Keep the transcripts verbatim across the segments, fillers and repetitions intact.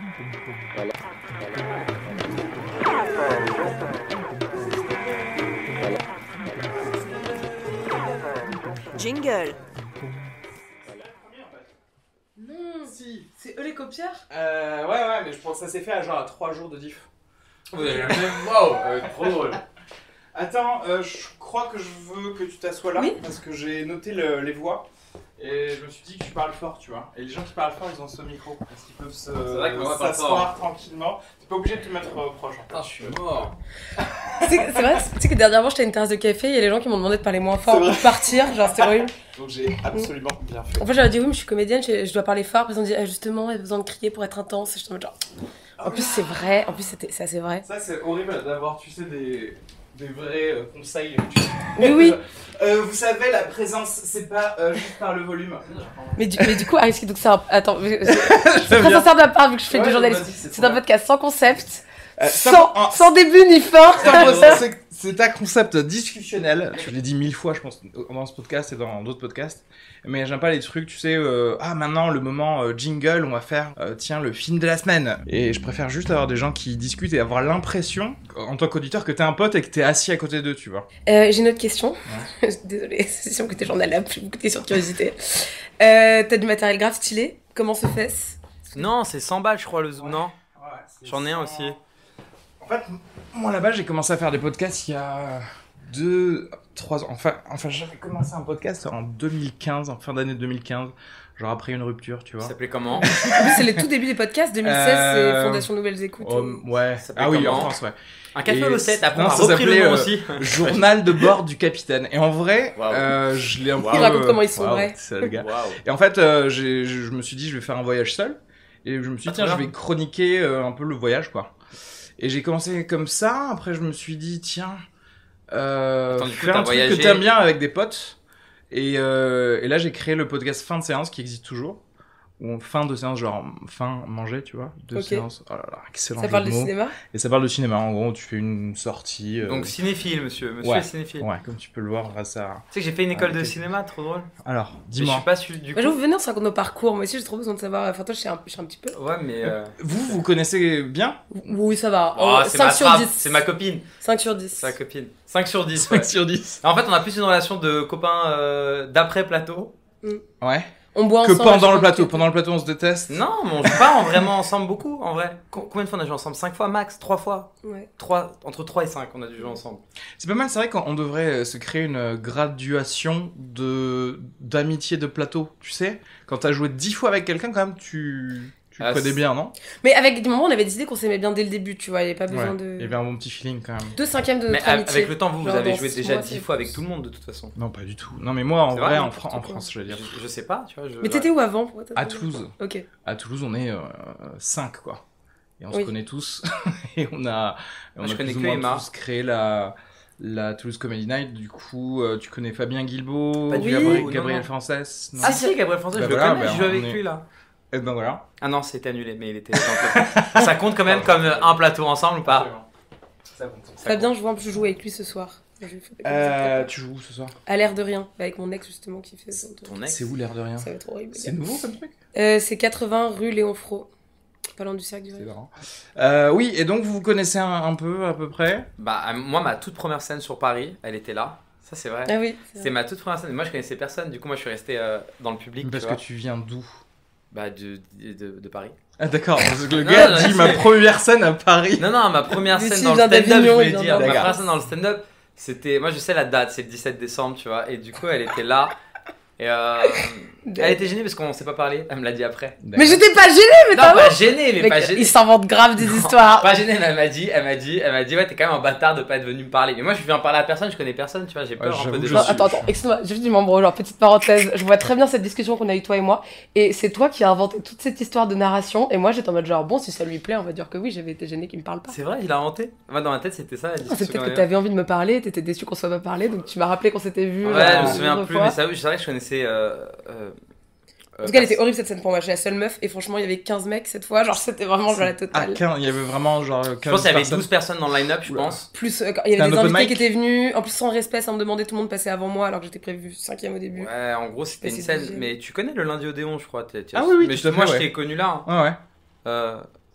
Jingle. Non, si. C'est eux les copieurs? Euh, ouais, ouais, mais je pense que ça s'est fait à genre à trois jours de diff. Vous avez la même. Waouh, euh, trop drôle. Attends, euh, je crois que je veux que tu t'assoies là, oui, parce que j'ai noté le, les voix. Et je me suis dit que tu parles fort, tu vois. Et les gens qui parlent fort, ils ont ce micro, parce qu'ils peuvent se, euh, s'asseoir tranquillement. T'es pas obligé de te mettre euh, proche. Putain, je suis mort. C'est vrai, tu sais que dernièrement j'étais à une terrasse de café, il y a les gens qui m'ont demandé de parler moins fort ou de partir, genre c'était horrible. Donc j'ai absolument bien fait. En fait j'avais dit oui, mais je suis comédienne, je, je dois parler fort. Puis ils ont dit ah, justement, il y a besoin de crier pour être intense. Et je genre. En plus c'est vrai, en plus c'était, c'est assez vrai. Ça c'est horrible d'avoir, tu sais, des. Des vrais euh, conseils. Oui, oui. Euh, vous savez, la présence, c'est pas euh, juste par le volume. Mais du, mais du coup, Ariski, donc c'est un... Attends, c'est très sincère de ma part vu que je fais ouais, du journalisme. C'est, c'est un podcast sans concept, euh, sans, un... sans début ni fin. c'est, c'est un concept discutionnel. Je l'ai dit mille fois, je pense, dans ce podcast et dans d'autres podcasts. Mais j'aime pas les trucs, tu sais, euh, ah maintenant le moment euh, jingle, on va faire, euh, tiens, le film de la semaine. Et je préfère juste avoir des gens qui discutent et avoir l'impression, en tant qu'auditeur, que t'es un pote et que t'es assis à côté d'eux, tu vois. Euh, j'ai une autre question. Ouais. Désolée, c'est sûr que t'es journaliste, j'ai beaucoup de questions de curiosité. Euh, t'as du matériel grave stylé, comment se fait-ce? Non, c'est cent balles, je crois, le Zoom, non? Ouais, j'en ai un aussi. En fait, moi là-bas, j'ai commencé à faire des podcasts il y a deux, trois ans. Enfin, enfin j'avais commencé un podcast en deux mille quinze, en fin d'année deux mille quinze, genre après une rupture, tu vois. Ça s'appelait comment? C'est les tout débuts des podcasts, deux mille seize, euh... c'est Fondation Nouvelles Écoutes. Oh, ouais. Ah oui, en France, ouais. Un café au sept, après non, on a ça repris le nom euh, aussi. Journal de bord du capitaine. Et en vrai, wow. euh, je l'ai un wow. peu... Il raconte comment ils sont wow, vrais. C'est le gars. Wow. Et en fait, euh, j'ai, je me suis dit, je vais faire un voyage seul. Et je me suis dit, ah, tiens, je vais chroniquer euh, un peu le voyage, quoi. Et j'ai commencé comme ça. Après, je me suis dit, tiens, euh, Attends, faire un truc voyagé... que t'aimes bien avec des potes. Et, euh, et là, j'ai créé le podcast Fin de séance qui existe toujours. Ou fin de séance, genre fin manger, tu vois, de okay. séance. Oh là là, excellent. Ça parle de, de cinéma. Et ça parle de cinéma. En gros, tu fais une sortie. Euh... Donc cinéphile, monsieur. Monsieur ouais. est cinéphile. Ouais, comme tu peux le voir grâce à. Tu sais que j'ai fait une école ah, de cinéma, trop drôle. Alors, dis-moi. Mais je suis pas su du coup. Je vais vous venir sur nos parcours. Moi aussi, j'ai trop besoin de savoir. Enfin, toi, je sais un, je sais un petit peu. Ouais, mais. Euh... Vous, vous connaissez bien? Oui, ça va. Oh, c'est cinq sur dix. C'est ma copine. cinq sur dix. C'est ma copine. cinq sur dix. cinq sur dix. En fait, on a plus une relation de copains euh, d'après plateau. Mm. Ouais. On boit que ensemble. pendant le plateau. Pendant le plateau, on se déteste. Non, mais on joue pas en vraiment ensemble beaucoup, en vrai. Combien de fois on a joué ensemble? cinq fois max? trois fois? Ouais. trois, entre trois et cinq, on a dû jouer ensemble. C'est pas mal, c'est vrai qu'on devrait se créer une graduation de d'amitié de plateau, tu sais. Quand t'as joué dix fois avec quelqu'un, quand même, tu... Tu le ah, connais bien, non? Mais avec des moments, on avait décidé qu'on s'aimait bien dès le début, tu vois, il n'y avait pas besoin ouais, de... Il y avait un bon petit feeling, quand même. Deux cinquièmes de notre mais amitié. Avec le temps, vous, vous avez joué déjà dix fois avec tout le monde, de toute façon. Non, pas du tout. Non, mais moi, en vrai, vrai, en, Fran- en France, je veux dire. Je, je sais pas, tu vois. Je... Mais t'étais où avant? À Toulouse. Ok. À Toulouse, on est euh, cinq, quoi. Et on oui. se connaît tous. Et on a, on moi, a je plus ou moins tous créé la... La Toulouse Comedy Night, du coup, euh, tu connais Fabien Guilbeault, oui, Gabriel, non, Gabriel non. Frances. Ah si, Gabriel Frances, bah je voilà, le connais, bah, je joue avec est... lui là. Et ben voilà. Ah non, c'était annulé, mais il était dans le plateau. Ça compte quand même comme un plateau ensemble ou pas? Ça compte. Ça Fabien, compte. Je vois, je joue avec lui ce soir. Euh, tu joues où ce soir? À l'air de rien, avec mon ex justement qui fait ça. Ton ex? C'est où l'air de rien? Ça va être horrible. C'est nouveau comme truc? euh, C'est quatre-vingts rue Léon Fro. Pas loin du cercle du Rire. Euh, oui, et donc vous vous connaissez un, un peu, à peu près? Bah, moi, ma toute première scène sur Paris, elle était là. Ça, c'est vrai. Ah oui. C'est, c'est ma toute première scène. Moi, je connaissais personne. Du coup, moi, je suis resté euh, dans le public. Parce tu que vois. tu viens d'où? Bah, de, de, de, de Paris. Ah, d'accord. Parce que le gars non, non, dit ma première scène à Paris. Non, non, ma première scène dans le stand-up, je voulais dire. Ma première scène dans le stand-up, c'était. Moi, je sais la date, c'est le dix-sept décembre, tu vois. Et du coup, elle était là. Et euh, elle était gênée parce qu'on s'est pas parlé, elle me l'a dit après. D'accord. Mais j'étais pas gênée, mais non, t'as pas gênée, mais Mec, pas gênée. Ils s'inventent grave des non, histoires. Pas gênée, mais elle m'a dit, elle m'a dit, elle m'a dit, ouais, t'es quand même un bâtard de pas être venu me parler. Mais moi, je viens parler à personne, je connais personne, tu vois, j'ai peur ouais, un peu des gens. Attends, attends, excuse-moi, j'ai juste du membre, genre petite parenthèse. Je vois très bien cette discussion qu'on a eu toi et moi, et c'est toi qui as inventé toute cette histoire de narration, et moi j'étais en mode genre bon, si ça lui plaît, on va dire que oui, j'avais été gênée qu'il me parle pas. C'est vrai, il a inventé. Moi, dans ma tête, c'était ça la discussion. C'est peut-être que t'avais envie de me parler, t'étais déçu qu'on soit pas parlé, donc tu m'as rappelé qu'on s'était vu. Ouais, je me souviens plus, mais c'est vrai que je connaissais. En tout cas, elle était horrible cette scène pour moi. J'étais la seule meuf et franchement, il y avait quinze mecs cette fois. Genre, c'était vraiment genre la totale. Ah, quinze, il y avait vraiment genre quinze. Je pense qu'il y avait douze personnes dans le line-up, je pense. Plus, euh, il y avait des invités qui étaient venus. En plus, sans respect, sans me demander, tout le monde passait avant moi alors que j'étais prévu cinquième au début. Ouais, en gros, c'était une scène. Mais tu connais le lundi Odéon, je crois. T'es, t'es ah oui, oui. Mais je moi, fait, je ouais. t'ai connu là. Hein. Ah ouais. Euh.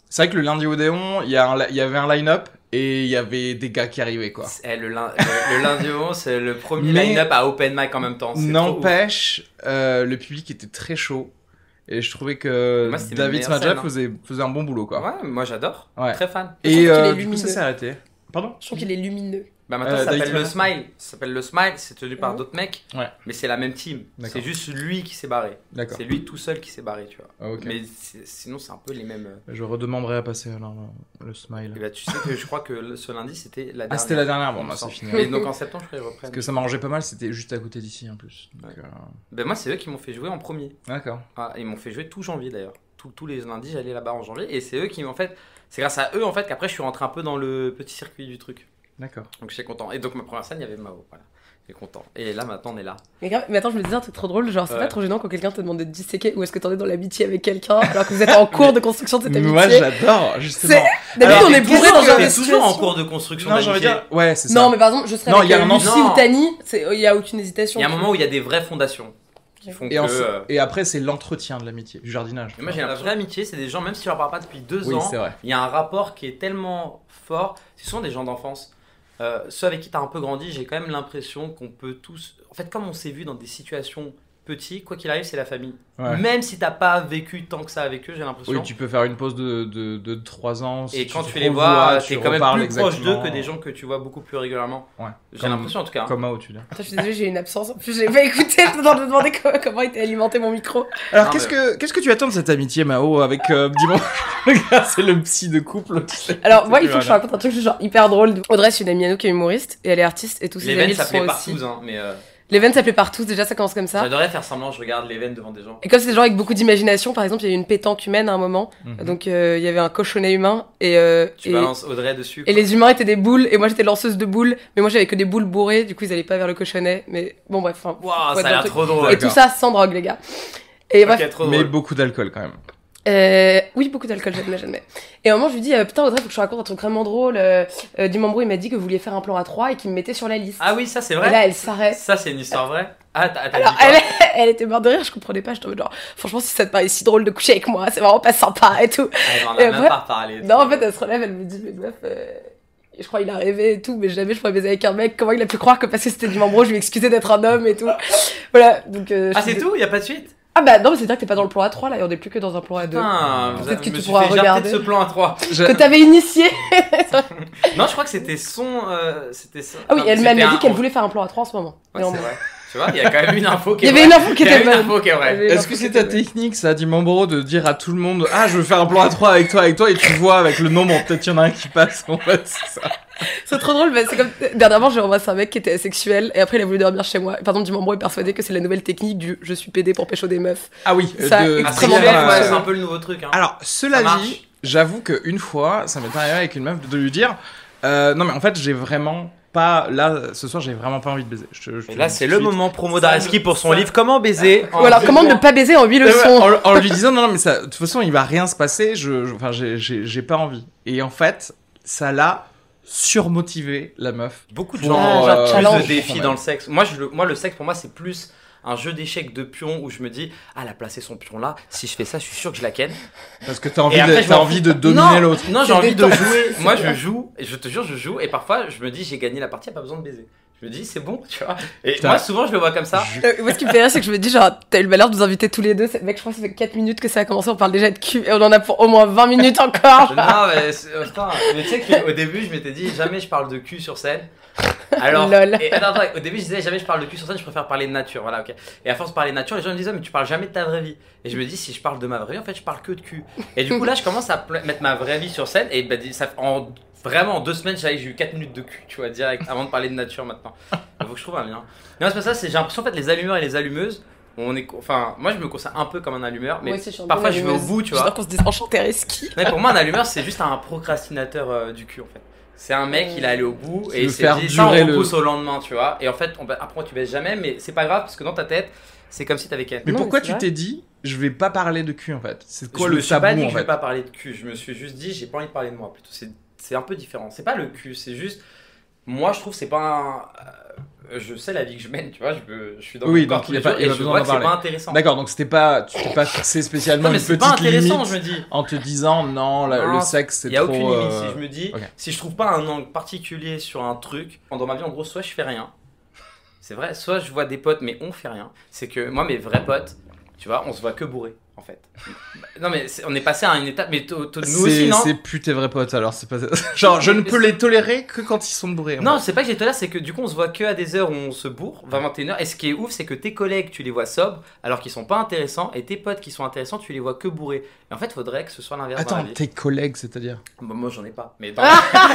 C'est vrai que le lundi Odéon, il y, a un, il y avait un line-up et il y avait des gars qui arrivaient, quoi. Eh, le, lin- le, le lundi Odéon, c'est le premier Mais line-up à open mic en même temps. C'est n'empêche, euh, le public était très chaud. Et je trouvais que moi, David Smadja hein. faisait, faisait un bon boulot, quoi. Ouais, moi j'adore. Ouais. Très fan. Et euh, du coup, ça s'est arrêté. Pardon ? Je trouve qu'il est lumineux. Bah maintenant euh, ça s'appelle le Smile, ça s'appelle le Smile, c'est tenu par d'autres mecs, ouais. mais c'est la même team. D'accord. C'est juste lui qui s'est barré. D'accord. C'est lui tout seul qui s'est barré, tu vois. Ah, okay. Mais sinon c'est un peu les mêmes. Je redemanderai à passer alors le, le Smile. Et bah tu sais que je crois que ce lundi c'était la dernière. Ah c'était la dernière, bon bah c'est fini. Et donc en septembre je crois qu'ils reprennent. Parce que ça m'arrangeait pas mal, c'était juste à côté d'ici en plus. Donc, ouais. euh... Bah moi c'est eux qui m'ont fait jouer en premier. D'accord. Ah, ils m'ont fait jouer tout janvier d'ailleurs. Tous, tous les lundis j'allais là-bas en janvier et c'est eux qui m'ont fait. C'est grâce à eux en fait qu'après je suis rentré un peu dans le petit circuit du truc. D'accord. Donc j'étais content. Et donc ma première scène, il y avait Mao. Voilà. J'étais content. Et là maintenant on est là. Mais, grave, mais attends, je me disais un truc trop drôle. Genre, c'est ouais. pas trop gênant quand quelqu'un te demande de te disséquer ou est-ce que t'en es dans l'amitié avec quelqu'un alors que vous êtes en cours de construction de cette amitié. Moi j'adore, justement. D'habitude on est bourré dans un toujours en cours de construction non, d'amitié. Dire... Ouais, c'est ça. Non, mais par exemple, je serais non, avec un Lucie ou Tani, il y a aucune hésitation. Il y a un moment où il y a des vraies fondations. Qui font et, que, en, euh... et après, c'est l'entretien de l'amitié, du jardinage. Et moi, j'ai la vraie amitié, c'est des gens, même si je leur parle pas depuis deux oui, ans, c'est vrai. Il y a un rapport qui est tellement fort. Ce sont des gens d'enfance. Euh, ceux avec qui tu as un peu grandi, j'ai quand même l'impression qu'on peut tous. En fait, comme on s'est vu dans des situations petits, quoi qu'il arrive, c'est la famille. Ouais. Même si t'as pas vécu tant que ça avec eux, j'ai l'impression. Oui, tu peux faire une pause de, de, de trois ans. Et si quand tu, tu les vois, tu t'es quand même plus exactement. proche d'eux que des gens que tu vois beaucoup plus régulièrement. Ouais. J'ai comme, l'impression en tout cas. Comme Mao, tu dis. Attends, je suis désolée, j'ai une absence. En plus, j'ai pas écouté le temps de me demander comment, comment était alimenté mon micro. Alors, non, qu'est-ce, mais... que, qu'est-ce que tu attends de cette amitié, Mao, avec euh, dis-moi. C'est le psy de couple. Alors, moi, il faut que je raconte un truc genre hyper drôle. Audrey, c'est une amie à nous qui est humoriste et elle est artiste et tous ses amis sont aussi. Hein, mais euh... L'event s'appelait Partous, déjà ça commence comme ça. J'adorais faire semblant, je regarde l'event devant des gens. Et comme c'est des gens avec beaucoup d'imagination, par exemple, il y a eu une pétanque humaine à un moment. Mm-hmm. Donc euh, il y avait un cochonnet humain et. Euh, tu et, balances Audrey dessus. Quoi. Et les humains étaient des boules et moi j'étais lanceuse de boules, mais moi j'avais que des boules bourrées, du coup ils allaient pas vers le cochonnet. Mais bon, bref. Enfin, wow, ça a l'air trop drôle. Et d'accord. Tout ça sans drogue, les gars. Et okay, bref. Mais beaucoup d'alcool quand même. Euh, oui, beaucoup d'alcool, jamais, jamais. Et à un moment, je lui dis, euh, putain, Audrey, faut que je te raconte un truc vraiment drôle. Euh, euh, Dumambro, il m'a dit que vous vouliez faire un plan à trois et qu'il me mettait sur la liste. Ah oui, ça c'est vrai. Et là, elle s'arrête. Ça, c'est une histoire vraie. Ah, t'as, t'as Alors, dit quoi elle, elle était morte de rire, je comprenais pas. Je tombais genre, franchement, si ça te paraît si drôle de coucher avec moi, c'est vraiment pas sympa et tout. Elle en a et même après, pas reparlé. Non, en fait, elle se relève, elle me dit, mais meuf, euh, je crois qu'il a rêvé et tout, mais jamais je pourrais baiser avec un mec. Comment il a pu croire que parce que c'était Dumambro, je lui excusais d'être un homme et tout. Voilà, donc. Euh, ah, c'est tout? Y a pas de suite? Ah bah non, mais c'est-à-dire que t'es pas dans le plan A trois là, et on est plus que dans un plan A deux. Ah, peut-être que tu pourras regarder. De ce plan A trois. Je... Que t'avais initié. Non, je crois que c'était son. Euh, c'était son... Ah oui, non, elle m'a dit un... qu'elle voulait faire un plan A trois en ce moment. Ouais, c'est vrai. Tu vois, il y a quand même une info qui est vraie. Il y avait une info qui était bonne. Info qui est vraie. Est-ce que c'est ta technique, ça, Dumambro, de dire à tout le monde, ah, je veux faire un plan A trois avec toi, avec toi, et tu vois avec le nombre, peut-être qu'il y en a un qui passe, en fait, c'est ça. C'est trop drôle, mais c'est comme, dernièrement, j'ai embrassé un mec qui était asexuel, et après, il a voulu dormir chez moi. Par exemple, Dumambro est persuadé que c'est la nouvelle technique du je suis pédé pour pécho des meufs. Ah oui, ça, de... extrêmement ah, c'est, bien, ouais, c'est un peu le nouveau truc, hein. Alors, cela dit, j'avoue qu'une fois, ça m'est arrivé avec une meuf de lui dire, euh, non, mais en fait, j'ai vraiment pas, là, ce soir, j'ai vraiment pas envie de baiser. Je, je et là, c'est le moment promo d'Areski pour son ça, livre Comment baiser. Ou alors, comment ne pas baiser en huit leçons. En, en lui disant, non, non, mais ça, de toute façon, il va rien se passer, je, je, enfin, j'ai, j'ai, j'ai pas envie. Et en fait, ça l'a surmotivé, la meuf. Beaucoup de gens ont euh, plus de défis dans le sexe. Moi, je, moi, le sexe, pour moi, c'est plus un jeu d'échecs de pions où je me dis, ah, elle a placé son pion là, si je fais ça, je suis sûr que je la ken. Parce que t'as envie, après, de, t'as envie de dominer non, l'autre. Non, j'ai envie de jouer. Moi, je joue, et je te jure, je joue, et parfois, je me dis, j'ai gagné la partie, y a pas besoin de baiser. Je me dis, c'est bon, tu vois. Et putain, moi, souvent, je le vois comme ça. Euh, moi, ce qui me fait rire, c'est que je me dis, genre, t'as eu le malheur de nous inviter tous les deux. Mec, je crois que ça fait quatre minutes que ça a commencé, on parle déjà de cul, et on en a pour au moins vingt minutes encore. Non, mais, putain, mais tu sais qu'au début, je m'étais dit, jamais je parle de cul sur scène. Alors, Lol. Et, attends, attends, au début, je disais, jamais je parle de cul sur scène, je préfère parler de nature. Voilà, ok. Et à force de parler de nature, les gens me disaient, mais tu parles jamais de ta vraie vie. Et je me dis, si je parle de ma vraie vie, en fait, je parle que de cul. Et du coup, là, je commence à mettre ma vraie vie sur scène, et bah, ça, en vraiment, en deux semaines, j'ai eu quatre minutes de cul, tu vois, direct, avant de parler de nature maintenant. Il faut que je trouve un lien. Non, c'est pas ça, c'est, j'ai l'impression, en fait, les allumeurs et les allumeuses, on est, enfin, moi, je me considère un peu comme un allumeur, mais aussi, je parfois, je vais au bout, tu vois. J'espère qu'on se désenchante Areski. Mais pour moi, un allumeur, c'est juste un procrastinateur euh, du cul, en fait. C'est un mec, il est allé au bout et il s'est dit, ça, on repousse le... au lendemain, tu vois. Et en fait, on, après, tu baisses jamais, mais c'est pas grave, parce que dans ta tête, c'est comme si t'avais qu'à... Mais non, pourquoi mais tu vrai. t'es dit, je vais pas parler de cul, en fait? C'est quoi je le me suis tabou, pas dit en que fait. je vais pas parler de cul, je me suis juste dit, j'ai pas envie de parler de moi, plutôt. C'est, c'est un peu différent. C'est pas le cul, c'est juste... Moi, je trouve que c'est pas un... je sais la vie que je mène, tu vois, je, peux, je suis dans oui, mon corps donc tous il y les a jours pas, il y et a je besoin vois d'en que c'est parler. pas intéressant. D'accord, donc c'était pas, tu t'es pas fixé spécialement Non, mais une c'est petite pas intéressant, limite je me dis. en te disant non, la- Non, le sexe c'est Il y a trop. aucune limite. euh, Si je me dis, ok. si je trouve pas un angle particulier sur un truc, dans ma vie, en gros, soit je fais rien. C'est vrai, soit je vois des potes, mais on fait rien. C'est que moi, mes vrais potes, tu vois, on se voit que bourré, en fait. Non, mais c'est- on est passé à une étape, mais to- to- nous C'est aussi, non c'est plus tes vrais potes alors, c'est pas. Genre, je ne peux les tolérer que quand ils sont bourrés. en Non, fait. c'est pas que j'ai toléré, c'est que du coup, on se voit que à des heures où on se bourre, vingt vingt et une heures. Et ce qui est ouf, c'est que tes collègues, tu les vois sobres, alors qu'ils sont pas intéressants, et tes potes qui sont intéressants, tu les vois que bourrés. Et en fait, faudrait que ce soit l'inverse dans Attends, la vie. tes collègues, c'est-à-dire Bon, moi, j'en ai pas. Mais dans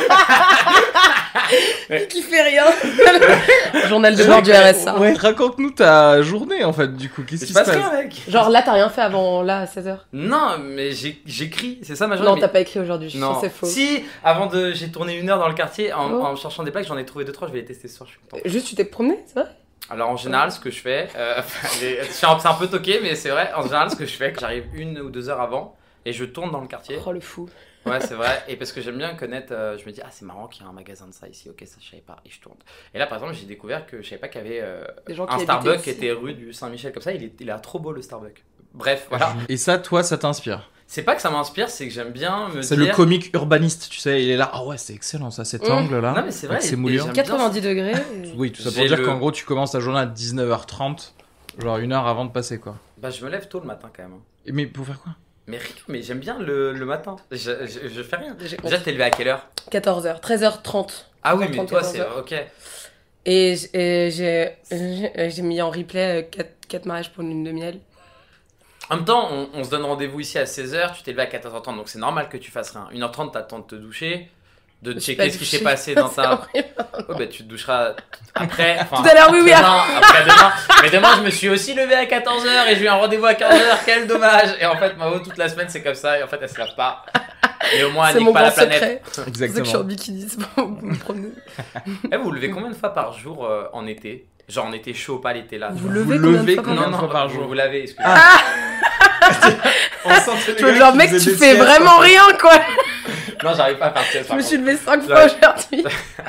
Qui fait rien. Journal de bord du R S A. Ouais, raconte-nous ta journée en fait, du coup. Qu'est-ce Il qui se se passe passe rien, mec. Genre là, t'as rien fait avant là à seize heures. Non, mais j'ai- j'écris, c'est ça ma journée. Non, mais- t'as pas écrit aujourd'hui, je Non, sens que c'est faux. Si, avant de. J'ai tourné une heure dans le quartier en, Oh. en cherchant des plaques, j'en ai trouvé deux trois, je vais les tester ce soir, je suis content. Juste, tu t'es promené, c'est vrai? Alors en général, ce que je fais, euh, enfin, les- c'est un, c'est un peu toqué, mais c'est vrai, en général, ce que je fais, j'arrive une ou deux heures avant et je tourne dans le quartier. Oh le fou. Ouais, c'est vrai, et parce que j'aime bien connaître, euh, je me dis, ah, c'est marrant qu'il y a un magasin de ça ici, ok, ça je savais pas, et je tourne. Et là, par exemple, j'ai découvert que je savais pas qu'il y avait euh, Des gens qui un habitaient Starbucks ici. qui était rue du Saint-Michel, comme ça, il est, il a trop beau le Starbucks. Bref, voilà. Et ça, toi, ça t'inspire. C'est pas que ça m'inspire, c'est que j'aime bien me C'est dire. le comique urbaniste, tu sais, il est là. Ah ouais, c'est excellent ça, cet Mmh. angle-là. Non, mais c'est vrai, avec et- ses et moulures. j'aime bien quatre-vingt-dix degrés. et- Oui, tout ça pour J'ai dire le- qu'en gros, tu commences ta journée à dix-neuf heures trente, genre une heure avant de passer, quoi. Bah, je me lève tôt le matin quand même. hein. Et Mais pour faire quoi? Mais rien, mais j'aime bien le, le matin. Je, je, je fais rien. J'ai Déjà, t'es levé à quelle heure? quatorze heures, treize heures trente. Ah oui, mais trente, toi, quatorze c'est. heures. Ok. Et j- et j'ai j'ai j'ai mis en replay quatre mariages pour une lune de miel. En même temps, on, on se donne rendez-vous ici à seize heures, tu t'es levé à quatorze heures trente, donc c'est normal que tu fasses rien. une heure trente, t'attends de te doucher, de Je me suis checker pas ce qui s'est douchée. passé dans C'est ta. horrible. Oh, bah, tu te doucheras après. enfin, Tout à l'heure, oui, oui. demain, après demain. Mais demain, je me suis aussi levé à quatorze heures et j'ai eu un rendez-vous à quinze heures, quel dommage. Et en fait, Mao, toute la semaine, c'est comme ça, et en fait, elle se lave pas. Et au moins, elle C'est nique mon pas grand la planète. secret. C'est pour ça que je suis en Exactement. bikini, c'est pour me promener. Eh, vous vous levez combien de fois par jour euh, en été? Genre en été chaud, pas l'été là. Vous Vous levez levez combien de fois combien par de Non, jour non, fois par vous- jour Vous lavez, excusez-moi. On sentait Tu vois, genre, mec, tu fais vraiment rien, quoi. Non, j'arrive pas à faire sieste. Je par me suis contre. levée cinq Ouais. fois aujourd'hui.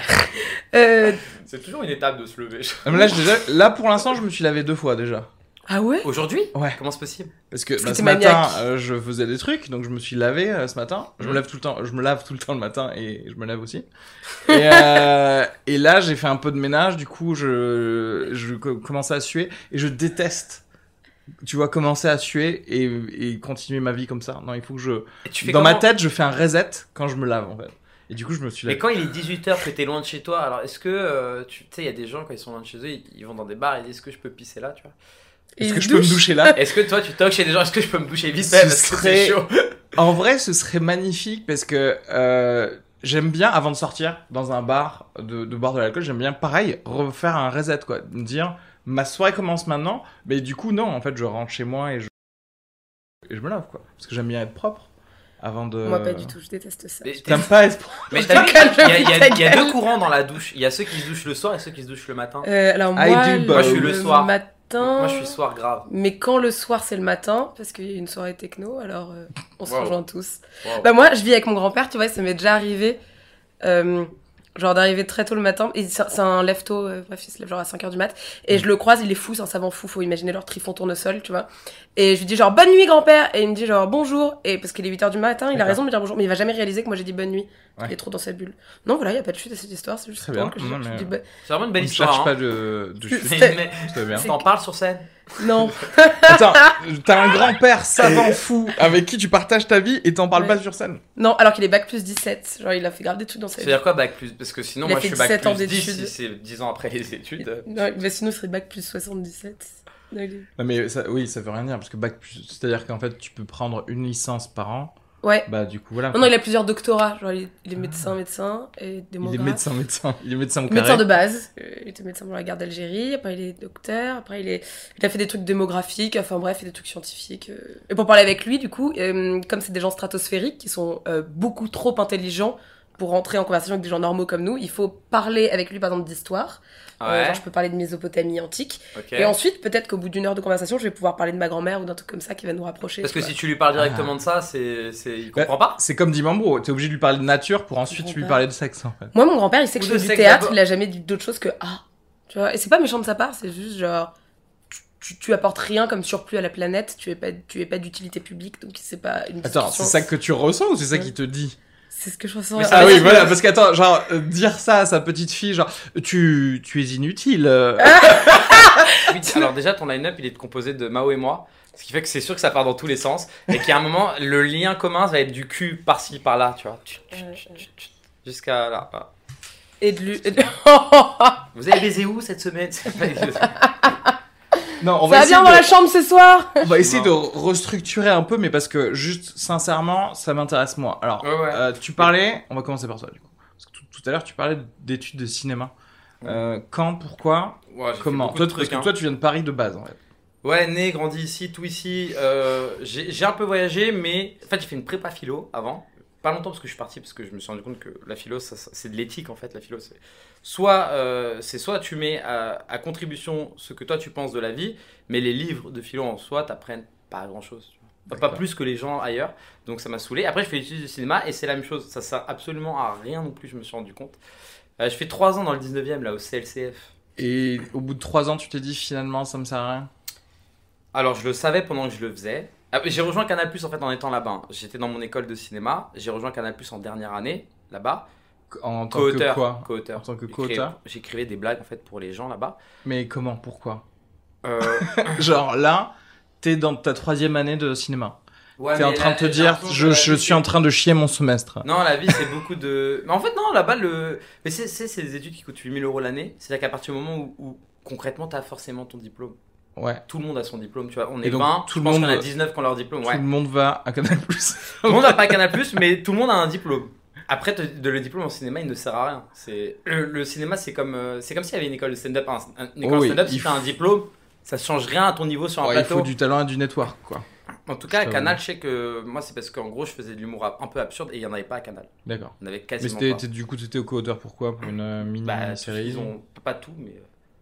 Euh, C'est toujours une étape de se lever. Là, je- déjà, là, pour l'instant, je me suis lavé deux fois déjà. Ah ouais? Aujourd'hui? Ouais. Comment c'est possible? Parce que, Parce bah, que ce t'es matin, maniaque. euh, je faisais des trucs, donc je me suis lavé euh, ce matin. Je me Mhm. lève tout le temps, je me lave tout le temps le matin et je me lève aussi. Et, euh, et là, j'ai fait un peu de ménage, du coup, je, je co- commençais à suer et je déteste, tu vois, commencer à suer et, et continuer ma vie comme ça. Non, il faut que je, Et tu fais dans ma comment tête, je fais un reset quand je me lave en fait. Et du coup, je me suis Mais lavé. quand il est dix-huit heures que t'es loin de chez toi, alors est-ce que euh, tu tu sais, il y a des gens quand ils sont loin de chez eux, ils, ils vont dans des bars et ils disent est-ce que je peux pisser là, tu vois? Est-ce il que je douche. peux me doucher là? Est-ce que toi tu toques chez des gens, est-ce que je peux me doucher vite Ce fait parce que serait- c'est chaud? En vrai, ce serait magnifique parce que euh, j'aime bien, avant de sortir dans un bar, de, de boire de l'alcool, j'aime bien, pareil, refaire un reset, quoi. Me dire, ma soirée commence maintenant, mais du coup, non, en fait, je rentre chez moi et je, et je me lave, quoi. Parce que j'aime bien être propre avant de... Moi, pas du tout, je déteste ça. Mais t'es- T'aimes pas être propre? Mais t'as vu, Calme, il y a, il y a- il y a ta deux gueule. courants dans la douche. Il y a ceux qui se douchent le soir et ceux qui se douchent le matin. Euh, alors, I moi, do le, both. Moi, je suis le soir. matin. Moi je suis soir grave. Mais quand le soir, c'est le matin, parce qu'il y a une soirée techno, alors euh, on se Wow. rejoint tous. Wow. Bah, moi, je vis avec mon grand-père, tu vois, ça m'est déjà arrivé. euh, Genre d'arriver très tôt le matin, et c'est c'est un lève-tôt, euh, bref, il se lève genre à cinq heures du mat, et je le croise, il est fou, c'est un savant fou, faut imaginer leur trifon tournesol, tu vois. Et je lui dis genre bonne nuit grand-père, et il me dit genre bonjour, et parce qu'il est huit heures du matin, il a D'accord. raison de me dire bonjour, mais il va jamais réaliser que moi j'ai dit bonne nuit, Ouais. il est trop dans sa bulle. Non voilà, il y a pas de chute à cette histoire, c'est juste Très toi bien. que je, Non, je mais- dis bo- C'est vraiment une On belle ne histoire. cherche hein. pas de... de chute. C'est- Mais- Ça va bien. T'en parles sur scène? Non. Attends, t'as un grand-père savant fou avec qui tu partages ta vie et t'en parles Ouais. pas sur scène. Non, alors qu'il est bac plus dix-sept, genre il a fait grave des trucs dans sa vie. C'est-à-dire quoi bac plus? Parce que sinon Il a moi je fait suis bac dix-sept ans plus dix d'études. si c'est dix ans après les études. Non, bah sinon il serait bac plus soixante-dix-sept. Non, il est- Non, mais ça, oui, ça veut rien dire parce que bac plus, c'est-à-dire qu'en fait, tu peux prendre une licence par an. Ouais. Bah, du coup, voilà. Non, non, il a plusieurs doctorats. Genre, il est, il est médecin, médecin, et Il est démographe. médecin, médecin. Il est médecin au Médecin carré. de base. Euh, il était médecin pour la guerre d'Algérie. Après, il est docteur. Après, il, est... il a fait des trucs démographiques. Enfin, bref, et des trucs scientifiques. euh. Et pour parler avec lui, du coup, euh, comme c'est des gens stratosphériques qui sont euh, beaucoup trop intelligents pour rentrer en conversation avec des gens normaux comme nous, il faut parler avec lui, par exemple, d'histoire. Euh, Ouais. genre, je peux parler de Mésopotamie antique. Ok. Et ensuite, peut-être qu'au bout d'une heure de conversation, je vais pouvoir parler de ma grand-mère ou d'un truc comme ça qui va nous rapprocher. Parce tu que vois. si tu lui parles directement de ça, c'est, c'est... il Bah, comprend pas. C'est comme dit Mambro, t'es obligé de lui parler de nature pour ensuite comprends lui pas. parler de sexe en fait. Moi, mon grand-père, il sait que Ou je de fais du sexe théâtre. d'abord. Il a jamais dit d'autre chose que ah. Tu vois, et c'est pas méchant de sa part, c'est juste genre. Tu, tu apportes rien comme surplus à la planète, tu es pas, tu es pas d'utilité publique, donc c'est pas une discussion. Attends, c'est ça que tu ressens ou c'est ça ouais. qu'il te dit? C'est ce que je ressens. Ah oui, voilà, parce qu'attends, genre, euh, dire ça à sa petite fille, genre, tu, tu es inutile. Euh... Oui, alors déjà, ton line-up, il est composé de Mao et moi, ce qui fait que c'est sûr que ça part dans tous les sens, et qu'à un moment, le lien commun, ça va être du cul par-ci, par-là, tu vois, jusqu'à là. Voilà. Et de lui... Vous avez baisé où cette semaine? Non, on ça va, va bien de... dans la chambre ce soir. On va essayer non. de restructurer un peu, mais parce que juste, sincèrement, ça m'intéresse moi. Alors, ouais, ouais. Euh, tu parlais, on va commencer par toi du coup. Parce que tout, tout à l'heure, tu parlais d'études de cinéma. Ouais. Euh, quand, pourquoi, ouais, comment toi, trucs, Parce que hein. toi, tu viens de Paris de base en fait. Ouais, né, grandi ici, tout ici. Euh, j'ai, j'ai un peu voyagé, mais en fait, j'ai fait une prépa philo avant. Pas longtemps parce que je suis parti, parce que je me suis rendu compte que la philo, ça, ça, c'est de l'éthique en fait. La philo, c'est soit, euh, c'est soit tu mets à, à contribution ce que toi tu penses de la vie, mais les livres de philo en soi t'apprennent pas grand chose. Pas plus que les gens ailleurs. Donc ça m'a saoulé. Après, je fais l'étude du cinéma et c'est la même chose. Ça sert absolument à rien non plus, je me suis rendu compte. Euh, je fais trois ans dans le dix-neuvième, là, au C L C F. Et au bout de trois ans, tu t'es dit finalement, ça me sert à rien? Alors, je le savais pendant que je le faisais. J'ai rejoint Canal plus en fait en étant là-bas. J'étais dans mon école de cinéma. J'ai rejoint Canal plus en dernière année là-bas. En tant que quoi? Co-auteur. En tant que co-auteur. J'écrivais des blagues en fait pour les gens là-bas. Mais comment? Pourquoi? euh... Genre là, t'es dans ta troisième année de cinéma. Ouais, t'es en train de te dire, je, je suis en train de chier mon semestre. Non, la vie c'est beaucoup de. Mais en fait non, là-bas le. Mais c'est c'est, c'est des études qui coûtent huit mille euros l'année. C'est-à-dire qu'à partir du moment où, où concrètement t'as forcément ton diplôme. Ouais. Tout le monde a son diplôme, tu vois. On est donc, vingt, tout je le pense monde... qu'on a dix-neuf qui ont leur diplôme. Tout ouais. le monde va à Canal plus. Tout le monde n'a pas Canal plus, mais tout le monde a un diplôme. Après, de le diplôme en cinéma, il ne sert à rien. C'est... Le, le cinéma, c'est comme, euh, c'est comme s'il y avait une école de stand-up. Un, un, une école oh oui, de stand-up, si tu as un diplôme, ça ne change rien à ton niveau sur un ouais, plateau. Il faut du talent et du network, quoi. En tout cas, à Canal, je sais que moi, c'est parce qu'en gros, je faisais de l'humour un peu absurde et il n'y en avait pas à Canal. D'accord. Il n'y en avait quasiment mais pas. Mais du coup, tu étais au co-auteur pourquoi? Pour une euh, mini-série bah, Ils ont pas tout, mais...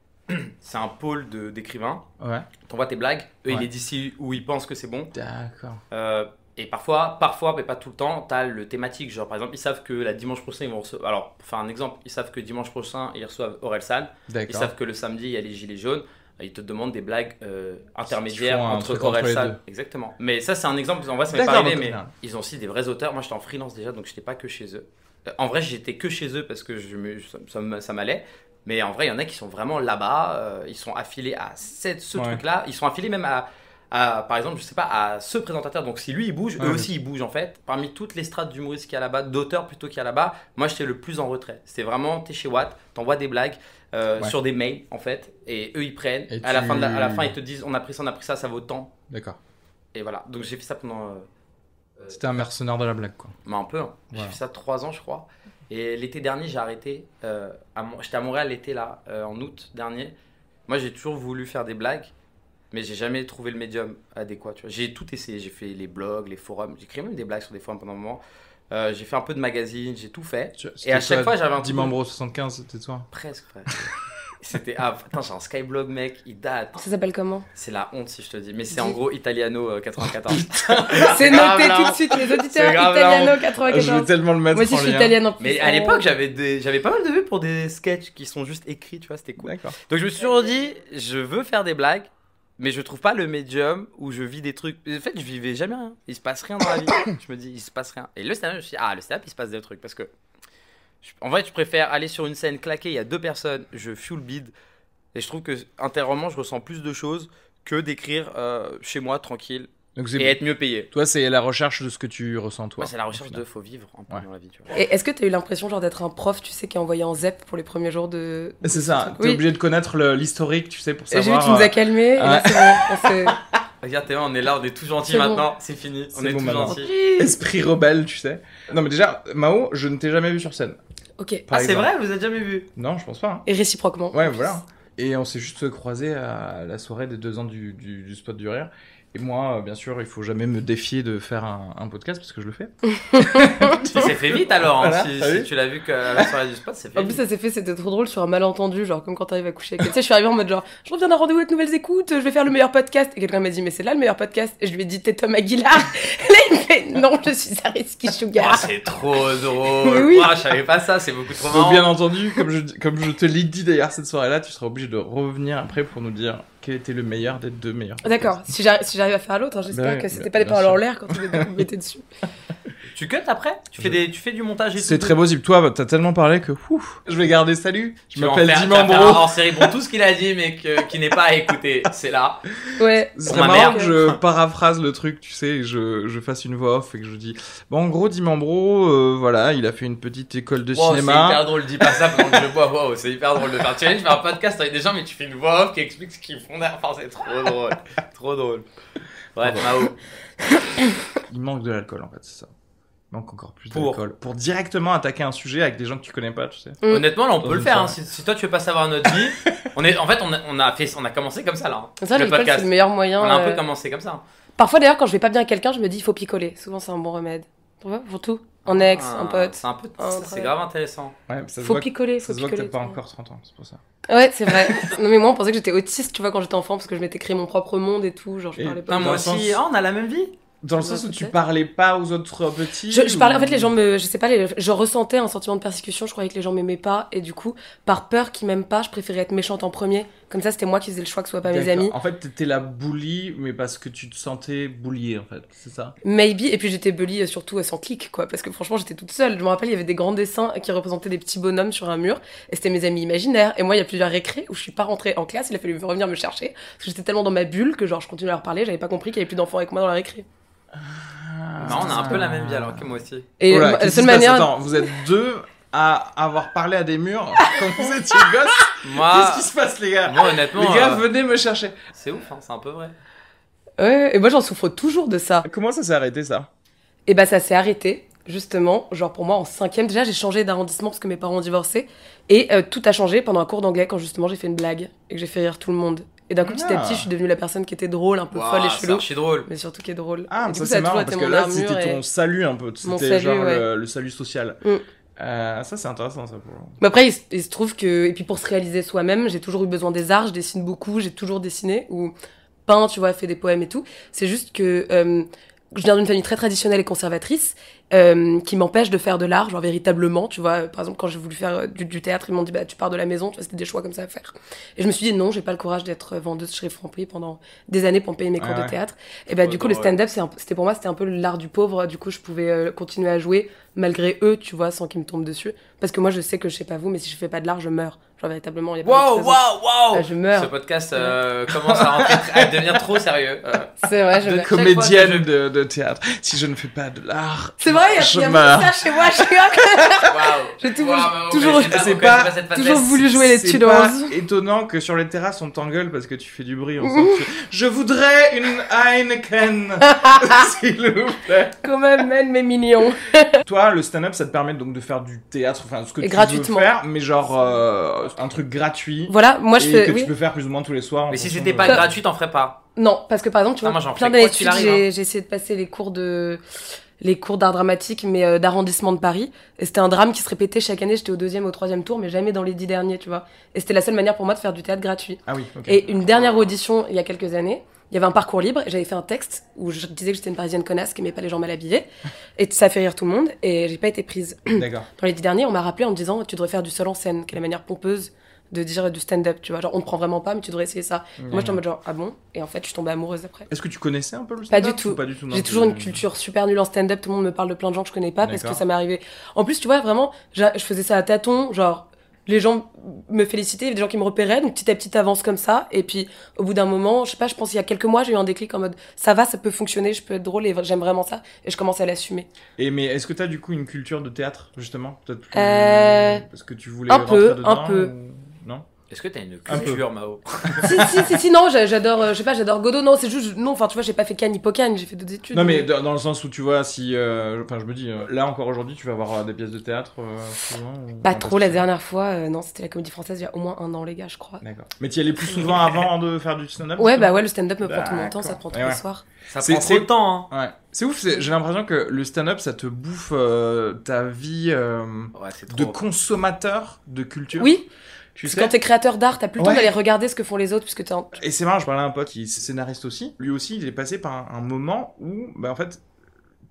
C'est un pôle de, d'écrivains. Ouais. T'envoies tes blagues. Eux, ouais. ils les disent où ils pensent que c'est bon. D'accord. Euh, et parfois, parfois, mais pas tout le temps, t'as le thématique. Genre, par exemple, ils savent que la dimanche prochain, ils vont recevoir. Alors, pour faire un exemple, ils savent que dimanche prochain, ils reçoivent Orelsan. D'accord. Ils savent que le samedi, il y a les Gilets jaunes. Ils te demandent des blagues euh, intermédiaires entre Orelsan. Exactement. Mais ça, c'est un exemple. En vrai, ça m'est pas arrivé, mais bien. Ils ont aussi des vrais auteurs. Moi, j'étais en freelance déjà, donc j'étais pas que chez eux. En vrai, j'étais que chez eux parce que je me, ça, ça, ça m'allait. Mais en vrai, il y en a qui sont vraiment là-bas. Euh, ils sont affiliés à cette, ce ouais. truc-là. Ils sont affiliés même à, à, par exemple, je sais pas, à ce présentateur. Donc, si lui, il bouge, ouais, eux oui. aussi, ils bougent en fait. Parmi toutes les strates d'humoristes qu'il y a là-bas, d'auteurs plutôt qu'il y a là-bas, moi, j'étais le plus en retrait. C'était vraiment, t'es chez Watt, t'envoies des blagues euh, ouais. sur des mails en fait. Et eux, ils prennent. Et à, tu... la fin de la, à la fin, ils te disent, on a pris ça, on a pris ça, ça vaut tant. D'accord. Et voilà. Donc, j'ai fait ça pendant... Euh, C'était un mercenaire de la blague, quoi. Mais un peu. Hein. Voilà. J'ai fait ça trois ans, je crois. Et l'été dernier, j'ai arrêté. Euh, à Mon... J'étais à Montréal l'été, là, euh, en août dernier. Moi, j'ai toujours voulu faire des blagues, mais j'ai jamais trouvé le médium adéquat. Tu vois. J'ai tout essayé. J'ai fait les blogs, les forums. J'ai créé même des blagues sur des forums pendant un moment. Euh, j'ai fait un peu de magazine, j'ai tout fait. C'était et à chaque fois, j'avais un petit Dimambro soixante-quinze, c'était toi? Presque, frère. C'était ah putain, j'ai un Skyblog mec, il date. Ça s'appelle comment? C'est la honte si je te dis, mais c'est en gros Italiano euh, quatre-vingt-quatorze. C'est noté tout de suite, les auditeurs. Italiano quatre-vingt-quatorze. Je vais tellement le mettre. Moi aussi je suis italienne en plus. Mais à l'époque j'avais des, j'avais pas mal de vues pour des sketchs qui sont juste écrits, tu vois, c'était cool. D'accord. Donc je me suis toujours dit, je veux faire des blagues, mais je trouve pas le médium où je vis des trucs. En fait, je vivais jamais rien. Il se passe rien dans la vie. Je me dis, il se passe rien. Et le stand-up, je me suis dit, ah le stand-up il se passe des trucs parce que en vrai, je préfère aller sur une scène claquée, il y a deux personnes, je fuel le bide. Et je trouve que intérieurement, je ressens plus de choses que d'écrire euh, chez moi tranquille Donc et être mieux payé. Toi, c'est la recherche de ce que tu ressens, toi. Ouais, c'est la recherche de faut vivre un peu ouais. dans la vie. Tu vois. Et est-ce que tu as eu l'impression genre d'être un prof, tu sais, qui est envoyé en Z E P pour les premiers jours de. C'est ça. T'es oui. obligé de connaître le, l'historique, tu sais, pour savoir. J'ai vu que tu nous as calmés. Euh... Et là, c'est bon. On s'est... Regarde, t'es là, on est là, on est tout gentil maintenant. Bon. C'est fini. On c'est est bon tout gentil. Esprit rebelle, tu sais. Non, mais déjà, Mao, je ne t'ai jamais vu sur scène. Ok. Ah, c'est vrai, vous avez jamais vu? Non, je pense pas. Hein. Et réciproquement. Ouais, voilà. Et on s'est juste croisés à la soirée des deux ans du, du, du spot du rire. Et moi, bien sûr, il faut jamais me défier de faire un, un podcast parce que je le fais. Ça s'est fait vite alors, hein, voilà, si, si tu l'as vu qu'à la soirée du spot, c'est fait. En plus, ça s'est fait, c'était trop drôle sur un malentendu, genre comme quand t'arrives à coucher. Tu sais, je suis arrivée en mode genre, je reviens d'un rendez-vous avec Nouvelles Écoutes, je vais faire le meilleur podcast. Et quelqu'un m'a dit, mais c'est là le meilleur podcast. Et je lui ai dit, t'es Tom Aguilar. Et là, il Non, je suis sa risky sugar. Oh, c'est trop drôle. Oui. Oh, je savais pas ça, c'est beaucoup trop Donc, marrant. bien entendu, comme je, comme je te l'ai dit d'ailleurs cette soirée-là, tu seras obligé de revenir après pour nous dire quel était le meilleur des deux meilleurs. D'accord, si j'arrive, si j'arrive à faire l'autre, hein, j'espère Bah oui, que c'était bah, pas des bien paroles en sûr. l'air quand on vous mettez dessus. Tu cut après tu fais, Je- des, tu fais du montage et C'est tout. très possible. Toi, bah, t'as tellement parlé que ouf, je vais garder salut. Je Tu vas en m'appelle faire- tu vas faire un Dimambro. hors-série. Bon, tout ce qu'il a dit, mais que, qui n'est pas à écouter, c'est là. Ouais. Ce Pour serait ma marrant mère. que je paraphrase le truc, tu sais, et je, je fasse une voix off et que je dis bon, en gros, Dimambro, euh, voilà, il a fait une petite école de Wow, c'est cinéma. hyper drôle, dis pas ça pendant que je bois. Wow, c'est hyper drôle de faire. Tu viens de faire un podcast avec des gens, mais tu fais une voix off qui explique ce qu'ils font derrière. Enfin, c'est trop drôle. Trop drôle. Bref, Mao. Il manque de l'alcool en fait, c'est ça. Il manque encore plus Pour. d'alcool. Pour directement attaquer un sujet avec des gens que tu connais pas, tu sais. Mm. Honnêtement, là, on Dans peut le une faire. Hein. soirée. Si, si toi, tu veux pas savoir notre vie, on est. En fait, on a, on a fait, on a commencé comme ça là. hein. Ça, le l'alcool, c'est podcast. le meilleur moyen. On a un euh, peu commencé comme ça. Parfois, d'ailleurs, quand je vais pas bien avec quelqu'un, je me dis il faut picoler. Souvent, c'est un bon remède. Tu vois, pour tout. Un ex, Ah, un pote. C'est un peu. un c'est- C'est travail. grave intéressant. Ouais, ça se Faut voit que- picoler, faut ça se voit que picoler. t'as pas tu vois. encore trente ans, c'est pour ça. Ouais, c'est vrai. Non, mais moi, on pensait que j'étais autiste, tu vois, quand j'étais enfant, parce que je m'étais créé mon propre monde et tout. Genre, je Et- parlais pas. Putain, aux moi gens. Dans le aussi. sens- Ah, on a la même vie. Dans le Ouais, sens où tu peut-être. parlais pas aux autres petits. Je, je parlais, en ou- fait, les gens me, je sais pas, les- je ressentais un sentiment de persécution. Je croyais que les gens m'aimaient pas, et du coup, par peur qu'ils m'aiment pas, je préférais être méchante en premier. Comme ça, c'était moi qui faisais le choix que ce soit pas mes D'accord. amis. En fait, t'étais la bully, mais parce que tu te sentais bulliée, en fait, c'est ça. Maybe, et puis j'étais bully euh, surtout euh, sans clic, quoi, parce que franchement, j'étais toute seule. Je me rappelle, il y avait des grands dessins qui représentaient des petits bonhommes sur un mur, et c'était mes amis imaginaires. Et moi, il y a plusieurs récrés où je suis pas rentrée en classe, il a fallu revenir me chercher, parce que j'étais tellement dans ma bulle que genre, je continuais à leur parler, j'avais pas compris qu'il y avait plus d'enfants avec moi dans la récré. Non, on a un peu la même vie alors que moi aussi. Et Oh là, euh, la qu'est-ce seule qui se passe manière. Attends, vous êtes deux à avoir parlé à des murs quand vous étiez gosses. Moi, Qu'est-ce qui se passe, les gars moi honnêtement, Les gars, euh, venez me chercher. c'est ouf, hein, c'est un peu vrai. Ouais, et moi, j'en souffre toujours de ça. Comment ça s'est arrêté, ça Et bah, ça s'est arrêté, justement. Genre, pour moi, en cinquième, déjà, j'ai changé d'arrondissement parce que mes parents ont divorcé. Et euh, tout a changé pendant un cours d'anglais quand justement j'ai fait une blague et que j'ai fait rire tout le monde. Et d'un coup, petit à Ah. petit, je suis devenue la personne qui était drôle, un peu Waouh, folle et c'est chelou. archi drôle. Mais surtout qui est drôle. Ah, et du ça coup, c'est a toujours marrant, été parce que mon là, armure c'était et- ton salut un peu. Mon C'était salut, genre ouais. le, le salut social. Mm. Euh, ça, c'est intéressant, ça. Pour... Mais après, il, se- il se trouve que. Et puis pour se réaliser soi-même, j'ai toujours eu besoin des arts, je dessine beaucoup, j'ai toujours dessiné, ou peint, tu vois, fait des poèmes et tout. C'est juste que. euh, je viens d'une famille très traditionnelle et conservatrice, euh, qui m'empêche de faire de l'art, genre véritablement, tu vois. Par exemple, quand j'ai voulu faire euh, du, du théâtre, ils m'ont dit, bah, tu pars de la maison, tu vois, c'était des choix comme ça à faire. Et je me suis dit, non, j'ai pas le courage d'être vendeuse chez Franprix pendant des années pour me payer mes cours Ah ouais. de théâtre. Et bah, Ouais, du coup, bah, le stand-up, c'est un peu- c'était pour moi, c'était un peu l'art du pauvre. Du coup, je pouvais euh, continuer à jouer malgré eux, tu vois, sans qu'ils me tombent dessus. Parce que moi, je sais que je sais pas vous, mais si je fais pas de l'art, je meurs. Genre, véritablement, il y a pas Waouh, d'autre raison. waouh, Ah, waouh. je meurs. Ce podcast euh, commence à, rentrer, à devenir trop sérieux. Euh, C'est vrai, je De meurs. com- Comédienne Chaque fois de, de théâtre. Si je ne fais pas de l'art, C'est vrai, il y a- je il y a meurs. ça chez moi, je suis Waouh. J'ai toujours- Waouh, waouh, toujours- mais c'est c'est on pas- connaît cette toujours facette. voulu jouer les C'est Tudors. pas étonnant que sur les terrasses on t'engueule parce que tu fais du bruit. On sent que tu- Je voudrais une Heineken, s'il vous plaît. Quand même, man, mais mignon. Toi, le stand-up, ça te permet donc de faire du théâtre, enfin ce que Et tu gratuitement. veux faire, mais genre euh, un truc gratuit. Voilà, moi je et fais. que oui. tu peux faire plus ou moins tous les soirs. en Mais si fonction c'était de- pas Comme- gratuit, t'en ferais pas. Non, parce que par exemple, tu Ah, vois, moi, j'en plein fais d'années quoi de qu'il suite, arrive, hein. j'ai j'ai essayé de passer les cours de les cours d'art dramatique, mais euh, d'arrondissement de Paris. Et c'était un drame qui se répétait chaque année. J'étais au deuxième, au troisième tour, mais jamais dans les dix derniers, tu vois. Et c'était la seule manière pour moi de faire du théâtre gratuit. Ah oui, ok. Et une dernière audition, il y a quelques années, il y avait un parcours libre, et j'avais fait un texte où je disais que j'étais une parisienne connasse qui aimait pas les gens mal habillés. Et ça fait rire tout le monde, et j'ai pas été prise. D'accord. Dans les dix derniers, on m'a rappelé en me disant tu devrais faire du seul en scène, qui est la manière pompeuse de dire du stand-up, tu vois. Genre, on te prend vraiment pas, mais tu devrais essayer ça. Moi, j'étais en mode genre, ah bon? Et en fait, je suis tombée amoureuse après. Est-ce que tu connaissais un peu le Pas stand-up du tout. ou Pas du tout. non J'ai plus toujours une culture super nulle en stand-up, tout le monde me parle de plein de gens que je connais pas parce que D'accord. ça m'est arrivé. En plus, tu vois, vraiment, j'a- je faisais ça à tâtons, genre, les gens me félicitaient, il y avait des gens qui me repéraient, donc petit à petit t'avances comme ça, et puis au bout d'un moment, je sais pas, je pense il y a quelques mois, j'ai eu un déclic en mode, ça va, ça peut fonctionner, je peux être drôle, et j'aime vraiment ça, et je commence à l'assumer. Et mais est-ce que t'as du coup une culture de théâtre justement, peut-être plus... Euh, parce que tu voulais un rentrer peu, dedans, un peu. ou- Non. Est-ce que t'as une Un peu. culture, Mao? si, si, si, si, non, j'a- j'adore, euh, je sais pas, j'adore Godot, non, c'est juste, non, enfin, tu vois, j'ai pas fait Cannes, Hippocagne, j'ai fait d'autres études. Non mais dans dans le sens où tu vois si, euh, enfin je me dis euh, là encore aujourd'hui tu vas avoir euh, des pièces de théâtre euh, souvent. ou- Pas non, trop, la parce que- dernière fois, euh, non, c'était la Comédie Française il y a au moins un an, les gars, je crois. D'accord. Mais tu y allais plus souvent avant de faire du stand-up Ouais, justement bah ouais, le stand-up me prend tout mon temps, D'accord. ça prend tous Et les ouais. soirs. Ça C'est- prend c'est- trop de temps, hein. Ouais. C'est ouf, c'est- j'ai l'impression que le stand-up ça te bouffe euh, ta vie euh, Ouais, c'est de trop. consommateur de culture. Oui, Tu parce sais. que quand t'es créateur d'art, t'as plus le Ouais. temps d'aller regarder ce que font les autres, puisque t'es en... Et c'est marrant, je parlais à un pote qui est scénariste aussi. Lui aussi, il est passé par un, un moment où, bah, en fait,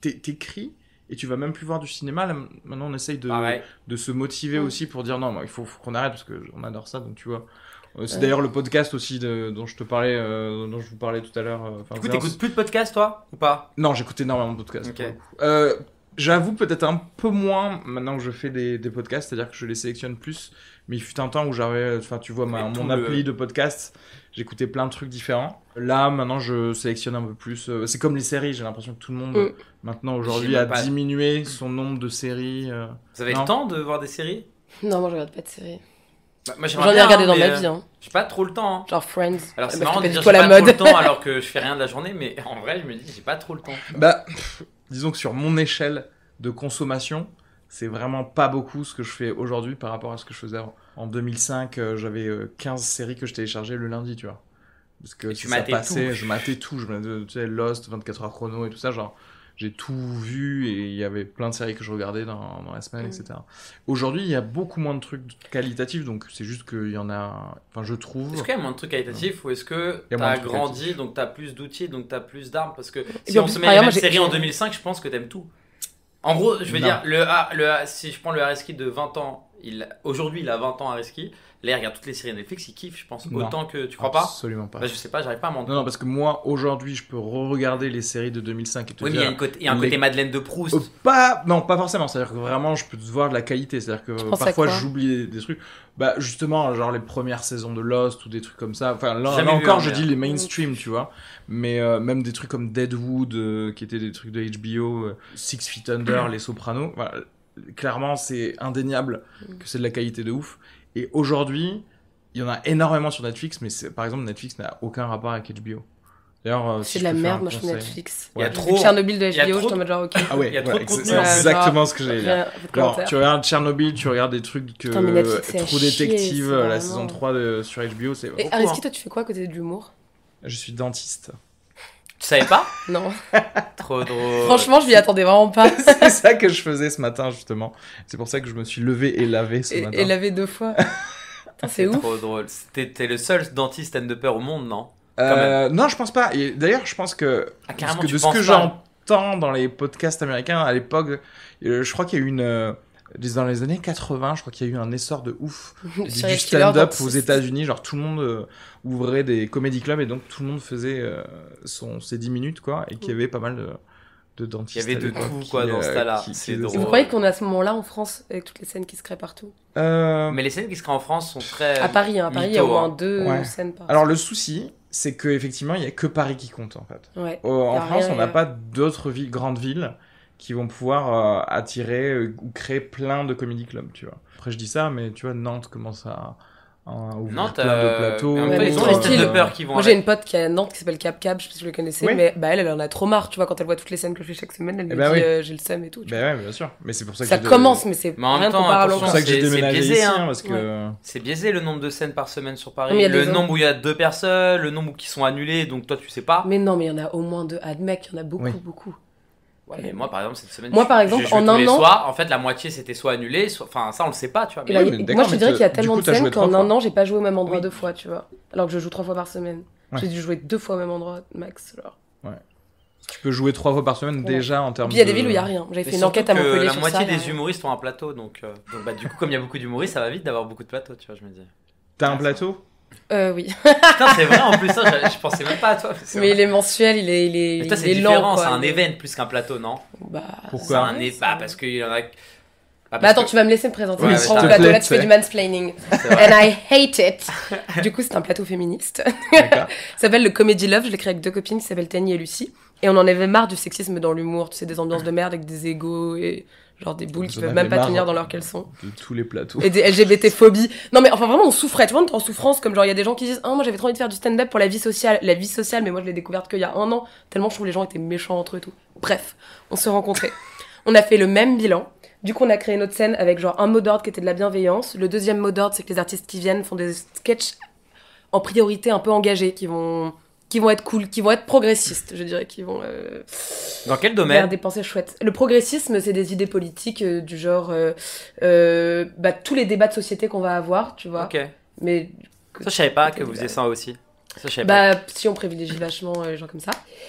t'écris et tu vas même plus voir du cinéma. Là, maintenant, on essaye de, de se motiver mmh. aussi pour dire non, il faut, faut qu'on arrête parce qu'on adore ça. Donc, tu vois. C'est ouais. d'ailleurs le podcast aussi de, dont je te parlais, euh, dont je vous parlais tout à l'heure. Euh, du coup, t'écoutes plus de podcasts, toi, ou pas? Non, j'écoute énormément de podcasts. Okay. Euh, j'avoue peut-être un peu moins maintenant que je fais des, des podcasts, c'est-à-dire que je les sélectionne plus. Mais il fut un temps où j'avais, enfin, tu vois, ma, mon appli le... de podcast, j'écoutais plein de trucs différents. Là, maintenant, je sélectionne un peu plus. Euh, c'est comme les séries, j'ai l'impression que tout le monde, mmh. maintenant, aujourd'hui, a pas... diminué son nombre de séries. Euh... Vous avez non. le temps de voir des séries? Non, moi, je regarde pas de séries. Bah, moi, j'en ai regardé hein, dans ma vie. Hein. J'ai pas trop le temps. Hein. Genre Friends. Alors c'est bah, marrant de dire j'ai pas la trop mode. le temps alors que je fais rien de la journée, mais en vrai je me dis j'ai pas trop le temps. Bah, pff, disons que sur mon échelle de consommation, c'est vraiment pas beaucoup ce que je fais aujourd'hui par rapport à ce que je faisais avant. En deux mille cinq, euh, j'avais euh, quinze séries que je téléchargeais le lundi, tu vois. Parce que si ça passait, tout. je matais tout. Je matais, tu sais, Lost, vingt-quatre heures chrono et tout ça, genre... J'ai tout vu et il y avait plein de séries que je regardais dans, dans la semaine, mmh. et cetera. Aujourd'hui, il y a beaucoup moins de trucs qualitatifs, donc c'est juste qu'il y en a... Enfin, je trouve... Est-ce qu'il y a moins de trucs qualitatifs ou est-ce que t'as grandi, donc t'as plus d'outils, donc t'as plus d'armes? Parce que si on se met les mêmes séries en deux mille cinq, je pense que t'aimes tout. En gros, je veux non. dire, le, le, si je prends le Areski de vingt ans, il, aujourd'hui il a vingt ans Areski, là il regarde toutes les séries Netflix, il kiffe, je pense, non, autant que tu crois pas? Absolument pas. Bah, je sais pas, j'arrive pas à m'en Non, non, parce que moi, aujourd'hui, je peux re-regarder les séries de deux mille cinq et te oui, dire... Oui, mais il y a, y a un côté les... Madeleine de Proust. Euh, pas, non, pas forcément, c'est-à-dire que vraiment, je peux te voir de la qualité, c'est-à-dire que parfois j'oublie des, des trucs. Bah, justement, genre les premières saisons de Lost ou des trucs comme ça. Enfin, là, là encore, vu, je dis les mainstream, tu vois. Mais euh, même des trucs comme Deadwood, euh, qui étaient des trucs de H B O, euh, Six Feet Under, Les Sopranos. Voilà, clairement, c'est indéniable que c'est de la qualité de ouf. Et aujourd'hui, il y en a énormément sur Netflix, mais c'est, par exemple, Netflix n'a aucun rapport avec H B O. D'ailleurs, euh, c'est si de la merde, moi je trouve Netflix. Ouais. Il y a trop. Tchernobyl de H B O, je t'en mets genre ok. Ah ouais, il y a trop ouais, de contenu. C'est exactement ce que j'allais dire. Alors, tu regardes Tchernobyl, tu regardes des trucs que Putain, True Detective, la saison trois de, sur H B O, c'est. Et Areski, toi, tu fais quoi à côté de l'humour? Je suis dentiste. Tu savais pas? Non. Trop drôle. Franchement, je m'y attendais vraiment pas. C'est ça que je faisais ce matin, justement. C'est pour ça que je me suis levé et lavé ce et, matin. Et lavé deux fois. Putain, c'est ouf. Trop drôle. T'es, t'es le seul dentiste stand-upper au monde, non? euh, Non, je pense pas. Et d'ailleurs, je pense que, ah, parce que de ce que pas. j'entends dans les podcasts américains à l'époque, je crois qu'il y a eu une... Dans les années quatre-vingts, je crois qu'il y a eu un essor de ouf du stand-up aux États-Unis. Genre, tout le monde euh, ouvrait des comedy clubs et donc tout le monde faisait euh, son, ses dix minutes, quoi. Et qu'il y avait pas mal de, de dentistes. Il y avait de tout, quoi, dans ce tas-là. C'est drôle. Vous croyez qu'on est à ce moment-là en France, avec toutes les scènes qui se créent partout? euh... Mais les scènes qui se créent en France sont très. À Paris, hein, à Paris, il y a au moins deux ouais. scènes par. Alors, le souci, c'est qu'effectivement, il n'y a que Paris qui compte, en fait. Ouais. Oh, en France, rien, on n'a euh... pas d'autres villes, grandes villes qui vont pouvoir euh, attirer euh, ou créer plein de comedy clubs, tu vois. Après, je dis ça, mais tu vois, Nantes commence à, à ouvrir Nantes, plein euh... de plateaux. Mais ouais, ils ont les stand-uppers qui vont... Moi, avec. j'ai une pote qui est à Nantes qui s'appelle Cap Cap, je sais pas si vous le connaissez, oui. mais bah, elle, elle en a trop marre, tu vois, quand elle voit toutes les scènes que je fais chaque semaine, elle me eh ben dit oui. euh, j'ai le seum et tout. Bah ouais, bien sûr. Mais c'est pour ça que ça j'ai commence, de... mais c'est mais en rien même temps, comparable encore. C'est pour ça que j'ai déménagé biaisé, ici, hein. parce que... Ouais. C'est biaisé le nombre de scènes par semaine sur Paris, non, le nombre où il y a deux personnes, le nombre qui sont annulés, donc toi tu sais pas. Mais non, mais il y en a au moins deux, admec, il y en a beaucoup, oui. beaucoup. Ouais, mais moi par exemple cette semaine moi par exemple je, je en un an soirs, en fait la moitié c'était soit annulé soit enfin ça on le sait pas tu vois mais là, oui, mais moi je te dirais qu'il y a tellement coup, de scènes qu'en un an j'ai pas joué au même endroit oui. deux fois tu vois alors que je joue trois fois par semaine ouais. j'ai dû jouer deux fois au même endroit max alors. Ouais. Tu peux jouer trois fois par semaine ouais. déjà en termes de... Puis il y a des villes où il y a rien. J'avais fait une enquête à Montpellier la sur moitié ça, des humoristes ont un plateau donc, euh, donc bah, du coup comme il y a beaucoup d'humoristes ça va vite d'avoir beaucoup de plateaux tu vois je me dis. T'as un plateau? Euh, oui. Putain, c'est vrai en plus, ça, je, je pensais même pas à toi. Mais, mais il est mensuel, il est, il est, mais toi, il c'est est différent, lent. C'est un event plus qu'un plateau, non? Bah. Pourquoi? un é... Bah, parce qu'il y en a. Bah, bah attends, que... tu vas me laisser me présenter. Ouais, je prends le plateau, là, tu fais du mansplaining. And I hate it. Du coup, c'est un plateau féministe. Ça s'appelle le Comedy Love, je l'ai créé avec deux copines qui s'appellent Tani et Lucie. Et on en avait marre du sexisme dans l'humour, tu sais, des ambiances de merde avec des égos et. Genre des boules qui peuvent même pas tenir dans leurs caleçons. De tous les plateaux. Et des L G B T-phobies. Non mais enfin vraiment on souffrait, tu vois, on était en souffrance comme genre il y a des gens qui disent « Ah, oh, moi j'avais trop envie de faire du stand-up pour la vie sociale. » La vie sociale, mais moi je l'ai découverte qu'il y a un an. Tellement je trouve les gens étaient méchants entre eux et tout. Bref, on se rencontrait. On a fait le même bilan. Du coup on a créé notre scène avec genre un mot d'ordre qui était de la bienveillance. Le deuxième mot d'ordre c'est que les artistes qui viennent font des sketchs en priorité un peu engagés, qui vont... qui vont être cool, qui vont être progressistes, je dirais, qui vont... Euh, Dans quel domaine? Faire des pensées chouettes. Le progressisme, c'est des idées politiques euh, du genre... Euh, euh, bah, tous les débats de société qu'on va avoir, tu vois. Ok. Mais... Ça, je savais pas que vous faisiez ça aussi. Ça, je savais bah, pas. si on privilégie vachement euh, les gens comme ça.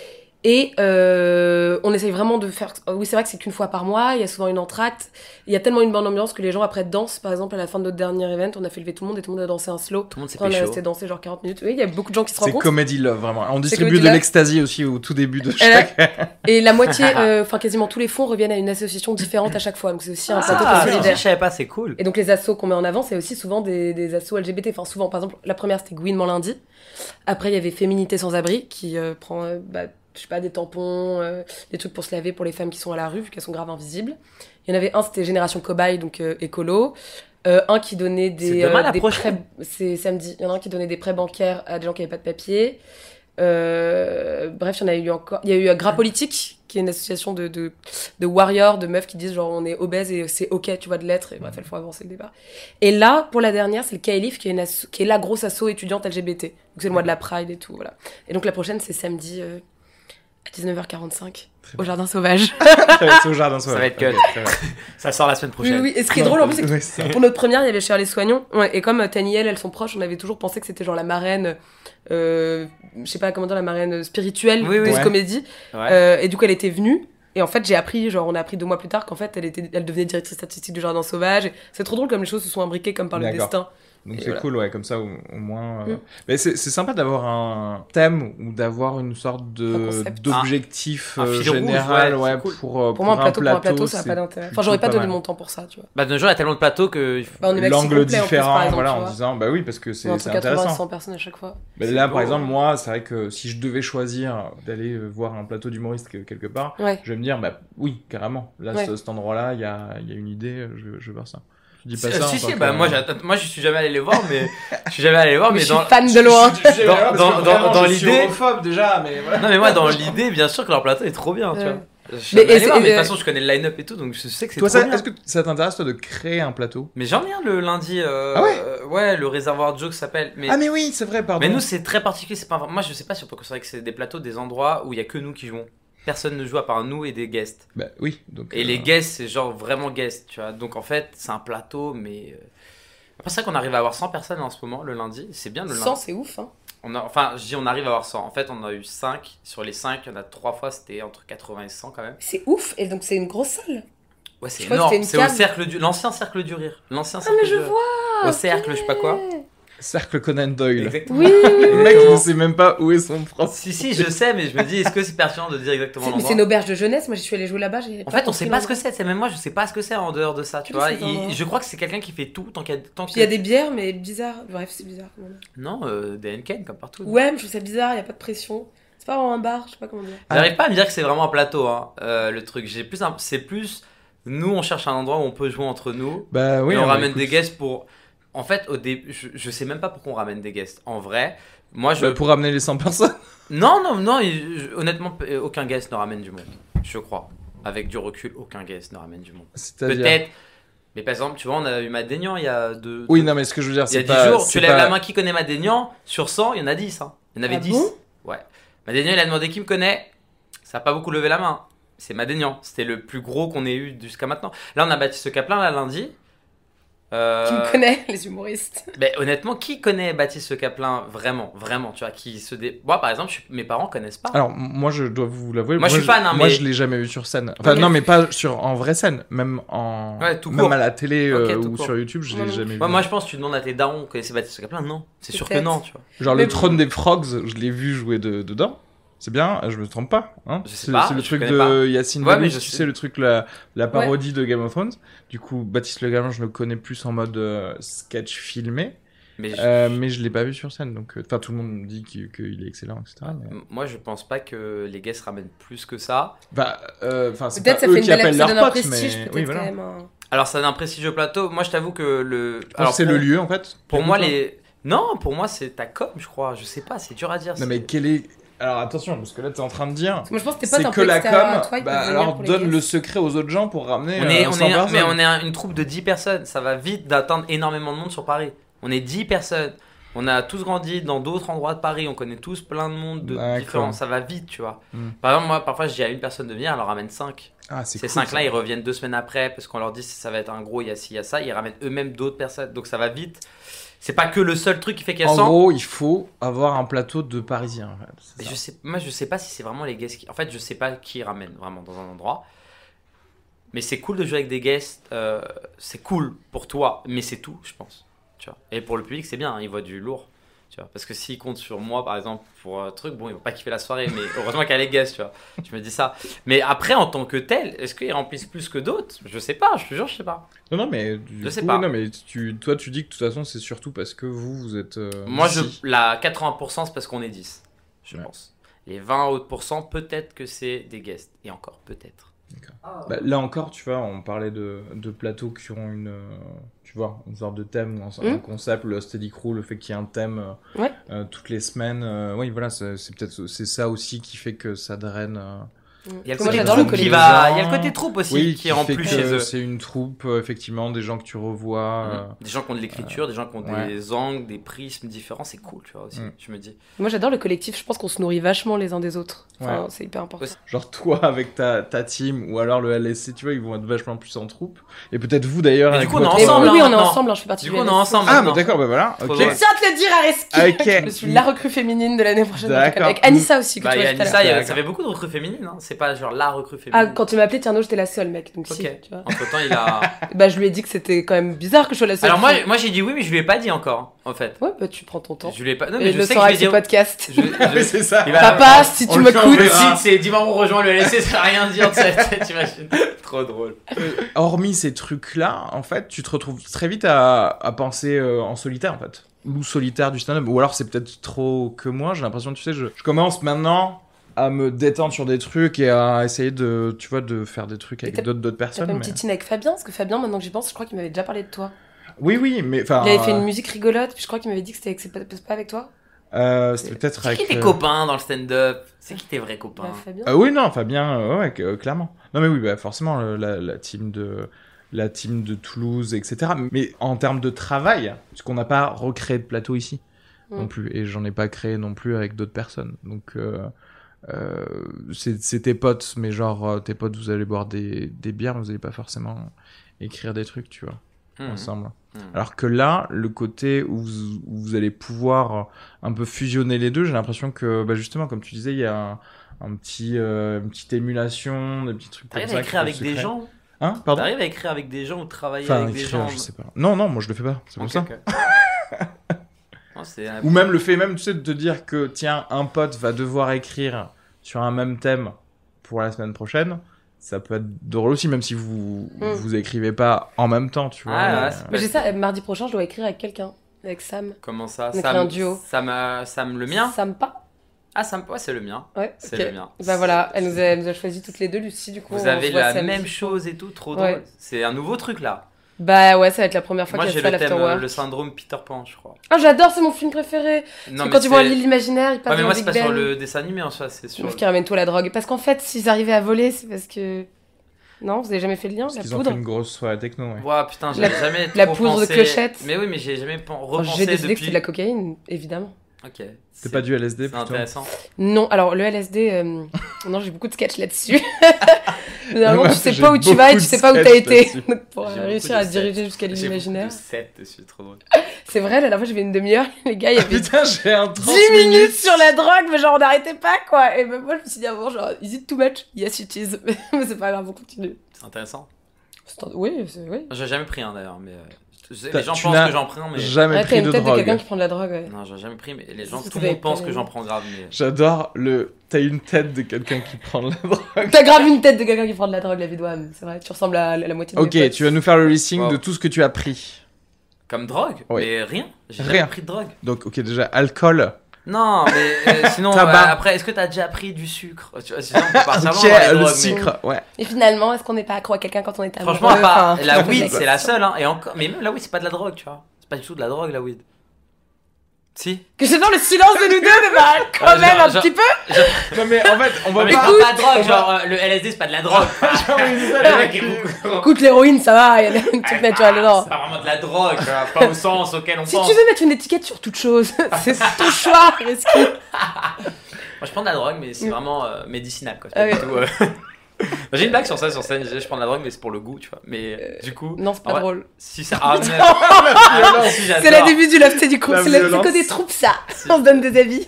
Et euh, on essaye vraiment de faire... Oui, c'est vrai que c'est qu'une fois par mois, il y a souvent une entracte. Il y a tellement une bonne ambiance que les gens après dansent. Par exemple, à la fin de notre dernier event, on a fait lever tout le monde et tout le monde a dansé un slow. Tout le monde s'est On a pécho. resté danser genre quarante minutes. Oui, il y a beaucoup de gens qui se C'est rencontrent. Comedy Love, vraiment. On distribue Comedy de Love. l'ecstasy aussi au tout début de Et, chaque... et la moitié, enfin euh, quasiment tous les fonds reviennent à une association différente à chaque fois. Donc c'est aussi un plateau Ah, qui est je solidaire. savais pas, c'est cool. Et donc les assos qu'on met en avant, c'est aussi souvent des, des assos L G B T. Enfin souvent, par exemple, la première c'était Gouinement lundi. Après il y avait Féminité sans abri qui euh, prend, euh, bah, je sais pas, des tampons, euh, des trucs pour se laver pour les femmes qui sont à la rue vu qu'elles sont grave invisibles. Il y en avait un, c'était Génération Cobaye, donc euh, écolo. Euh, un qui donnait des, C'est demain, euh, la des prochaine. prêts, c'est samedi. Il y en a un qui donnait des prêts bancaires à des gens qui n'avaient pas de papier. Euh, bref, il y en a eu encore. Il y a eu Gras Politique, qui est une association de, de, de warriors, de meufs qui disent genre on est obèse et c'est ok, tu vois, de l'être. Et bref, il faut avancer le débat. Et là, pour la dernière, c'est le K-Elif, qui est, une asso- qui est la grosse asso étudiante L G B T. Donc c'est le mois de la Pride et tout, voilà. Et donc la prochaine, c'est samedi euh, à dix-neuf heures quarante-cinq au Jardin Sauvage. C'est au jardin Ça va être cut. Ça sort la semaine Oui, prochaine. oui. Et ce qui est drôle en plus, c'est que Ouais, c'est ça. pour notre première, il y avait Charlie Soignon. Ouais, et comme euh, Tani et elle, elles sont proches, on avait toujours pensé que c'était genre la marraine, euh, je sais pas comment dire, la marraine spirituelle Oui, oui. de ce Ouais. comédie. Ouais. Euh, et du coup, elle était venue. Et en fait, j'ai appris, genre, on a appris deux mois plus tard qu'en fait, elle était, elle devenait directrice artistique du Jardin Sauvage. Et c'est trop drôle comme les choses se sont imbriquées comme par le D'accord. destin. Donc Et c'est voilà. cool, ouais, comme ça au, au moins. euh, Mm. Mais c'est c'est sympa d'avoir un thème ou d'avoir une sorte Un de concept. d'objectif Un- un euh, fil rouge, général, ouais, ouais, c'est cool. pour euh, Pour moi, un plateau, pour un plateau, ça n'a c'est pas d'intérêt. Enfin, plutôt j'aurais pas pas donné mal. mon temps pour ça, tu vois. Bah, de nos jours, il y a tellement de plateaux que. Bah, on est maxi L'angle complet, en plus, différent, par exemple, voilà, tu en vois. disant bah oui parce que Ou c'est entre c'est quatre-vingts et intéressant. cent personnes à chaque fois. Mais C'est là, beau, par exemple, hein. moi, c'est vrai que si je devais choisir d'aller euh, voir un plateau d'humoriste que- quelque part, Ouais. je vais me dire, bah oui, carrément. Là, Ouais. ce- cet endroit-là, il y a, il y a une idée, euh, je, je veux voir ça. Je dis pas Euh, ça. si, en si, tant que- bah, moi, j'attends- moi, je suis jamais allé les voir, mais. Je suis jamais allé les voir, Mais mais je suis dans. fan de loin. Je- je- je- Dans- parce que dans- vraiment, dans- dans je suis l'idée- homophobe déjà, mais voilà. Non, mais moi, dans l'idée, bien sûr que leur plateau est trop bien, tu Ouais. vois. Je suis Mais- jamais et allé voir, c'est- mais de toute euh, façon, je connais le line-up et tout, donc je sais que c'est Toi, trop ça- bien. est-ce que ça t'intéresse toi de créer un plateau? Mais j'en ai un le lundi. euh, Ah ouais euh, Ouais, le réservoir de Joke s'appelle. Mais... Ah mais oui, c'est vrai, pardon. Mais nous, c'est très particulier. C'est pas... Moi, je sais pas si on peut considérer que c'est des plateaux, des endroits où il y a que nous qui jouons. Personne ne joue à part nous et des guests. Bah oui, donc. Et euh, les guests, c'est genre vraiment guests, tu vois. Donc en fait, c'est un plateau, mais. euh, Après, c'est vrai qu'on arrive à avoir cent personnes en ce moment, le lundi. C'est bien le cent, lundi. c'est ouf, hein. On a... Enfin, je dis on arrive à avoir cent. En fait, on a eu cinq. Sur les cinq, il y en a trois fois, c'était entre quatre-vingts et cent quand même. C'est ouf. Et donc, c'est une grosse salle. Ouais, c'est Je crois que c'était énorme. une C'est au cave. cercle du. L'ancien cercle du rire. L'ancien Ah, cercle mais je du rire. vois. Au cercle, je sais pas quoi. Cercle Conan Doyle. Exactement. Oui, oui, oui. Le mec, il Exactement. ne sait même pas où est son prof. Si, si, je sais, mais je me dis, est-ce que c'est pertinent de dire exactement C'est- mais l'endroit? c'est une auberge de jeunesse. Moi, j'y suis allée jouer là-bas. j'ai En pas fait, on compris sait pas ce que l'endroit. c'est. C'est même moi, je sais pas ce que c'est en dehors de ça, tu Qu'est-ce vois. que c'est, Il- l'endroit je crois que c'est quelqu'un qui fait tout tant qu'il y a, tant Puis il y a qu'il des bières, mais bizarre. Bref, c'est bizarre. Quand même. Non, euh, des Henken comme partout. Ouais, mais je trouve ça bizarre. Il y a pas de pression. C'est pas vraiment un bar. Je sais pas comment dire. J'arrive pas à me dire que c'est vraiment un plateau, hein, euh, le truc. J'ai plus, un- c'est plus, nous, on cherche un endroit où on peut jouer entre nous. Bah oui. et on bah, ramène écoute, des guests pour. En fait, au début, je, je sais même pas pourquoi on ramène des guests. En vrai, moi, je. bah, pour ramener les cent personnes. Non, non, non. il- je- honnêtement, euh, aucun guest ne ramène du monde. Je crois. Avec du recul, aucun guest ne ramène du monde. C'est-à-dire. Peut-être. Mais par exemple, tu vois, on a eu Madénian il y a deux. Oui, non, mais ce que je veux dire, Il y a c'est dix pas. jours, tu c'est lèves pas- la main qui connaît Madénian, sur cent, il y en a dix. Hein. Il y en avait Ah dix. bon Ouais. Madénian, il a demandé qui me connaît. Ça n'a pas beaucoup levé la main. C'est Madénian. C'était le plus gros qu'on ait eu jusqu'à maintenant. Là, on a Baptiste Caplin, là, lundi. Euh, Qui me connaît, les humoristes. Mais honnêtement, qui connaît Baptiste Caplin vraiment, vraiment, tu vois, qui se dé... Moi, par exemple, je suis- mes parents connaissent pas. Alors, m- moi, je dois vous l'avouer. Moi, je suis fan, hein, Moi, mais- je l'ai jamais vu sur scène. Enfin, Ok. non, mais pas sur, en vraie scène. Même en. Ouais, tout même court. à la télé Ok, euh, tout ou court. sur YouTube, je Moi l'ai non jamais Moi, vu. moi, je pense que tu demandes à tes darons, connaissez Baptiste Caplin? Non, c'est sûr que Peut-être. non, tu vois. Genre, Mais le trône des Frogs, je l'ai vu jouer de, dedans. C'est bien, je me trompe pas. Hein Je sais c'est pas, c'est le je truc connais de Yacine Ouais, Valous, mais je tu sais. sais, le truc, la, la parodie de Game of Thrones. Du coup, Baptiste Le Gamin, je le connais plus en mode euh, sketch filmé. Mais je- Euh, mais je l'ai pas vu sur scène. Donc, enfin, tout le monde me dit qu'il qu'il est excellent, et cetera. Mais... Moi, je pense pas que les guests ramènent plus que ça. Bah, euh, enfin, c'est Peut-être pas ça eux fait une qui belle appellent ça leurs donne un potes, prestige, mais peut-être oui, quand voilà. même. hein. Alors, ça a un prestigieux plateau. Moi, je t'avoue que le. Je pense Alors, que c'est pour- le lieu, en fait. Pour moi, Toi les. Non, pour moi, c'est ta com, je crois. Je sais pas, c'est dur à dire. Non, c'est- mais quel est. Alors, attention, parce que là, t'es en train de dire. Parce que moi, je pense que t'es pas C'est un que peu la extérieur à com, toi, ils bah, peuvent venir alors pour les donne le guests. secret aux autres gens pour ramener On est, euh, on cent est, personnes. mais on est un- une troupe de dix personnes. Ça va vite d'atteindre énormément de monde sur Paris. On est dix personnes. On a tous grandi dans d'autres endroits de Paris. On connaît tous plein de monde de D'accord. différents. Ça va vite, tu vois. Hmm. Par exemple, moi, parfois, je dis à une personne de venir, elle en ramène cinq. Ah, c'est Ces cool, cinq-là, ça. ils reviennent deux semaines après parce qu'on leur dit que ça va être un gros, il y a ci, il y a ça. Ils ramènent eux-mêmes d'autres personnes. Donc ça va vite. C'est pas que le seul truc qui fait qu'elle En sent. gros, il faut avoir un plateau de Parisiens. En fait. C'est ça. Je sais, moi, je sais pas si c'est vraiment les guests qui. En fait, je sais pas qui ramène vraiment dans un endroit. Mais c'est cool de jouer avec des guests. Euh, c'est cool pour toi, mais c'est tout, je pense. Tu vois. Et pour le public, c'est bien. Hein, ils voient du lourd. Tu vois. Parce que s'ils comptent sur moi, par exemple, pour un truc, bon, ils vont pas kiffer la soirée. Mais heureusement qu'il y a les guests, tu vois. Je me dis ça. Mais après, en tant que tel, est-ce qu'ils remplissent plus que d'autres? Je sais pas. Je te jure, je sais pas. Non, non, mais du Je sais coup, pas. Non, mais tu, toi, tu dis que de toute façon, c'est surtout parce que vous, vous êtes. Euh, Moi, je, ici. la quatre-vingts pour cent, c'est parce qu'on est dix. Je Ouais. pense. Les vingt autres pourcents, peut-être que c'est des guests. Et encore, peut-être. Bah, là encore, tu vois, on parlait de, de plateaux qui ont une, euh, tu vois, une sorte de thème ou un, Mm. un concept, le Steady Crew, le fait qu'il y ait un thème euh, Ouais. euh, toutes les semaines. euh, oui, voilà, c'est c'est peut-être c'est ça aussi qui fait que ça draine. euh, Il y a le Moi, côté j'adore le troupe qui collectif. va. Il y a le côté troupe aussi oui, qui rentre fait plus que chez eux. c'est une troupe, euh, effectivement, des gens que tu revois. euh, Des gens qui ont de l'écriture, des gens qui ont ouais. des angles, des prismes différents, c'est cool, tu vois aussi. Mm. Je me dis. Moi, j'adore le collectif. Je pense qu'on se nourrit vachement les uns des autres. Enfin, Ouais. c'est hyper important. Genre toi avec ta, ta team ou alors le L S C, tu vois, ils vont être vachement plus en troupe. Et peut-être vous d'ailleurs. Mais du avec coup, on est votre- Mais ensemble, oui, oui, hein, on est maintenant. ensemble. hein, je fais partie Du du coup, on est L S C. ensemble. Ah, maintenant. mais d'accord, bah voilà. Faut Ok. Je voir. tiens à te le dire, Areski. Ok. Je suis la recrue féminine de l'année prochaine. D'accord. Avec Anissa aussi, que Bah, tu il y vois a tout à l'heure. Anissa, il y a- D'accord. ça fait beaucoup de recrues féminines, hein. C'est pas genre la recrue Ah, féminine. quand tu m'as appelé Tierno, j'étais la seule, mec. Donc si, Ok. tu vois. Entre temps, il a. Bah, je lui ai dit que c'était quand même bizarre que je sois la seule. Alors, moi, fille. moi j'ai dit oui, mais je lui ai pas dit encore, en fait. Ouais, bah, tu prends ton temps. Je lui ai pas. Non, Et mais il je le sais que saura je vais avec ce dire. podcast. Je, Ah, mais je... c'est ça. Il va- Papa, si on tu le fait en m'écoutes. Le verra. site, c'est dis-moi, rejoint le L S C, ça va rien dire, tu sais, t'imagines. Trop drôle. Hormis ces trucs-là, en fait, tu te retrouves très vite à, à penser euh, en solitaire, en fait. Ou solitaire du stand-up. Ou alors c'est peut-être trop que moi, j'ai l'impression, tu sais, je, je commence maintenant à me détendre sur des trucs et à essayer de, tu vois, de faire des trucs avec t'as- d'autres d'autres T'as personnes. pas une mais- petite avec Fabien, parce que Fabien, maintenant que j'y pense, je crois qu'il m'avait déjà parlé de toi. Oui, oui, mais enfin... Il avait fait euh, une musique rigolote, puis je crois qu'il m'avait dit que c'était que c'est pas, c'est pas avec toi. euh, c'était peut-être C'est avec... qui tes euh, copains dans le stand-up? C'est qui tes vrais copains? Bah, Fabien. Euh, oui, non, Fabien, euh, ouais, euh, clairement. Non, mais oui, bah, forcément, euh, la, la team de la team de Toulouse, et cetera. Mais en termes de travail, parce qu'on n'a pas recréé de plateau ici Mm. non plus, et j'en ai pas créé non plus avec d'autres personnes. Donc, euh, euh, c'est c'est tes potes, mais genre, euh, tes potes, vous allez boire des, des bières, mais vous allez pas forcément écrire des trucs, tu vois, Mhm. ensemble. Mhm. Alors que là, le côté où vous, où vous allez pouvoir un peu fusionner les deux, j'ai l'impression que, bah justement, comme tu disais, il y a un, un petit, euh, une petite émulation, des petits trucs comme T'arrives ça. à qui écrire peuvent avec se des créer. gens? Hein, pardon. T'arrives à écrire avec des gens ou travailler Enfin, avec des écrire, gens? je sais pas. Non, non, moi je le fais pas. C'est pour Ok, ça. ok. Non, c'est un- Ou même le fait même, tu sais, de te dire que tiens, un pote va devoir écrire sur un même thème pour la semaine prochaine. Ça peut être drôle aussi, même si vous Mm. vous écrivez pas en même temps, tu vois. Ah, mais, ouais, euh, c'est Mais j'ai ça, euh, mardi prochain, je dois écrire avec quelqu'un. Avec Sam. Comment ça? On écrit Sam, un duo. Sam, euh, Sam le mien? Sam pas. Ah, Sam, ouais, c'est le mien. Ouais, C'est ok. le mien. Bah voilà, elle nous a, elle nous a choisi toutes les deux, Lucie, du coup. Vous on avez se voit la samedi. même chose et tout, trop Ouais. drôle. C'est un nouveau truc là. Bah ouais, ça va être la première fois Moi qu'il y j'ai a ça le à thème, euh, l'Afterwork. le syndrome Peter Pan, je crois. Ah, j'adore, c'est mon film préféré. Non, Parce que quand mais ils vont à c'est- l'île imaginaire, ils passent Ouais, mais dans moi le c'est Big pas sur Ben. le dessin animé en soi, c'est sur. Meuf qui ramène tout la drogue. Parce qu'en fait, s'ils arrivaient à voler, c'est parce que. Non, vous avez jamais fait le lien? Parce La qu'ils ont poudre? fait une grosse soirée techno, ouais. Ouah, putain, j'ai La- jamais la trop poudre de pensé- clochette. Mais oui, mais j'ai jamais pen- Oh, repensé j'ai décidé que depuis. c'était de la cocaïne, évidemment. Ok. C'est pas du L S D C'est plutôt. intéressant. Non, alors le L S D, euh, non, j'ai beaucoup de sketchs là-dessus. Normalement, Ouais, tu sais j'ai pas où tu vas et beaucoup tu sais de pas où t'as sketchs été. là-dessus. Donc, pour J'ai euh, réussir beaucoup à de se diriger sketchs. jusqu'à l'île J'ai beaucoup imaginaire. de sept dessus, trop drôle. C'est vrai, la dernière fois, j'avais une demi-heure, les gars, il y avait Putain, j'ai un trente dix minutes sur la drogue, mais genre on n'arrêtait pas quoi. Et même moi, je me suis dit avant, genre, is it too much? Yes, it is. Mais c'est pas grave, on continue. C'est intéressant. C'est un- Oui, c'est oui. J'ai jamais pris un d'ailleurs, mais. euh, je sais- T'as- Les gens tu pensent n'as que j'en prends, mais. Jamais Ouais, t'as pris une de tête de quelqu'un drogue. qui prend de la drogue, ouais. Non, j'ai jamais pris, mais les gens, Si, tout vous le avez monde pense pas que les- j'en prends grave, mais. J'adore le. T'as une tête de quelqu'un qui prend de la drogue. T'as grave une tête de quelqu'un qui prend de la drogue, la vie de Wham, c'est vrai. Tu ressembles à la, la moitié de Ok, mes potes. tu vas nous faire le listing Wow. de tout ce que tu as pris. Comme drogue? Oui. Mais rien. J'ai Rien. jamais pris de drogue. Donc, ok, déjà, alcool. Non, mais euh, sinon, Tabac. euh, après, est-ce que t'as déjà pris du sucre? Tu vois, sinon, on peut partir Ok, loin dans les le drogues, mais- sucre, ouais. Et finalement, est-ce qu'on n'est pas accro à quelqu'un quand on est amoureux? Franchement, pas. Enfin, La je pose weed, la c'est la question. seule, hein. Et encore... Mais même la weed, c'est pas de la drogue, tu vois. C'est pas du tout de la drogue, la weed. Si? Que j'adore le silence de nous deux, mais bah, quand Ouais, même genre- un genre- petit peu. Non, mais en fait, on va Mais pas. pas, pas de drogue, genre euh, le L S D, c'est pas de la drogue. Le mec est beaucoup- Écoute, l'héroïne, ça va, il y a une truc naturel dedans. C'est pas vraiment de la drogue, tu vois, pas au sens auquel on Si pense. tu veux mettre une étiquette sur toute chose, c'est ton choix, Reski. Moi, je prends de la drogue, mais c'est vraiment euh, médicinal, quoi. C'est Ah pas du tout, euh, J'ai une blague sur ça sur scène. Je prends de la drogue, mais c'est pour le goût, tu vois. Mais euh, du coup. Non, c'est pas ouais, drôle. Si ça. Ah, mais... ah, si, c'est le début du love, c'est du coup. C'est le côté troupe, ça. Si. On se donne des avis.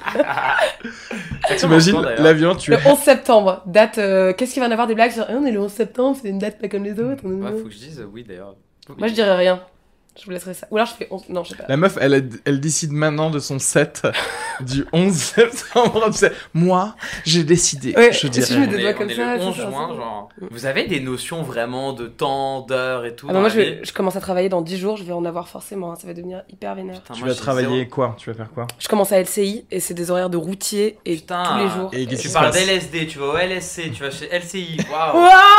T'imagines l'avion, tu Le onze septembre, date. Euh, Qu'est-ce qu'il va y en avoir des blagues sur. On est le onze septembre, c'est une date pas comme les autres. Ouais, faut que je dise oui d'ailleurs. Moi, je dirais rien. Je vous laisserai ça. Ou alors je fais onze... Non, je sais pas. La meuf, elle, elle décide maintenant de son set du onze septembre. Moi, j'ai décidé. Ouais, je dirais. Je me doigts comme on est ça. Le onze juin, genre. Vous avez des notions vraiment de temps, d'heure et tout. Ah bah moi, je, vais, je commence à travailler dans dix jours. Je vais en avoir forcément. Hein, ça va devenir hyper vénère. Putain, tu moi, vas travailler zéro... quoi? Tu vas faire quoi? Je commence à L C I et c'est des horaires de routier et Putain. tous les jours. Et tu parles d'L S D, tu vas au L S C, tu vas chez L C I. Waouh.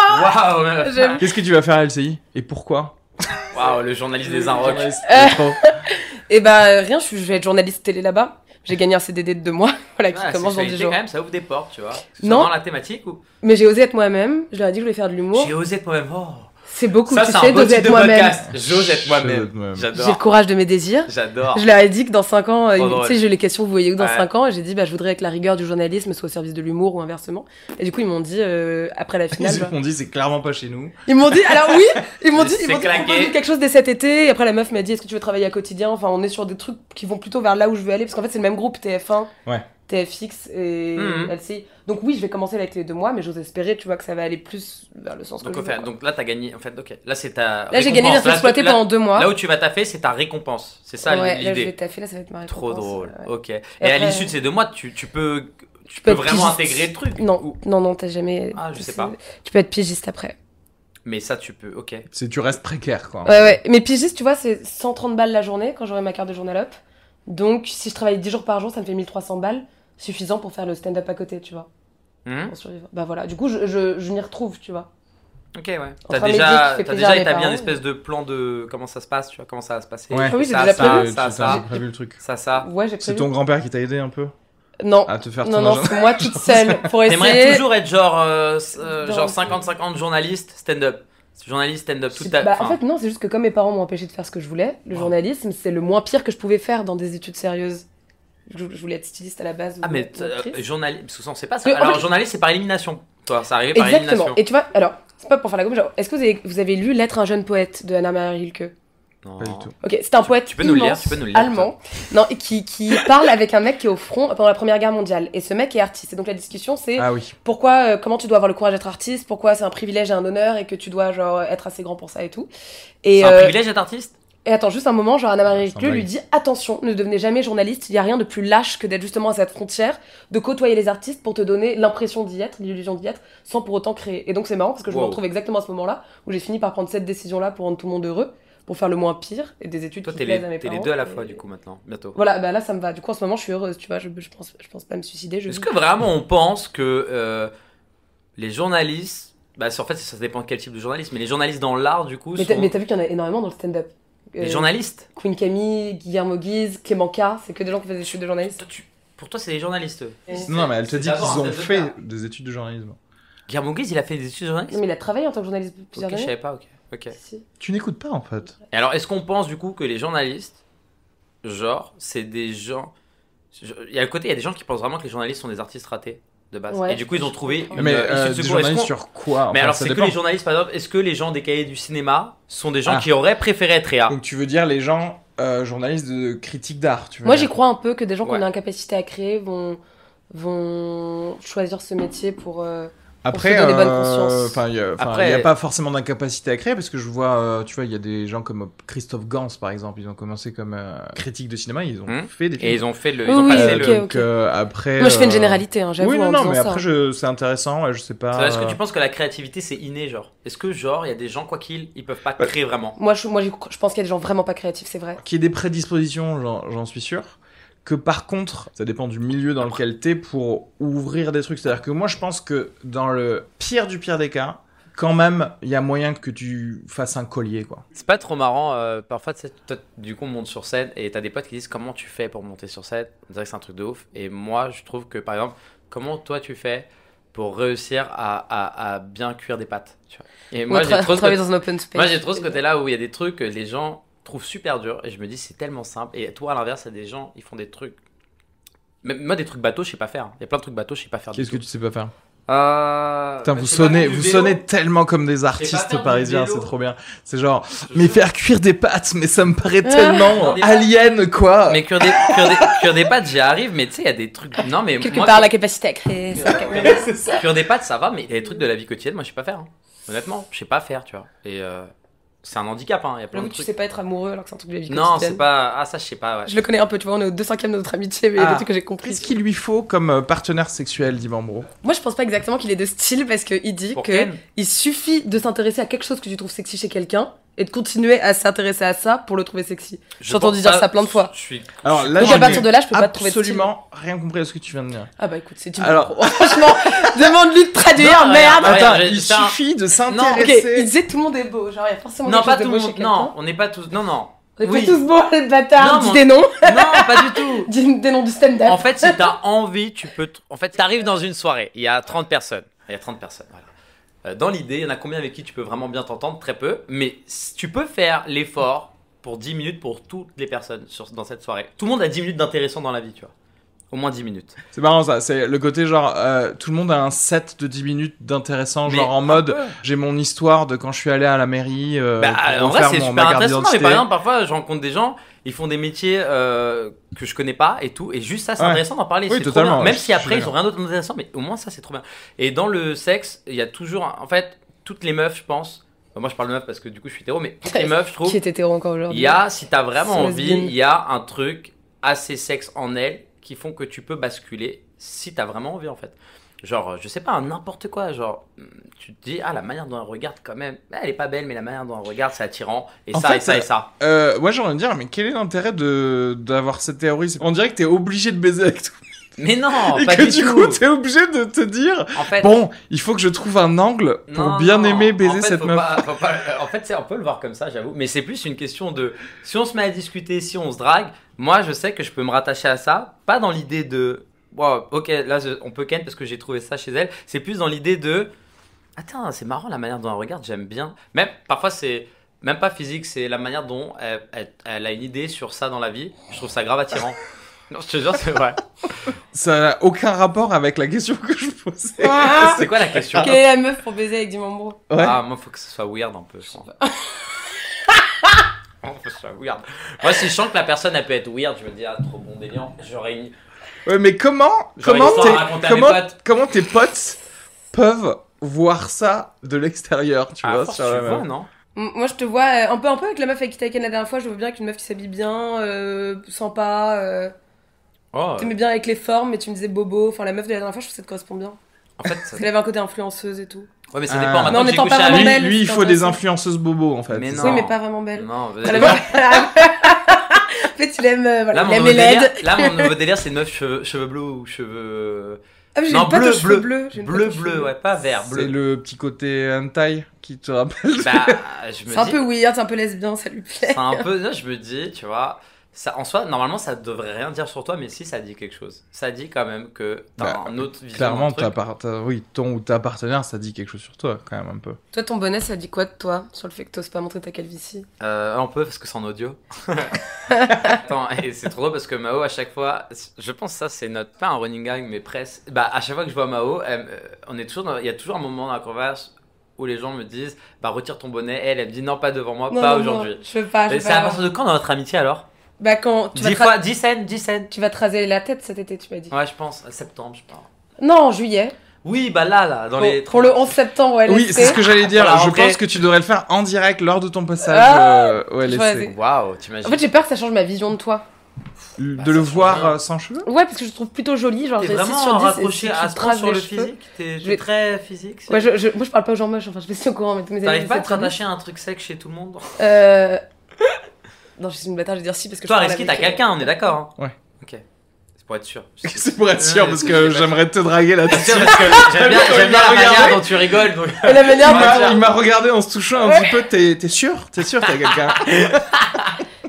Waouh. Qu'est-ce que tu vas faire à L C I et pourquoi? Waouh, le journaliste des Inrocks. Euh... Et bah rien, je vais être journaliste télé là-bas. J'ai gagné un C D D de deux mois, voilà, qui ah, commence dans dix jours. Quand même, ça ouvre des portes, tu vois. Non. Dans la thématique ou... Mais j'ai osé être moi-même. Je leur ai dit que je voulais faire de l'humour. J'ai osé être moi-même. Oh. C'est beaucoup, ça, tu sais, d'oser être moi-même. J'ose être moi-même. J'adore. J'ai le courage de mes désirs. J'adore. Je leur ai dit que dans cinq ans, oh, tu sais, j'ai les questions, vous voyez où dans ouais. cinq ans, et j'ai dit, bah, je voudrais que la rigueur du journalisme soit au service de l'humour ou inversement. Et du coup, ils m'ont dit, euh, après la finale. Ils m'ont bah... dit, c'est clairement pas chez nous. Ils m'ont dit, alors oui, ils m'ont dit, ils m'ont dit, dit quelque chose dès cet été. Et après, la meuf m'a dit, est-ce que tu veux travailler à quotidien? Enfin, on est sur des trucs qui vont plutôt vers là où je veux aller, parce qu'en fait, c'est le même groupe, T F un. Ouais. T F X et mmh. L C I. Donc oui, je vais commencer avec les deux mois, mais j'ose espérer, tu vois, que ça va aller plus vers le sens donc, que je fait, veux. Donc là, t'as gagné, en fait, ok. Là, c'est ta Là, j'ai gagné d'être exploité là, pendant deux mois. Là où tu vas taffer, c'est ta récompense. C'est ça ouais, l'idée. Là, je vais taffer, là, ça va être ma récompense. Trop drôle, ouais. Ok. Et, et après, à l'issue de ces deux mois, tu, tu peux, tu peux vraiment pigiste. Intégrer le truc. Non, ou... non, non, t'as jamais... Ah, je sais pas. Tu peux être pigiste après. Mais ça, tu peux, ok. C'est tu restes précaire, quoi. Ouais, ouais. Mais pigiste, tu vois, c'est cent trente balles la journée quand j'aurai ma carte de journal up. Donc, si je travaille dix jours par jour, ça me fait mille trois cents balles. Suffisant pour faire le stand-up à côté, tu vois. Mmh. Pour survivre. Bah voilà, du coup, je, je, je m'y retrouve, tu vois. Ok, ouais. T'as déjà, t'as déjà établi un espèce de plan de comment ça se passe, tu vois, comment ça va se passer. Ouais, oui, ça, déjà ça, prévu. ça, ça, ça, prévu le truc. Ça, ça. Ouais, j'ai prévu. C'est ton grand-père qui t'a aidé un peu? Non. À te faire non, non, c'est moi toute seule pour essayer. T'aimerais toujours être genre, euh, euh, genre cinquante cinquante journaliste, stand-up. Journaliste, stand-up, toute ta... Bah, en fait, non, c'est juste que comme mes parents m'ont empêché de faire ce que je voulais, le wow. journalisme, c'est le moins pire que je pouvais faire dans des études sérieuses. Je voulais être styliste à la base. Ah, mais euh, journaliste, parce que ça, on sait pas ça. Alors, en fait, journaliste, c'est par élimination. Toi, ça arrivait par exactement. élimination. Et tu vois, alors, c'est pas pour faire la gomme, genre, est-ce que vous avez, vous avez lu L'être un jeune poète de Anna-Maria Rilke? Non. Pas du tout. Ok, c'est un poète tu peux nous immense, lire, tu peux nous lire, allemand, non, qui, qui parle avec un mec qui est au front pendant la Première Guerre mondiale. Et ce mec est artiste. Et donc la discussion, c'est ah, oui. pourquoi, euh, comment tu dois avoir le courage d'être artiste, pourquoi c'est un privilège et un honneur et que tu dois genre être assez grand pour ça et tout. Et c'est euh, un privilège d'être artiste? Et attends, juste un moment, genre Anna-Maria Rilke lui dit « Attention, ne devenez jamais journaliste, il n'y a rien de plus lâche que d'être justement à cette frontière, de côtoyer les artistes pour te donner l'impression d'y être, l'illusion d'y être, sans pour autant créer. » Et donc c'est marrant parce que je wow. me retrouve exactement à ce moment-là, où j'ai fini par prendre cette décision-là pour rendre tout le monde heureux, pour faire le moins pire, et des études toi, qui plaisent les, à mes t'es parents. les deux à la et... fois, du coup, maintenant, bientôt. Voilà, bah là ça me va. Du coup, en ce moment, je suis heureuse, tu vois, je, je, pense, je pense pas me suicider. Je Est-ce que vraiment on pense que euh, les journalistes... Bah, en fait, ça dépend de quel type de journaliste, mais les journalistes dans l'art, du coup, mais, sont... Mais t'as vu qu'il y en a énormément dans le stand-up. Les euh, journalistes Queen Camille, Guillermo Guise, Clément K, c'est que des gens qui font des études de journalisme. Toi, tu... Pour toi, c'est des journalistes. Et non, mais elle te dit qu'ils ont fait des études de journalisme. Guillermo Guise, il a fait des études de journalisme? Non, mais il a travaillé en tant que journaliste plusieurs okay, années. Je savais pas, ok. okay. Si. Tu n'écoutes pas, en fait. Et alors, est-ce qu'on pense, du coup, que les journalistes, genre, c'est des gens... Il y a le côté, il y a des gens qui pensent vraiment que les journalistes sont des artistes ratés de base. Ouais, et du coup, ils ont trouvé une mais euh, issue de des journalistes sur quoi? Enfin, mais alors, c'est dépend. que les journalistes, par exemple, est-ce que les gens des cahiers du cinéma sont des gens ah. qui auraient préféré être réa? Donc tu veux dire les gens euh, journalistes de critique d'art, tu veux Moi, dire. j'y crois un peu que des gens ouais. qui ont incapacité à créer vont, vont choisir ce métier pour... Euh... Après, il euh, n'y a, a pas forcément d'incapacité à créer parce que je vois, euh, tu vois, il y a des gens comme Christophe Gans par exemple, ils ont commencé comme euh, critique de cinéma, ils ont mmh. fait des films. Et ils ont fait le, ils oui, ont oui, passé okay, le. Donc okay. euh, après. Moi, je fais une généralité, hein, j'avoue. Oui, non, en non, mais ça. après, je... c'est intéressant, je sais pas. Est-ce que tu penses que la créativité c'est inné, genre? Est-ce que genre il y a des gens quoi qu'ils, ils peuvent pas créer ouais. vraiment? Moi, je, moi, je pense qu'il y a des gens vraiment pas créatifs, c'est vrai. Qu'il y ait des prédispositions, j'en, j'en suis sûr. Que par contre, ça dépend du milieu dans lequel t'es pour ouvrir des trucs. C'est-à-dire que moi, je pense que dans le pire du pire des cas, quand même, il y a moyen que tu fasses un collier, quoi. C'est pas trop marrant. Euh, parfois, toi, du coup, on monte sur scène et t'as des potes qui disent comment tu fais pour monter sur scène. On dirait que c'est un truc de ouf. Et moi, je trouve que, par exemple, comment toi tu fais pour réussir à, à, à bien cuire des pâtes, tu vois. Et moi, tra- j'ai trop travailler ce... dans un open space. Moi, j'ai trop ce côté-là où il y a des trucs que les gens trouve super dur et je me dis c'est tellement simple. Et toi à l'inverse, il y a des gens ils font des trucs, même moi des trucs bateaux je sais pas faire. Il y a plein de trucs bateaux je sais pas faire. Qu'est-ce que tu sais pas faire? Euh... Putain, bah, vous je sais sonnez, pas faire vous du sonnez vélo. tellement comme des faire artistes du parisiens, vélo. c'est trop bien. C'est genre, Je mais jure. faire cuire des pâtes, mais ça me paraît Ah. tellement Non, des alien, quoi. Mais cuire des, cuire des, cuire des pâtes, j'y arrive, mais tu sais, il y a des trucs. Non, mais Quelque moi, part, la capacité à créer. ça, quand même. C'est ça. cuire des pâtes, ça va, mais il y a des trucs de la vie quotidienne, moi, je sais pas faire. hein. Honnêtement, je sais pas faire, tu vois. Et euh, c'est un handicap, hein. Il y a plein J'avoue de que tu trucs. sais pas être amoureux alors que c'est un truc de la vie Non, quotidienne. c'est pas. Ah, ça, je sais pas, ouais. Je le connais un peu, tu vois, on est au deux cinquièmes de notre amitié, mais il y a Ah. des trucs que j'ai compris. Qu'est-ce qu'il lui faut comme euh, partenaire sexuel, dit Bambro? Moi, je pense pas exactement qu'il ait de style parce qu'il dit Pour que Ken. il suffit de s'intéresser à quelque chose que tu trouves sexy chez quelqu'un et de continuer à s'intéresser à ça pour le trouver sexy. Je J'ai entendu pense dire pas- ça plein de fois. Je suis. Alors là, Donc je à partir n'ai de là, je peux pas te trouver de style. absolument rien compris à ce que tu viens de dire. Ah bah écoute, c'est une Alors- franchement, demande-lui de traduire, Non, merde. regarde, Attends, regarde, il c'est un- suffit de Ok, s'intéresser. il disait tout le monde est beau, genre il y a forcément Non, quelque pas chose de tout beau le chez monde. quelqu'un. Non, on n'est pas tous. Non, non. On est Oui. pas tous beaux, les bâtards, Non, dis mon- des noms, Non, pas du tout. dis des noms du stand-up. En fait, si t'as envie, tu peux. t- En fait, t'arrives dans une soirée, il y a trente personnes. Il y a trente personnes, voilà. Euh, Dans l'idée, il y en a combien avec qui tu peux vraiment bien t'entendre? Très peu. Mais si tu peux faire l'effort pour dix minutes pour toutes les personnes sur, dans cette soirée. Tout le monde a dix minutes d'intéressant dans la vie, tu vois. Au moins dix minutes. C'est marrant ça, c'est le côté genre, euh, tout le monde a un set de dix minutes d'intéressant, Mais genre en un mode, peu. j'ai mon histoire de quand je suis allé à la mairie, euh, Bah, pour en vrai, faire c'est mon, super ma carte intéressant. Non, mais d'identité. par exemple, parfois, je rencontre des gens, ils font des métiers euh, que je connais pas et tout. Et juste ça, c'est Ouais. intéressant d'en parler. Oui, c'est trop totalement, bien. ouais, Même je si suis après, ils d'accord. ont rien d'autre d'intéressant, mais au moins, ça, c'est trop bien. Et dans le sexe, il y a toujours. un- En fait, toutes les meufs, je pense. Enfin, moi, je parle de meufs parce que du coup, je suis hétéro, mais toutes les meufs, je trouve. Qui est hétéro encore Il aujourd'hui. y a, si t'as vraiment Sans envie, lesbienne. il y a un truc assez sexe en elle qui font que tu peux basculer si t'as vraiment envie en fait. Genre, je sais pas, n'importe quoi. Genre, tu te dis, ah, la manière dont elle regarde quand même, elle est pas belle, mais la manière dont elle regarde, c'est attirant. Et En ça, fait, et ça, et ça. Euh, ouais, j'ai envie de dire, mais quel est l'intérêt de d'avoir cette théorie? On dirait que t'es obligé de baiser avec tout. Mais non, Et pas que du du tout. coup, t'es obligé de te dire, En fait, bon, il faut que je trouve un angle pour non, bien non. aimer En baiser fait, cette faut meuf. pas- faut pas- euh, En fait, c'est- on peut le voir comme ça, j'avoue. Mais c'est plus une question de. Si on se met à discuter, si on se drague, moi, je sais que je peux me rattacher à ça. Pas dans l'idée de. Wow, ok, là, je- on peut ken parce que j'ai trouvé ça chez elle. C'est plus dans l'idée de. Attends, c'est marrant la manière dont elle regarde, j'aime bien. Même, parfois, c'est. Même pas physique, c'est la manière dont elle, elle- elle a une idée sur ça dans la vie. Je trouve ça grave attirant. Non, je te jure, c'est vrai. Ça n'a aucun rapport avec la question que je posais. Ah. C'est quoi la question? Quelle est la meuf pour baiser avec du membro? Ouais. Ah, moi, faut que ce soit weird un peu, je crois. Oh, faut que ce soit weird. Moi, si je sens que la personne, elle peut être weird, je me dis, ah, trop bon délire. J'aurais une. Ouais, mais comment, J'aurais comment, une histoire tes, à raconter à comment, mes potes. comment tes potes peuvent voir ça de l'extérieur, tu Ah, vois, force, sur tu la vois, meuf. non? M- Moi, je te vois euh, un peu, un peu avec la meuf avec qui t'as ken la dernière fois. Je veux bien qu'une meuf qui s'habille bien, euh, sympa. Euh... Oh, T'aimais bien avec les formes, mais tu me disais bobo. Enfin, la meuf de la dernière fois, je trouve que ça te correspond bien. en fait, ça... Parce qu'elle avait un côté influenceuse et tout. ouais, mais ça Ah. dépend. Mais en Maintenant que j'ai étant couché pas avec. vraiment Lui, belle, lui, il c'est faut des intéressant. influenceuses bobos, en fait. Mais c'est non. ça. Oui, mais pas vraiment belle. Non, Ah, la meuf- En fait, il aime, euh, voilà, là, il mon aime nouveau les L E D. délire, là, mon nouveau délire, c'est une meuf cheveux, cheveux bleus ou cheveux. Ah, mais j'ai Non, une pote bleu, aux cheveux bleu. bleus. j'ai une pote Bleu, aux cheveux bleu, bleus. ouais, pas vert, C'est bleu. le petit côté hentai qui te rappelle. Bah, je me C'est un dis. peu weird, c'est un peu lesbien, ça lui plaît. C'est un peu. Là, je me dis, tu vois. Ça, en soi, normalement, ça devrait rien dire sur toi, mais si, ça dit quelque chose. Ça dit quand même que t'as Bah, un autre vision. Clairement, d'un truc. ta par- ta- oui, ton ou ta partenaire, ça dit quelque chose sur toi, quand même, un peu. Toi, ton bonnet, ça dit quoi de toi sur le fait que t'oses pas montrer ta calvitie? Euh, un peu parce que c'est en audio. Attends, et c'est trop drôle parce que Mao, à chaque fois, je pense que ça c'est notre, pas un running gag, mais presque. Bah, à chaque fois que je vois Mao, elle, euh, on est toujours dans- il y a toujours un moment dans la converse où les gens me disent, bah retire ton bonnet. Elle, elle me dit non, pas devant moi, Non, pas non, aujourd'hui. non, je veux pas, je Et veux c'est à pas. partir de quand dans notre amitié alors? Bah, quand tu vas, dix te ra- fois, dix scènes, dix scènes. tu vas te raser la tête cet été, tu m'as dit. Ouais, je pense, septembre, je pense. Non, en juillet. Oui, bah là, là, dans Pour, les. pour le onze septembre au L S C. Oui, c'est ce que j'allais dire. Pour la Je rentrée. pense que tu devrais le faire en direct lors de ton passage Ah, euh, au L S C. choisis. Waouh, t'imagines. En fait, j'ai peur que ça change ma vision de toi. De Bah, le ça change voir rien. euh, sans cheveux. Ouais, parce que je te trouve plutôt jolie. Genre, T'es j'ai six vraiment sur dix. et raccroché si tu à te ce point rases sur les le cheveux- physique. T'es Je t'es vais- très physique. c'est- Ouais, je, je, moi je parle pas aux gens moches, enfin je suis au courant, mais tous mes amis. T'arrives pas à c'est te très rattacher à un truc sec chez tout le monde? bien. Euh. Non, je suis une bâtarde, je vais dire si parce que Toi, je parle Reski, t'as avec, euh, quelqu'un, on est d'accord, hein? Ouais. Ok. C'est pour être sûr. C'est pour être sûr, Ouais, parce c'est- que c'est- j'aimerais te draguer Bien là-dessus. sûr, parce que j'aime bien, Quand j'aime il bien m'a la manière regardé. dont tu rigoles. Donc... Et la manière Il dont m'a- il m'a regardé en se touchant un petit peu. T'es t'es sûr? T'es sûr qu'il y a quelqu'un?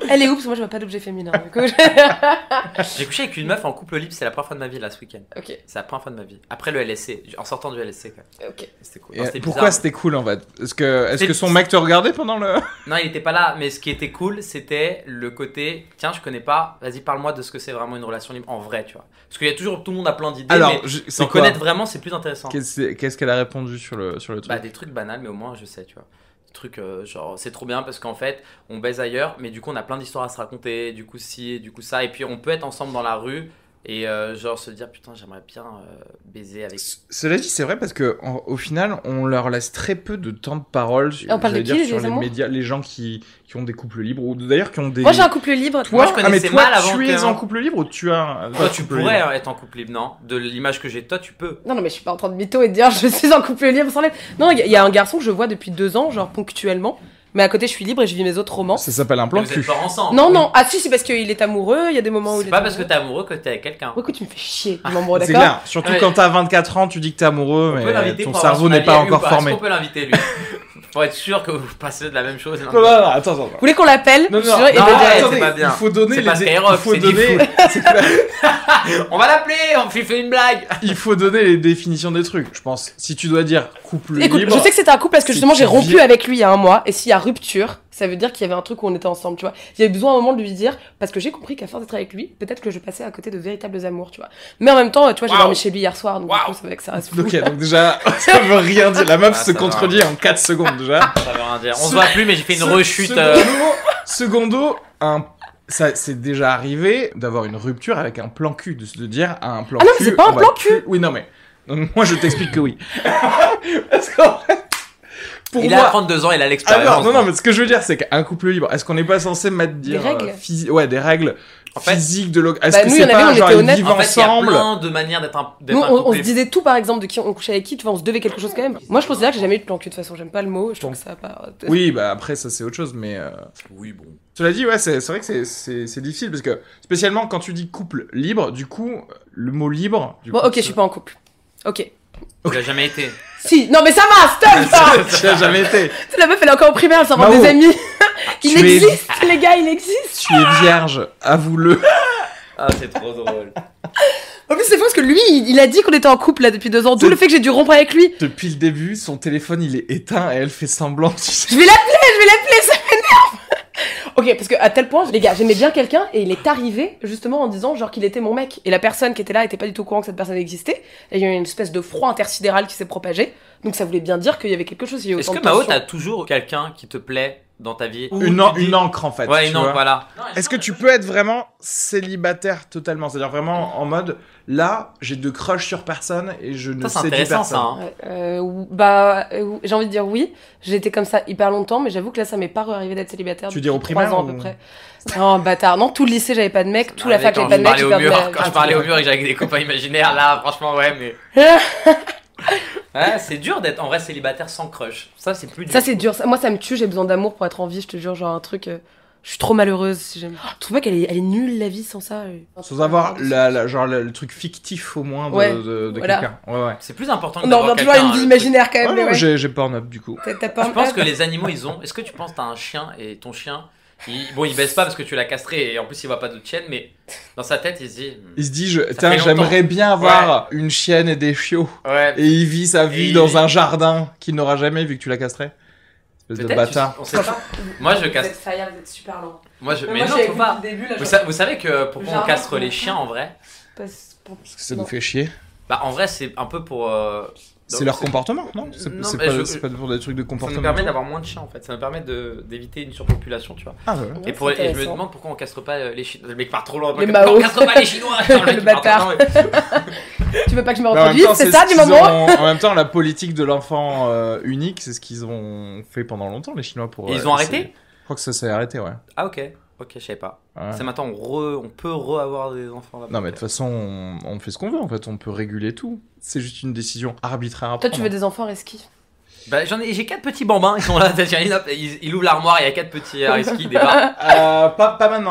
Elle est où? Parce que moi, je vois pas d'objet féminin. Du coup, j'ai couché avec une meuf en couple libre, c'est la première fois de ma vie là ce week-end. Ok. C'est la première fois de ma vie. Après le L S C, en sortant du L S C quoi. Ok. C'était cool. Et Non, c'était pourquoi bizarre. c'était cool en fait? Est-ce que, est-ce C'était- que son mec te regardait pendant le. Non, il était pas là, mais ce qui était cool, c'était le côté tiens, je connais pas, vas-y, parle-moi de ce que c'est vraiment une relation libre en vrai, tu vois. Parce qu'il y a toujours, tout le monde a plein d'idées, Alors, mais je- c'est d'en quoi? connaître vraiment, c'est plus intéressant. Qu'est-ce qu'est-ce qu'elle a répondu sur le, sur le truc? Bah, des trucs banals, mais au moins je sais, tu vois. Des trucs euh, genre, c'est trop bien parce qu'en fait, on baise ailleurs, mais du coup, on a plein d'histoires à se raconter, du coup, ci, du coup, ça, et puis on peut être ensemble dans la rue. Et euh, genre se dire putain j'aimerais bien euh, baiser avec. C- Cela dit, c'est vrai parce que en- au final, on leur laisse très peu de temps de parole. On parle de j'allais qui, dire, les sur les amours médias, les gens qui, qui ont des couples libres ou d'ailleurs qui ont des. Moi, j'ai un couple libre. Toi, Moi, je ah, mais connaissais toi, mal avant tu que- es en couple libre ou tu as un Toi un tu couple pourrais libre hein, être en couple libre, non? De l'image que j'ai de toi, tu peux. Non, non, mais je suis pas en train de mytho et de dire je suis en couple libre sans l'aide. Non, il y, a- il y a un garçon que je vois depuis deux ans, genre ponctuellement. Mais à côté, je suis libre et je vis mes autres romans. Ça s'appelle un plan Vous cul. êtes pas ensemble. Non, non. Ah, si, c'est parce qu'il est amoureux. Il y a des moments où il C'est est pas parce que amoureux. t'es amoureux que t'es avec quelqu'un. Ouais, écoute, tu me fais chier, mon amoureux, C'est d'accord? clair. Surtout Ouais. quand t'as vingt-quatre ans, tu dis que t'es amoureux, On peut mais l'inviter ton pour avoir cerveau son n'est avis pas à lui ou encore Est-ce formé. qu'on peut l'inviter lui? Pour être sûr que vous passez de la même chose. Non, non, non, attends, attends. Vous voulez qu'on l'appelle? Non, non, Je suis sûre, non, et ben, arrête, direct. attendez, c'est pas bien. il faut donner C'est les pas Skyrock, il faut c'est donner Diffoul. c'est clair. On va l'appeler, on lui fait une blague. Il faut donner les définitions des trucs. Je pense si tu dois dire couple Écoute, libre. je sais que c'était un couple parce que si justement tu j'ai rompu vis- avec lui il y a un mois et s'il y a rupture, ça veut dire qu'il y avait un truc où on était ensemble, tu vois. Il y avait besoin à un moment de lui dire parce que j'ai compris qu'à force d'être avec lui, peut-être que je passais à côté de véritables amours, tu vois. Mais en même temps, tu vois, j'ai Waouh. dormi chez lui hier soir, donc Waouh. du coup, ça veut que ça reste fou. Ok, donc déjà, ça veut rien dire. La meuf Ah, se ça contredit en quatre secondes déjà. Ça veut rien dire. On Ce- se voit plus, mais j'ai fait une Se- rechute. Secondo, euh, secondo, un. Ça, c'est déjà arrivé d'avoir une rupture avec un plan cul, de se dire un plan Ah non, cul. mais c'est pas un on va plan plus- Oui, non, mais. Donc, moi, je t'explique que oui. Parce qu'en fait, pour Il moi. a trente-deux ans, il a Ah l'expérience. non, non, non, mais ce que je veux dire, c'est qu'un couple libre, est-ce qu'on n'est pas censé mettre dire. Des règles euh, physi- Ouais, des règles En fait- physiques de l'oc- Est-ce Bah, que nous, c'est il y en avait, pas on genre était ils honnêtes. vivent En fait, il y a ensemble? plein de manières d'être un, d'être Nous, un on, on couple se disait tout par exemple de qui on couchait avec qui, tu vois, on se devait quelque chose quand même. Moi, je considère que j'ai jamais eu de plan cul de toute façon, j'aime pas le mot, je trouve que ça a pas. Oui, bah après, ça c'est autre chose, mais. euh, Oui, bon. Cela dit, ouais, c'est c'est vrai que c'est- c'est c'est difficile parce que, spécialement quand tu dis couple libre, du coup, le mot libre. Du Bon, coup, ok, je suis pas en couple. Ok. Tu l'as jamais été. Si, non mais ça va, stop ça. Tu l'as jamais été. La meuf elle est encore en primaire, elle s'invente Mao. des amis. Il Tu es- existe, les gars, il existe. Tu es vierge, avoue-le. Ah, c'est trop drôle. En plus, c'est fou parce que lui, il il a dit qu'on était en couple là depuis deux ans, d'où C'est- le fait que j'ai dû rompre avec lui. Depuis le début, son téléphone il est éteint et elle fait semblant, tu sais. Je vais l'appeler, je vais l'appeler, ça m'énerve. Ok, parce que à tel point, les gars, j'aimais bien quelqu'un et il est arrivé justement en disant genre qu'il était mon mec. Et la personne qui était là était pas du tout au courant que cette personne existait. Et il y a eu une espèce de froid intersidéral qui s'est propagé. Donc ça voulait bien dire qu'il y avait quelque chose. il y a eu Est-ce autant que de Mao, tension. t'as toujours quelqu'un qui te plaît dans ta vie? Ou Une, tu en- dis- une encre en fait. Ouais, tu une encre, vois. voilà. Est-ce que tu peux être vraiment célibataire totalement? C'est-à-dire vraiment en mode, là, j'ai de crush sur personne et je ne Ça, c'est séduis intéressant, personne. ça. Hein. Ouais, euh, ou- bah, euh, j'ai envie de dire oui. J'ai été comme ça hyper longtemps, mais j'avoue que là, ça m'est pas arrivé d'être célibataire. Tu depuis dis au trois primaire ans à ou- peu près. Non, bâtard. Non, tout le lycée, j'avais pas de mec. Tout la Ah, fac, quand j'avais pas de je mec. parlais j'ai au perdu mur, ma- quand je parlais au mur et que j'avais des copains imaginaires, là, franchement, ouais, mais. Ouais, c'est dur d'être en vrai célibataire sans crush. Ça, c'est plus dur. Ça, c'est dur. Ça- Moi, ça me tue. J'ai besoin d'amour pour être en vie. Je te jure, genre un truc. euh, Je suis trop malheureuse. Si j'aime. Je trouve pas qu'elle est, elle est nulle la vie sans ça. euh. Sans avoir la, la- genre, le, le truc fictif au moins de, Ouais, de, de voilà. quelqu'un. Ouais, ouais. C'est plus important que Non, d'avoir non, tu vois, quelqu'un, une vie le imaginaire quand même. Ouais, mais non, ouais. j'ai j'ai Pornhub du coup. T'as- t'as pas- Je pense que les animaux, ils ont. Est-ce que tu penses que t'as un chien et ton chien, il... bon, il baisse pas parce que tu l'as castré et en plus il voit pas d'autre chienne, mais dans sa tête, il se dit. hmm, Il se dit, je, fait tiens, longtemps. j'aimerais bien avoir une chienne et des chiots. Ouais. Et il vit sa vie Et dans il- un jardin qu'il n'aura jamais vu que tu l'as castré. Espèce de Peut-être, bâtard. tu- on sait pas. Moi, je casse. Vous êtes super lent. Moi, je. Mais moi, non, j'avais faut vu pas. depuis le début, là, Vous, genre- sa- vous savez que pourquoi Le on jardin, castre c'est les bon. chiens en vrai? Parce- pour- Parce que ça non. nous fait chier. Bah, en vrai, c'est un peu pour. euh, C'est donc, leur comportement, non? C'est Non, c'est mais pas, je- c'est pas pour des trucs de Ça comportement. nous permet d'avoir moins de chiens en fait. Ça nous permet de- d'éviter une surpopulation, tu vois. Ah ouais. Ouais, Et, pour, c'est et je me intéressant. demande pourquoi on castre pas euh, les Chinois. Le mec part trop loin. Les Pourquoi Mao. on castre pas les Chinois. Putain, mec, Le il part bâtard. trop loin. Tu veux pas que je me Bah, en même reproduise, temps, c'est ce ça du qu'ils moment ont- En même temps, la politique de l'enfant euh, unique, c'est ce qu'ils ont fait pendant longtemps, les Chinois. Pour, Et ils euh, ont essayer- arrêté? Je crois que ça s'est arrêté, ouais. Ah ok, ok, je savais pas. Ouais. C'est maintenant on, re, on peut re-avoir des enfants là. Non, mais de toute façon, on, on fait ce qu'on veut, en fait. On peut réguler tout. C'est juste une décision arbitraire à Toi, tu prendre. veux des enfants reski? Bah, j'en ai, j'ai quatre petits bambins, ils sont là. Tiens, hop, il, il ouvre l'armoire, il y a quatre petits euh, whisky, des bars. Euh, pas, pas maintenant.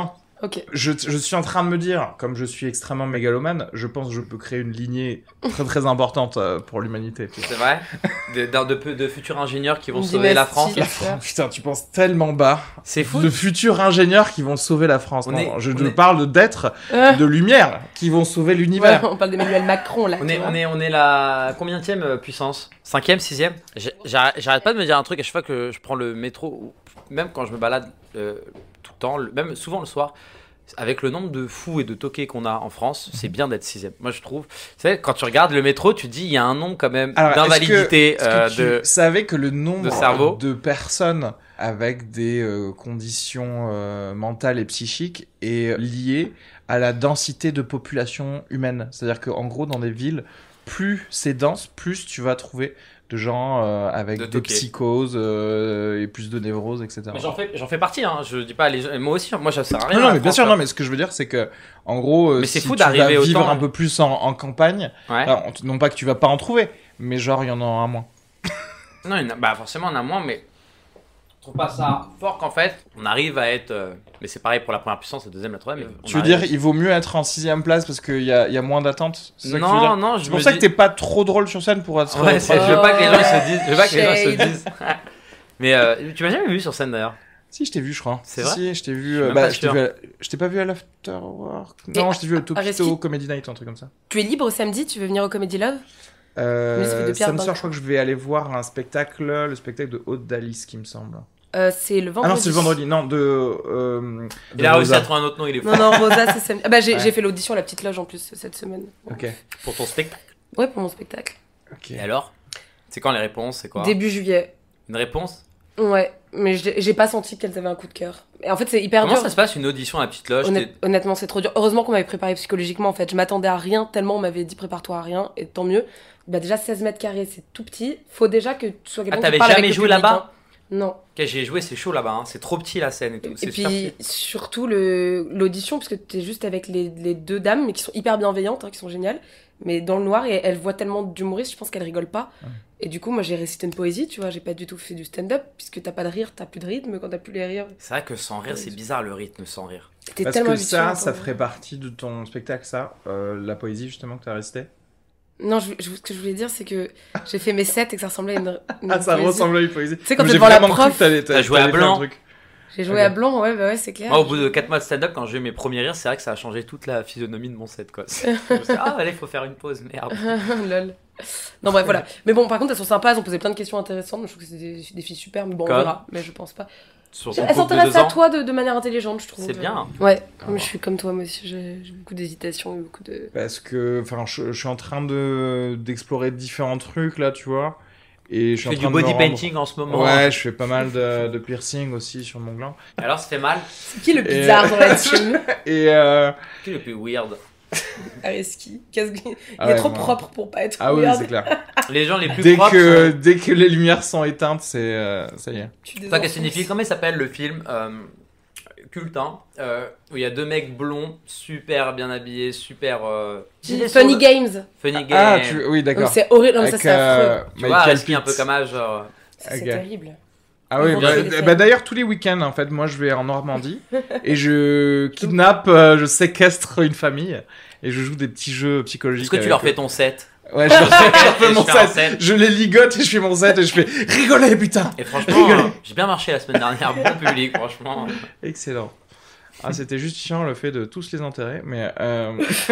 Ok. Je, je suis en train de me dire, comme je suis extrêmement mégalomane, je pense que je peux créer une lignée très très importante euh, pour l'humanité. C'est vrai de, de, de, de futurs ingénieurs qui vont Une sauver la dynastie, France. là. Oh, putain, tu penses tellement bas. C'est fou. De futurs ingénieurs qui vont sauver la France. On Non, est- je on je est- parle d'êtres Ah. de lumière qui vont sauver Ouais, l'univers. on parle d'Emmanuel Macron là. On tu est, vois. on, est, on est la combienième euh, puissance? Cinquième, sixième? J'ai- J'arrête j'arrête pas de me dire un truc à chaque fois que je prends le métro, ou même quand je me balade euh, tout le temps, le- même souvent le soir, avec le nombre de fous et de toqués qu'on a en France, c'est bien d'être sixième. Moi je trouve, tu sais, quand tu regardes le métro, tu te dis il y a un nombre quand même Alors, est-ce que- d'invalidité. est-ce que euh, tu de... savais que le nombre de cerveau de personnes avec des euh, conditions euh, mentales et psychiques est lié à la densité de population humaine. C'est-à-dire qu'en gros, dans des villes, plus c'est dense, plus tu vas trouver de gens euh, avec De des toqués. psychoses euh, et plus de névroses, et cetera. Mais j'en fais, j'en fais partie, hein. Je dis pas les gens, moi aussi, moi ça sert à rien. Non, non, la mais bien France, sûr, quoi. non, mais ce que je veux dire, c'est que, en gros, euh, Mais c'est si fou tu vas d'arriver vivre autant, un hein. peu plus en, en campagne, Ouais. alors, on- non pas que tu vas pas en trouver, mais genre, il y en aura moins. Non, il y en a- bah forcément, on en a moins, mais je trouve pas ça fort qu'en fait, on arrive à être. euh, Mais c'est pareil pour la première puissance, la deuxième, la troisième. mais on Tu veux arrive- dire, il vaut mieux être en sixième place parce qu'il y a, il y a moins d'attente? C'est ça que tu veux dire? Non, non, je C'est me pour ça dis- que t'es pas trop drôle sur scène pour être. Ouais, être- c'est- je veux pas que les gens ils se disent. Je veux pas que les gens ils se Shade. disent. Mais euh, tu m'as jamais vu sur scène d'ailleurs. Si, je t'ai vu, je crois. C'est Si, vrai Si, je t'ai vu. Je suis euh, même bah, pas je t'ai sûr. vu. à- Je t'ai pas vu à l'Afterwork. Non, je t'ai vu au Topito Aristide Comedy Night, un truc comme ça. Tu es libre samedi, tu veux venir au Comedy Love? Euh, Mais ça fait de Pierre samedi soir, Barque. je crois que je vais aller voir un spectacle, le spectacle de Haute d'Alice, qui me semble. Euh, c'est le Ah vendredi. non, c'est le vendredi. Non, de. Euh, de Il a réussi Rosa. à trouver un autre nom, il est fou. Non, non, Rosa, c'est samedi. Ah bah, j'ai Ouais. j'ai fait l'audition à la petite loge en plus cette semaine. Ok. Pour ton spectacle. Ouais, pour mon spectacle. Ok. Et alors C'est quand les réponses? C'est quoi Début juillet. Une réponse? Ouais, mais j'ai j'ai pas senti qu'elles avaient un coup de cœur. Et en fait, c'est hyper Comment dur. ça se passe une audition à la petite loge? Honnêt- T'es- honnêtement, c'est trop dur. Heureusement qu'on m'avait préparé psychologiquement en fait. Je m'attendais à rien tellement on m'avait dit prépare-toi à rien et tant mieux. Bah déjà seize mètres carrés, c'est tout petit. Faut déjà que tu sois quelqu'un Ah, qui t'avais parle jamais avec le joué public, là-bas? hein. Non. Ok, j'ai joué, c'est chaud là-bas, hein. C'est trop petit la scène et tout. Et C'est super puis petit. surtout le l'audition parce que t'es juste avec les, les deux dames mais qui sont hyper bienveillantes, hein, qui sont géniales. Mais dans le noir et elles voient tellement d'humoristes, je pense qu'elles rigolent pas. Ouais. Et du coup, moi j'ai récité une poésie, tu vois, j'ai pas du tout fait du stand-up puisque t'as pas de rire, t'as plus de rythme quand t'as plus les rires. C'est vrai que sans rire, c'est bizarre le rythme sans rire. T'es Parce tellement que habitué à ça, entendre- ça ferait partie de ton spectacle, ça, euh, la poésie justement que t'as récité. Non, je, je- ce que je voulais dire, c'est que j'ai fait mes sets et que ça ressemblait à une. une Ah, ça poésie. ressemble à une poésie. Tu sais, quand Mais t'es j'ai devant la vraiment cru prof, que t'allais- T'as joué à t'allais faire blanc. un truc. j'ai joué Ok. à blanc, ouais, bah ouais, c'est clair. Moi, au bout de quatre mois de stand-up, quand j'ai eu mes premiers rires, c'est vrai que ça a changé toute la physionomie de mon set, quoi. Je me suis dit, ah, allez, il faut faire une pause, merde. Lol. Non, bref, voilà. Mais bon, par contre, elles sont sympas, elles ont posé plein de questions intéressantes. Je trouve que c'est des, des filles super, mais bon, on Comme verra. Mais je pense pas. Sur ton Elles couple de s'intéressent deux à ans. toi de, de manière intelligente, je trouve. C'est bien. Ouais, Ah. mais je suis comme toi, moi aussi. J'ai j'ai beaucoup d'hésitation et beaucoup de. Parce que, enfin, je, je suis en train de d'explorer différents trucs là, tu vois. Et je suis Tu fais en du train de me body rendre- painting en ce moment. Ouais, je fais pas mal de, de piercing aussi sur mon gland. Alors, ça fait mal. C'est qui le Et- bizarre dans la team Et euh... Qui est le plus weird? Areski. Qu'est-ce qu'il- Il ah est ouais, trop moi- propre pour pas être Ah oui, weird. c'est clair. Les gens les plus Dès propres. que sont- dès que les lumières sont éteintes, c'est euh, ça y est. Tu C'est pas qu'elle signifie. Comment il s'appelle le film euh, culte, hein, euh, où il y a deux mecs blonds, super bien habillés, super. Euh... Funny Games. Funny Game. Ah, tu... oui, Donc d'accord. c'est horrible, non, mais ça Avec, c'est affreux. euh, Tu vois, Michael Areski un peu Pitts. comme âge, genre. Ça, C'est ok. terrible. Ah oui, Ils vont bah, jouer les bah, scènes. d'ailleurs tous les week-ends en fait, moi je vais en Normandie et je kidnappe, euh, je séquestre une famille et je joue des petits jeux psychologiques. Est-ce que tu avec leur eux. fais ton set? Ouais, je leur fais, je leur fais Et mon je fais un set. set. Je les ligote et je fais mon set et je fais rigoler putain. Et franchement, euh, j'ai bien marché la semaine dernière, bon public, franchement. Excellent. Ah, c'était juste chiant le fait de tous les enterrer, mais euh...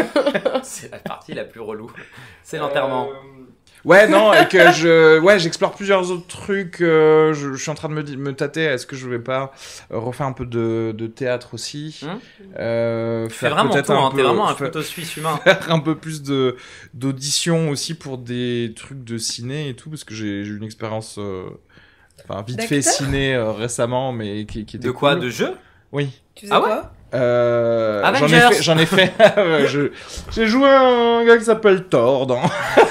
C'est la partie la plus relou. C'est l'enterrement. euh, Ouais, non, et que je, ouais, j'explore plusieurs autres trucs. euh, je, je suis en train de me, di- me tâter. Est-ce que je vais pas euh, refaire un peu de, de théâtre aussi, Hum. euh, Tu fais faire vraiment peut-être tout, un hein, peu, t'es vraiment un faire- couteau suisse humain. faire un peu plus de d'audition aussi pour des trucs de ciné et tout, parce que j'ai j'ai eu une expérience, euh, enfin vite fait D'acteur ciné euh, récemment, mais qui, qui était De quoi? cool. De jeu? Oui. Tu faisais Ah ouais quoi? Euh, j'en ai Avengers. fait, j'en ai fait. ouais, je- j'ai joué un gars qui s'appelle Thor dans.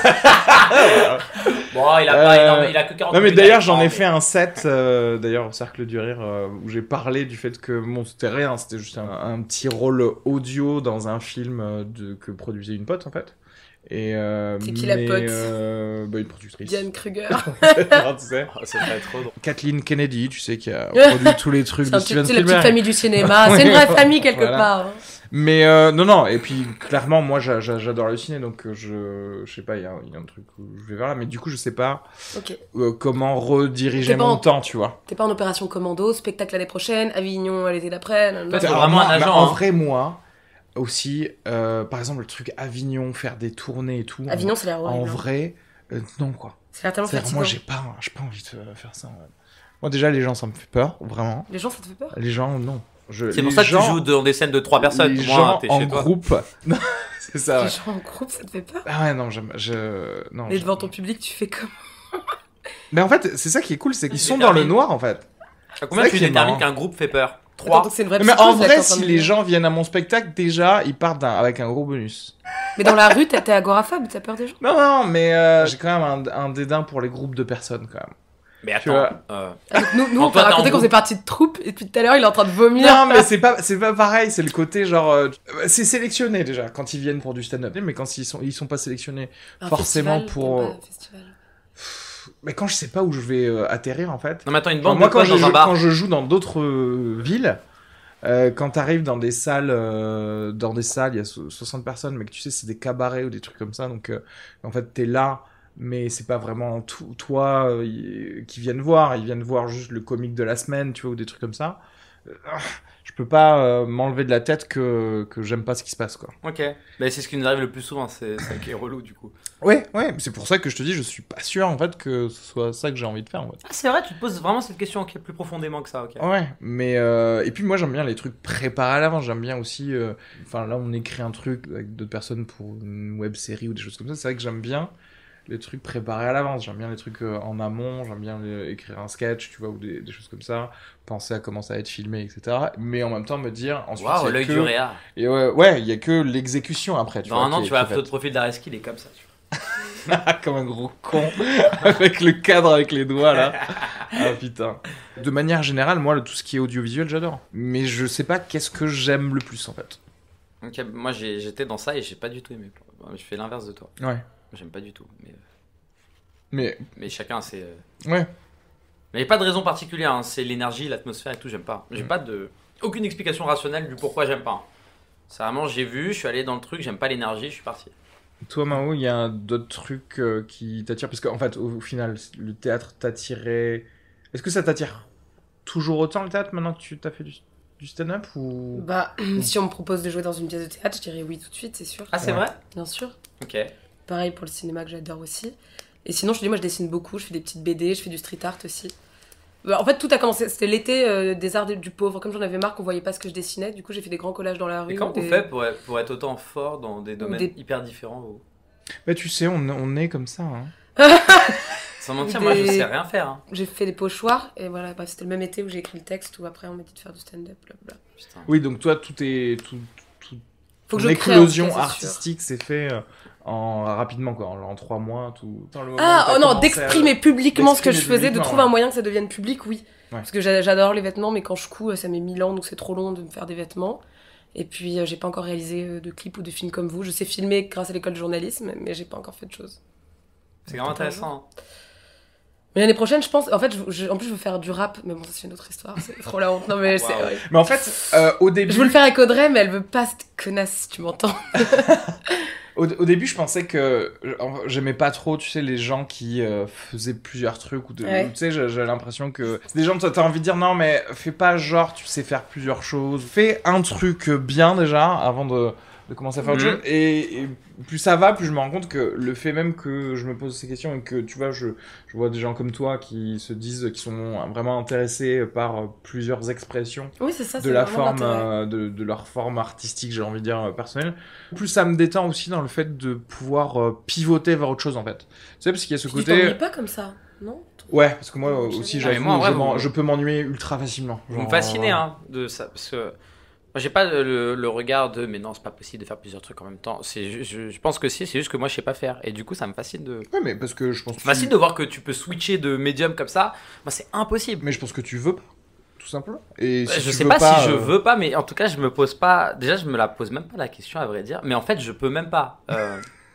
Bon, il a pas Euh, énorme, il a que quarante Non mais minutes d'ailleurs avec j'en ai moi, fait un set, euh, d'ailleurs au Cercle du Rire, euh, où j'ai parlé du fait que bon c'était rien, c'était juste un, un petit rôle audio dans un film euh, de, que produisait une pote en fait. Et euh, c'est qui mais, la pote euh, bah, une productrice. Diane Kruger. Non, tu sais. Oh, ça serait trop drôle. Kathleen Kennedy, tu sais, qui a produit tous les trucs C'est de un petit- Steven c'est la Spielberg. petite famille du cinéma. C'est une vraie famille quelque Voilà. part. hein. Mais euh, non, non, et puis clairement, moi j'a- j'a- j'adore le ciné, donc euh, je, je sais pas, il y a, il y a un truc où je vais vers là, mais du coup, je sais pas Ok. euh, comment rediriger T'es pas mon en- temps, tu vois. T'es pas en opération commando, spectacle l'année prochaine, Avignon l'été d'après. nan, nan. Toi, t'es Alors, vraiment moi, un agent, bah, en hein. vrai, moi aussi, euh, par exemple, le truc Avignon, faire des tournées et tout. Avignon, c'est l'air en, horrible. en hein. vrai, euh, non quoi. C'est l'air tellement C'est-à-dire, fatigant. moi, j'ai pas, j'ai pas envie de euh, faire ça. ouais. Moi, déjà, les gens, ça me fait peur, vraiment. Les gens, ça te fait peur Les gens, non. Je, C'est pour les ça que gens, tu joues dans des scènes de trois personnes. Les Moi, gens t'es en chez toi. groupe. Non, c'est ça. Les Ouais. gens en groupe, ça te fait peur Ah ouais, non, j'aime, je, non. Et je- devant ton public, tu fais comme. Mais en fait, c'est ça qui est cool, c'est qu'ils Tu sont dans le détermines. noir, en fait. À combien C'est tu ça qui est détermines marrant. qu'un groupe fait peur? Attends, trois. donc c'est une vraie Mais en psychose, là, vrai, t'es en train si de les me dire. gens viennent à mon spectacle, déjà, ils partent d'un- avec un gros bonus. Mais dans la rue, t'es t'es agoraphobe, t'as peur des gens Non, non, mais euh, j'ai quand même un, un dédain pour les groupes de personnes, quand même. Mais Tu attends. vois. euh, Ah, donc Nous, nous on Antoine, t'a t'es en raconté qu'on groupe. faisait partie de troupe, et depuis tout à l'heure, il est en train de vomir. Non, mais c'est pas, c'est pas pareil, c'est le côté genre. euh, c'est sélectionné déjà quand ils viennent pour du stand-up. Mais quand ils sont, ils sont pas sélectionnés Un forcément festival, pour. t'aimes pas un festival. Mais quand je sais pas où je vais euh, atterrir, en fait. Non, mais attends, une Genre, bande moi, de quand potes je, dans un joue, bar. quand je joue dans d'autres euh, villes, euh, quand t'arrives dans des salles, euh, dans des salles, il y a so- soixante personnes, mais que tu sais, c'est des cabarets ou des trucs comme ça, donc euh, en fait, t'es là, mais c'est pas vraiment tout, toi euh, y- qui viennent voir, ils viennent voir juste le comique de la semaine, tu vois, ou des trucs comme ça. Euh, je peux pas euh, m'enlever de la tête que, que j'aime pas ce qui se passe, quoi. Ok. Mais c'est ce qui nous arrive le plus souvent, c'est ça qui est relou du coup. Ouais, ouais, c'est pour ça que je te dis, je suis pas sûr, en fait, que ce soit ça que j'ai envie de faire, en fait. Ah, c'est vrai, tu te poses vraiment cette question ok, plus profondément que ça, ok. Ouais, mais euh, et puis moi j'aime bien les trucs préparés à l'avance. J'aime bien aussi. euh, Enfin là on écrit un truc avec d'autres personnes pour une web série ou des choses comme ça. C'est vrai que j'aime bien les trucs préparés à l'avance. J'aime bien les trucs euh, en amont. J'aime bien les- écrire un sketch, tu vois, ou des, des choses comme ça. Penser à comment ça va être filmé, et cetera. Mais en même temps me dire ensuite. il y Waouh, a l'œil que- du réa. Et ouais, ouais, il y a que l'exécution après. Tu Dans vois, un an, qui est- tu vas qui la est photo de profil d'Areski, il est comme ça. Tu vois. faite. Comme un gros con avec le cadre avec les doigts là. Ah putain. De manière générale, moi, le- tout ce qui est audiovisuel, j'adore. Mais je sais pas qu'est-ce que j'aime le plus en fait. Ok, moi j'ai- j'étais dans ça et j'ai pas du tout aimé. Je fais l'inverse de toi. Ouais. J'aime pas du tout. Mais, Mais mais chacun a ses. euh, ouais. Mais y a pas de raison particulière, hein. C'est l'énergie, l'atmosphère et tout, j'aime pas. J'ai Mm. pas de. Aucune explication rationnelle du pourquoi j'aime pas. C'est vraiment, j'ai vu, je suis allé dans le truc, j'aime pas l'énergie, je suis parti. Toi, Mao, il y a d'autres trucs euh, qui t'attirent parce qu'en fait, au, au final, le théâtre t'attirait. Est-ce que ça t'attire toujours autant le théâtre maintenant que tu t'as fait du, du stand-up ou Bah, si on me propose de jouer dans une pièce de théâtre, je dirais oui tout de suite, c'est sûr. Ah, c'est Ouais. vrai. Bien sûr. Ok. Pareil pour le cinéma que j'adore aussi. Et sinon, je te dis, moi, je dessine beaucoup. Je fais des petites B D, je fais du street art aussi. Bah, en fait, tout a commencé. C'était l'été euh, des arts du pauvre. Comme j'en avais marre qu'on voyait pas ce que je dessinais, du coup, j'ai fait des grands collages dans la rue. Et comment ou vous des- faites pour, être- pour être autant fort dans des domaines des- hyper différents vous Bah, tu sais, on, on est comme ça. Hein. Sans mentir, Des- moi je sais rien faire. Hein. J'ai fait des pochoirs. Et voilà, bref, c'était le même été où j'ai écrit le texte, où après, on m'a dit de faire du stand-up. Blablabla. Putain. Oui, donc toi, tout est tout, tout Faut que ton je crée, en tout éclosion cas, c'est sûr. artistique s'est fait euh, en rapidement quoi, en, en trois mois, tout. Dans le moment où Ah, t'as oh non, commencé à- d'exprimer publiquement ce que je d'exprimer faisais, de publiquement, trouver un ouais. moyen que ça devienne public, oui. Ouais. Parce que j'a- j'adore les vêtements, mais quand je couds, ça met mille ans, donc c'est trop long de me faire des vêtements. Et puis, euh, j'ai pas encore réalisé euh, de clips ou de films comme vous. Je sais filmer grâce à l'école de journalisme, mais j'ai pas encore fait de choses. C'est vraiment intéressant. hein. Mais l'année prochaine, je pense, en fait, je, je- en plus, je veux faire du rap, mais bon, ça c'est une autre histoire, c'est trop la honte. Non, mais c'est Wow. horrible. Mais en fait, euh, au début, Je veux le faire avec Audrey, mais elle veut pas, cette connasse, si tu m'entends. Au, au début, je pensais que euh, j'aimais pas trop, tu sais, les gens qui euh, faisaient plusieurs trucs ou de, Ouais. ou, tu sais, j'ai j'ai l'impression que c'est des gens, t'as t'as envie de dire non, mais fais pas genre tu sais faire plusieurs choses, fais un truc bien déjà avant de, de commencer à faire autre Mhm. chose. Et, et plus ça va, plus je me rends compte que le fait même que je me pose ces questions et que tu vois, je, je vois des gens comme toi qui se disent, qui sont vraiment intéressés par euh, plusieurs expressions Oui, c'est ça, de c'est la vraiment forme l'intérêt. euh, de, de leur forme artistique, j'ai envie de dire euh, personnelle. Plus ça me détend aussi dans le fait de pouvoir euh, pivoter vers autre chose en fait. Tu sais, parce qu'il y a ce Tu côté t'ennuies pas comme ça, non? ouais, parce que moi euh, Ah, aussi mais j'avoue, moi, en vrai, je, m'en- vous- je peux m'ennuyer ultra facilement. Vous me Genre, fascinez euh, hein, de ça. Parce que moi, j'ai pas le, le regard de mais non, c'est pas possible de faire plusieurs trucs en même temps. C'est, ju- je, je pense que si, c'est juste que moi je sais pas faire. Et du coup, ça me fascine de. Ouais, mais parce que je pense que Ça me fascine de voir que tu peux switcher de médium comme ça. Moi, c'est impossible. mais je pense que tu veux pas, tout simplement. Et si je tu sais veux pas, si je euh, veux pas, mais en tout cas, je me pose pas. Déjà, je me la pose même pas la question, à vrai dire. Mais en fait, je peux même pas. Euh,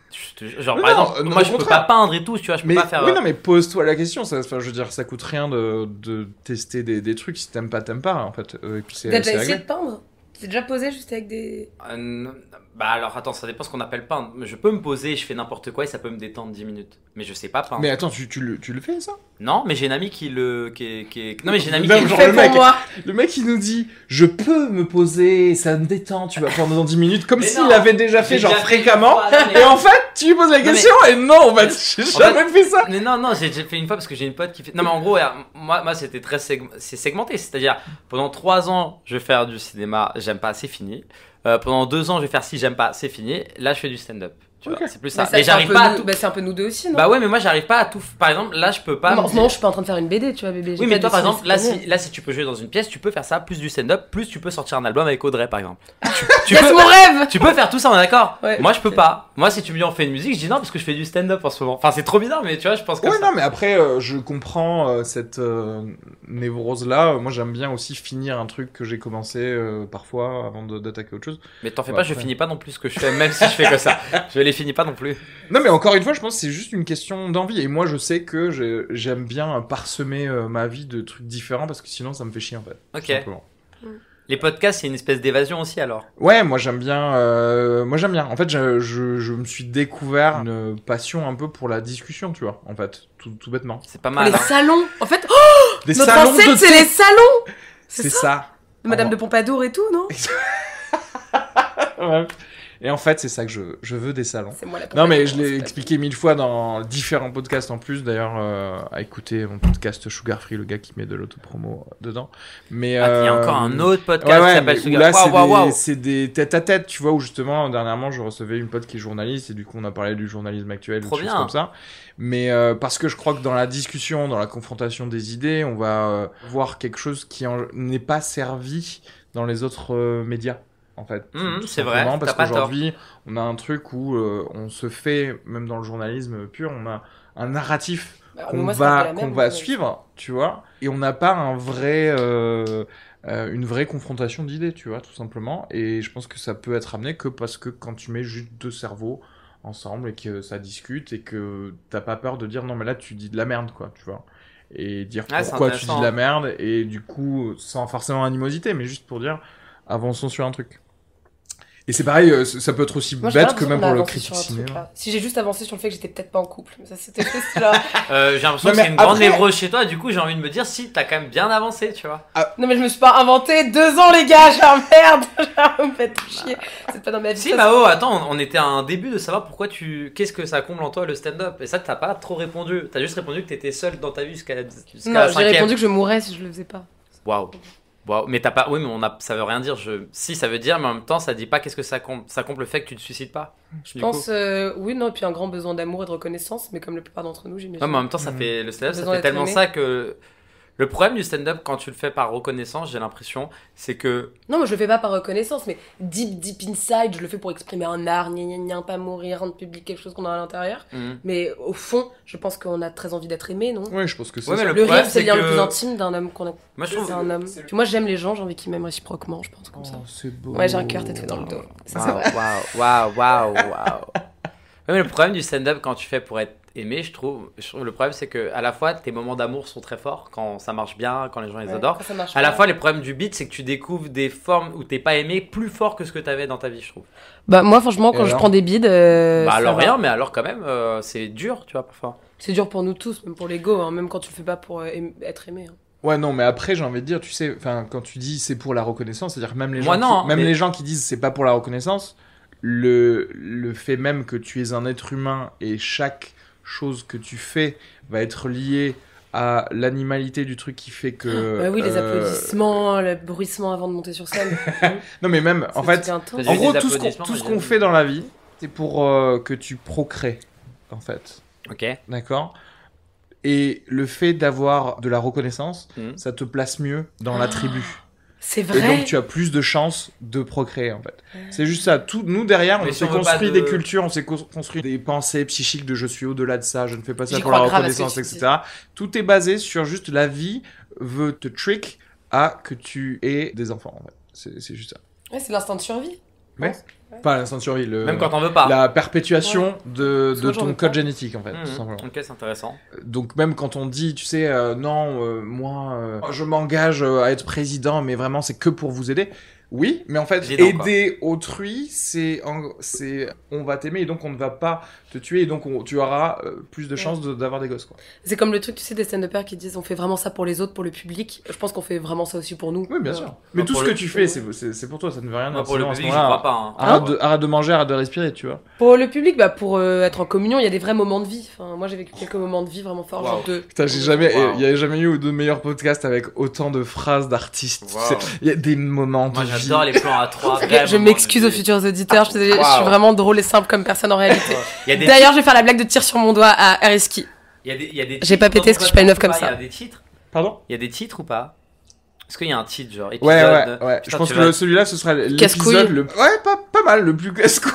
Genre, mais par non, exemple, non, moi au je peux contraire. pas peindre et tout, tu vois, je peux Mais, pas faire. oui, euh, non, mais pose-toi la question. Ça, enfin, je veux dire, ça coûte rien de, de tester des, des trucs. Si t'aimes pas, t'aimes pas, en fait. Euh, et puis c'est, T'as c'est déjà essayé réglé. de peindre? T'es déjà posé juste avec des... euh, non, bah alors attends, ça dépend ce qu'on appelle peindre. Je peux me poser, je fais n'importe quoi et ça peut me détendre dix minutes. Mais je sais pas peindre. Mais attends, tu, tu, le, tu le fais, ça? Non, mais j'ai une amie qui le. Qui est, qui est... Non, mais j'ai une amie Non, qui est. genre, Fait le pour mec- moi. Le mec, il nous dit, je peux me poser, ça me détend, tu vas pendant dix minutes, comme Mais s'il non, avait déjà fait, j'ai genre, déjà fait une fréquemment. fois, non, mais- Et en fait, tu lui poses la Non, mais- question, et non, en fait, j'ai En jamais fait ça. Mais non, non, j'ai j'ai fait une fois parce que j'ai une pote qui fait. Non, mais en gros, euh, moi, moi c'était très seg- c'est segmenté. C'est-à-dire, pendant trois ans, je vais faire du cinéma, j'aime pas, c'est fini. Euh, pendant deux ans, je vais faire si j'aime pas, c'est fini. Là, je fais du stand-up. Tu vois, Ok. c'est plus ça. Bah, Mais c'est un j'arrive peu pas à nous- tout. Bah, c'est un peu nous deux aussi, non? Bah ouais, mais moi, j'arrive pas à tout. Par exemple, là, je peux pas. Non, me en ce dire- moment, je suis pas en train de faire une B D, tu vois, bébé. j'ai Oui, pas mais toi, par dessiné exemple, là cette si, année. là, si tu peux jouer dans une pièce, tu peux faire ça, plus du stand-up, plus tu peux sortir un album avec Audrey, par exemple. Tu, tu Yes, peux, mon rêve! tu peux faire tout ça, on est d'accord? Ouais. Moi, je peux pas. Moi, si tu me dis on fait une musique, je dis non parce que je fais du stand-up en ce moment. Enfin, c'est trop bizarre, mais tu vois, je pense comme Ouais, ça. non, mais après, euh, je comprends euh, cette euh, névrose-là. Moi, j'aime bien aussi finir un truc que j'ai commencé euh, parfois avant de- d'attaquer autre chose. Mais t'en fais Ouais, pas, je après. finis pas non plus ce que je fais, même si je fais que ça. Je les finis pas non plus. Non, mais encore une fois, je pense que c'est juste une question d'envie. Et moi, je sais que j'ai- j'aime bien parsemer euh, ma vie de trucs différents parce que sinon, ça me fait chier en fait. tout Ok. simplement. Les podcasts, c'est une espèce d'évasion aussi alors. Ouais, moi j'aime bien. euh, moi j'aime bien. En fait, je, je, je me suis découvert une passion un peu pour la discussion, tu vois. En fait, tout, tout bêtement. C'est pas Oh, mal. les hein. salons! En fait, oh, Des notre salons de ancêtre, c'est thé. les salons! C'est C'est ça. Madame Oh. de Pompadour et tout, non? Ouais. Et en fait, c'est ça que je, je veux, des salons. C'est moi la Non, mais je Pompadour, l'ai c'est pas- expliqué mille fois dans différents podcasts en plus. D'ailleurs, euh, à écouter mon podcast Sugar Free, le gars qui met de l'autopromo euh, dedans. Mais Ah, il y a euh, encore un autre podcast Ouais, qui ouais, s'appelle mais où Sugar. là, Waouh, c'est waouh, des, waouh. c'est des tête-à-tête, tu vois, où justement, dernièrement, je recevais une pote qui est journaliste, et du coup, on a parlé du journalisme actuel, Trop des choses bien. comme ça. Mais euh, parce que je crois que dans la discussion, dans la confrontation des idées, on va euh, voir quelque chose qui en- n'est pas servi dans les autres euh, médias. En fait, Mhm, Tout c'est vrai, simplement, parce t'as pas qu'aujourd'hui, on a un truc où euh, on se fait, même dans le journalisme pur, on a un narratif Bah, mais qu'on moi, c'est un peu va, la même, qu'on va mais- suivre, tu vois, et on n'a pas un vrai, euh, euh, une vraie confrontation d'idées, tu vois, tout simplement. Et je pense que ça peut être amené que parce que quand tu mets juste deux cerveaux ensemble et que ça discute et que t'as pas peur de dire non mais là tu dis de la merde, quoi, tu vois, et dire Ah, c'est pourquoi tu dis intéressant. de la merde, et du coup sans forcément animosité, mais juste pour dire avançons sur un truc. Et c'est pareil, euh, ça peut être aussi Moi, j'ai pas bête que l'impression même qu'on a pour le avancé critique sur un truc, ciné. là. Si j'ai juste avancé sur le fait que j'étais peut-être pas en couple, mais ça c'était juste là. Euh, j'ai l'impression Non, que mais c'est une grande après- névrose chez toi, et du coup, j'ai envie de me dire si t'as quand même bien avancé, tu vois. Non mais je me suis pas inventé deux ans les gars, genre merde, genre vous me faites chier. C'est pas dans ma vie. Si, ça, Mao, attends, on on était à un début de savoir pourquoi tu. Qu'est-ce que ça comble en toi le stand-up? Et ça, t'as pas trop répondu. T'as juste répondu que t'étais seul dans ta vie jusqu'à jusqu'à c'est- la Non, j'ai cinquième. répondu que je mourrais si je le faisais pas. Waouh. Waouh. Mais t'as pas. Oui, mais on a... ça veut rien dire. Je... Si, ça veut dire, mais en même temps, ça dit pas qu'est-ce que ça comble. Ça comble le fait que tu te suicides pas. Je pense, euh, oui, non, et puis un grand besoin d'amour et de reconnaissance, mais comme la plupart d'entre nous, j'imagine. Ouais, mais en même temps, ça Mhm. fait. Le stand-up, ça Besoin fait d'être tellement aimé. ça que. Le problème du stand-up, quand tu le fais par reconnaissance, j'ai l'impression, c'est que. Non, moi je le fais pas par reconnaissance, mais deep, deep inside, je le fais pour exprimer un art, gna gna gna, pas mourir, rendre public quelque chose qu'on a à l'intérieur. Mhm. Mais au fond, je pense qu'on a très envie d'être aimé, non? Ouais, je pense que c'est Ouais, mais ça. le Le problème, rire, c'est le lien que- le plus intime d'un homme qu'on a. Moi, je trouve. C'est un homme. Puis moi j'aime les gens, j'ai envie qu'ils m'aiment réciproquement, je pense, comme ça. Oh, c'est beau. Ouais, j'ai un cœur tatoué dans le dos. Ça, c'est Waouh, vrai. waouh, waouh, waouh, waouh. Ouais, mais le problème du stand-up quand tu fais pour être aimé, je trouve, je trouve le problème c'est que à la fois tes moments d'amour sont très forts quand ça marche bien, quand les gens les Ouais, adorent. quand ça marche À la pas. fois, les problèmes du beat, c'est que tu découvres des formes où t'es pas aimé plus fort que ce que t'avais dans ta vie, je trouve. Bah, moi, franchement, quand Et je alors prends des bides. euh, bah ça alors va. rien, mais alors quand même, euh, c'est dur, tu vois, parfois. C'est dur pour nous tous, même pour l'ego, hein, même quand tu le fais pas pour euh, aim- être aimé. hein. Ouais, non, mais après, j'ai envie de dire, tu sais, enfin, quand tu dis c'est pour la reconnaissance, c'est-à-dire que même les gens, Moi, qui, non, même mais- les gens qui disent c'est pas pour la reconnaissance, le, le fait même que tu es un être humain et chaque chose que tu fais va être liée à l'animalité du truc qui fait que. Bah oui, les euh, applaudissements, le bruissement avant de monter sur scène. Non, mais même, en C'est fait, intense. J'ai en eu gros, des tout ce qu'on applaudissements, tout ce mais qu'on j'ai- fait dans la vie, c'est pour euh, que tu procrées, en fait. Ok. D'accord? Et le fait d'avoir de la reconnaissance, Mhm. ça te place mieux dans la tribu. C'est Et vrai. donc tu as plus de chances de procréer en fait. C'est juste ça. Tout, nous derrière, on Mais si s'est on veut construit pas des de- cultures, on s'est co- construit des pensées psychiques de je suis au-delà de ça, je ne fais pas ça J'y pour la crois grave à ce que reconnaissance, tu et cetera. Tout est basé sur juste la vie veut te trick à que tu aies des enfants en fait. C'est c'est juste ça. Ouais, c'est l'instinct de survie. Ouais. Pas l'instant de survie, le... Même quand t'en veux pas. La perpétuation ouais. de, de ton code pas. génétique, en fait. Mmh, tout simplement. Ok, c'est intéressant. Donc même quand on dit, tu sais, euh, non, euh, moi, euh, je m'engage à être président, mais vraiment, c'est que pour vous aider. Oui, mais en fait, Évident, aider quoi. Autrui, c'est, en, c'est, on va t'aimer et donc on ne va pas te tuer et donc on, tu auras euh, plus de chances de, d'avoir des gosses, quoi. C'est comme le truc, tu sais, des stand-uppers qui disent on fait vraiment ça pour les autres, pour le public. Je pense qu'on fait vraiment ça aussi pour nous. Oui, bien ouais. sûr. Mais tout ce que tu fais, c'est, c'est, c'est pour toi, ça ne veut rien dire. Pour le public, je crois pas. Hein. Arrête, de, arrête de manger, arrête de respirer, tu vois. Pour le public, bah, pour euh, être en communion, il y a des vrais moments de vie. Enfin, moi, j'ai vécu quelques moments de vie vraiment forts. Wow. Genre de... Putain, j'ai jamais, il wow. y a jamais eu de meilleurs podcasts avec autant de phrases d'artistes. Il wow. y a des moments de Moi, vie. j'adore les plans à trois. Je m'excuse aux futurs auditeurs, je, wow. je suis vraiment drôle et simple comme personne en réalité. D'ailleurs, je vais faire la blague de tir sur mon doigt à Ariski. Il y a des, il y a des J'ai pas pété parce que je suis pas une meuf comme ça. Il y a des titres. Pardon ? Il y a des titres ou pas ? Est-ce qu'il y a un titre genre épisode Ouais, ouais, ouais. Putain, je pense que vas... celui-là, ce sera l'épisode le... Ouais, pas, pas mal, le plus casse-couille.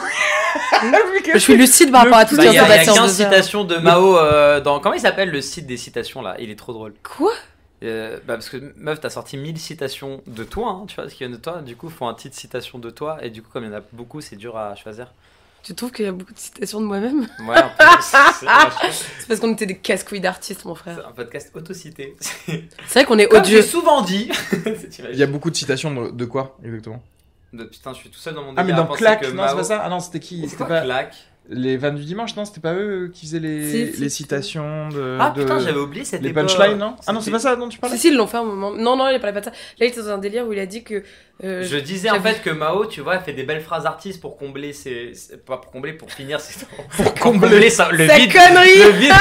Je suis lucide par rapport à tout ce qui est passé. Il y a quinze citations de Mao euh, dans... Comment il s'appelle le site des citations là ? Il est trop drôle. Quoi ? Euh, bah parce que meuf t'as sorti mille citations de toi hein, tu vois ce qui vient de toi, du coup faut un titre citation de toi et du coup comme il y en a beaucoup c'est dur à choisir. Tu trouves qu'il y a beaucoup de citations de moi-même ? Ouais un peu, c'est, c'est, c'est parce qu'on était des casse-couilles d'artistes mon frère. C'est un podcast autocité. C'est vrai qu'on est comme odieux. J'ai souvent dit. Il y a beaucoup de citations de, de quoi exactement ? De putain je suis tout seul dans mon délire. Ah mais dans Claque, non Mao... c'est pas ça ? Ah non c'était qui ? C'est C'était quoi pas Claque ? Les vannes du dimanche, non, c'était pas eux qui faisaient les, si, les si, citations de. Ah de... putain, j'avais oublié cette Les époque. punchlines, non ? Ah non, c'est pas ça dont tu parlais ? Si, si, ils l'ont fait un moment. Non, non, il parlait pas de ça. Là, il était dans un délire où il a dit que. Euh, je disais en fait que Mao, tu vois, fait des belles phrases artistes pour combler ses. Pas pour combler, pour finir ses. Pour combler sa... le sa vide. connerie Le vide.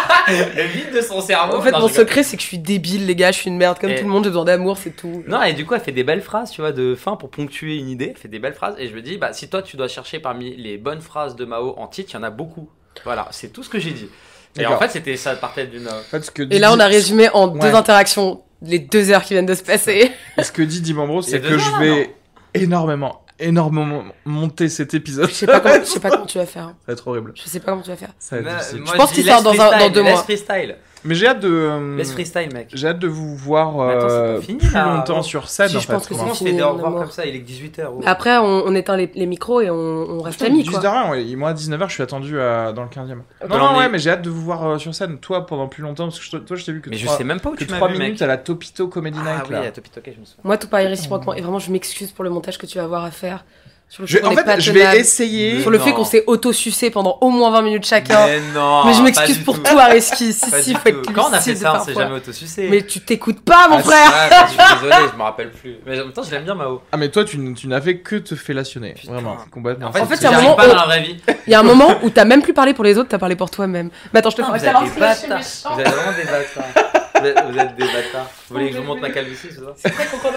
Le vide de son cerveau. En fait, non, mon secret, c'est que je suis débile, les gars, je suis une merde. Comme et... tout le monde, j'ai besoin d'amour, c'est tout. Non, et du coup, elle fait des belles phrases, tu vois, de fin pour ponctuer une idée. Elle fait des belles phrases. Et je me dis, bah, si toi, tu dois chercher parmi les bonnes phrases de Mao en titre, il y en a beaucoup. Voilà, c'est tout ce que j'ai dit. Et D'accord. en fait, c'était ça partait d'une. En fait, ce que et là, on a résumé en ouais. deux interactions les deux heures qui viennent de se passer. Et ce que dit Dimambro, c'est que je vais non. énormément, énormément monter cet épisode. Je sais pas comment, je sais pas comment tu vas faire. Ça va être horrible. Je sais pas comment tu vas faire. Ça va être difficile. Je pense qu'il sort dans, un, dans deux mois. Freestyle. Mais j'ai hâte de. Euh, Laisse freestyle, mec. J'ai hâte de vous voir euh, attends, fini, plus là, longtemps sur scène. Si, en je fait, pense que c'est on se fait des au revoir comme ça, il est que dix-huit heures. Ouais. Après, on, on éteint les, les micros et on, on reste amis. dix-huit heures un, ouais. Moi, à dix-neuf heures, je suis attendu à, dans le quinzième. Okay. Non, non, ouais, mais j'ai hâte de vous voir euh, sur scène. Toi, pendant plus longtemps, parce que je, toi, je t'ai vu que. Mais trois, je sais même pas où tu m'as vu. trois vu, minutes mec. à la Topito Comedy Night. Ah oui, à Topito, ok, je me souviens. Moi, tout pareil réciproquement. Et vraiment, je m'excuse pour le montage que tu vas avoir à faire. Sur le je, en fait, je vais essayer. Sur le fait qu'on s'est auto-sucé pendant au moins vingt minutes chacun. Mais non. Mais je m'excuse pour tout, Ariski. Si, si, il faut être Quand on a fait ça, on s'est jamais auto-sucé. Mais tu t'écoutes pas, mon ah, frère. Ah, je suis désolé, je me rappelle plus. Mais en même temps, je l'aime bien, Mao. Ah, mais toi, tu, tu n'as fait que te fellationner. Putain. Vraiment, complètement. En fait, en fait il y a un moment. Pas dans la vraie vie. Il y a un moment où t'as même plus parlé pour les autres, t'as parlé pour toi-même. Mais attends, je te ferai ça. Vous êtes vraiment des bâtards. Vous êtes des bâtards. Vous voulez que je vous montre ma calvitie, c'est ça? C'est très concordant.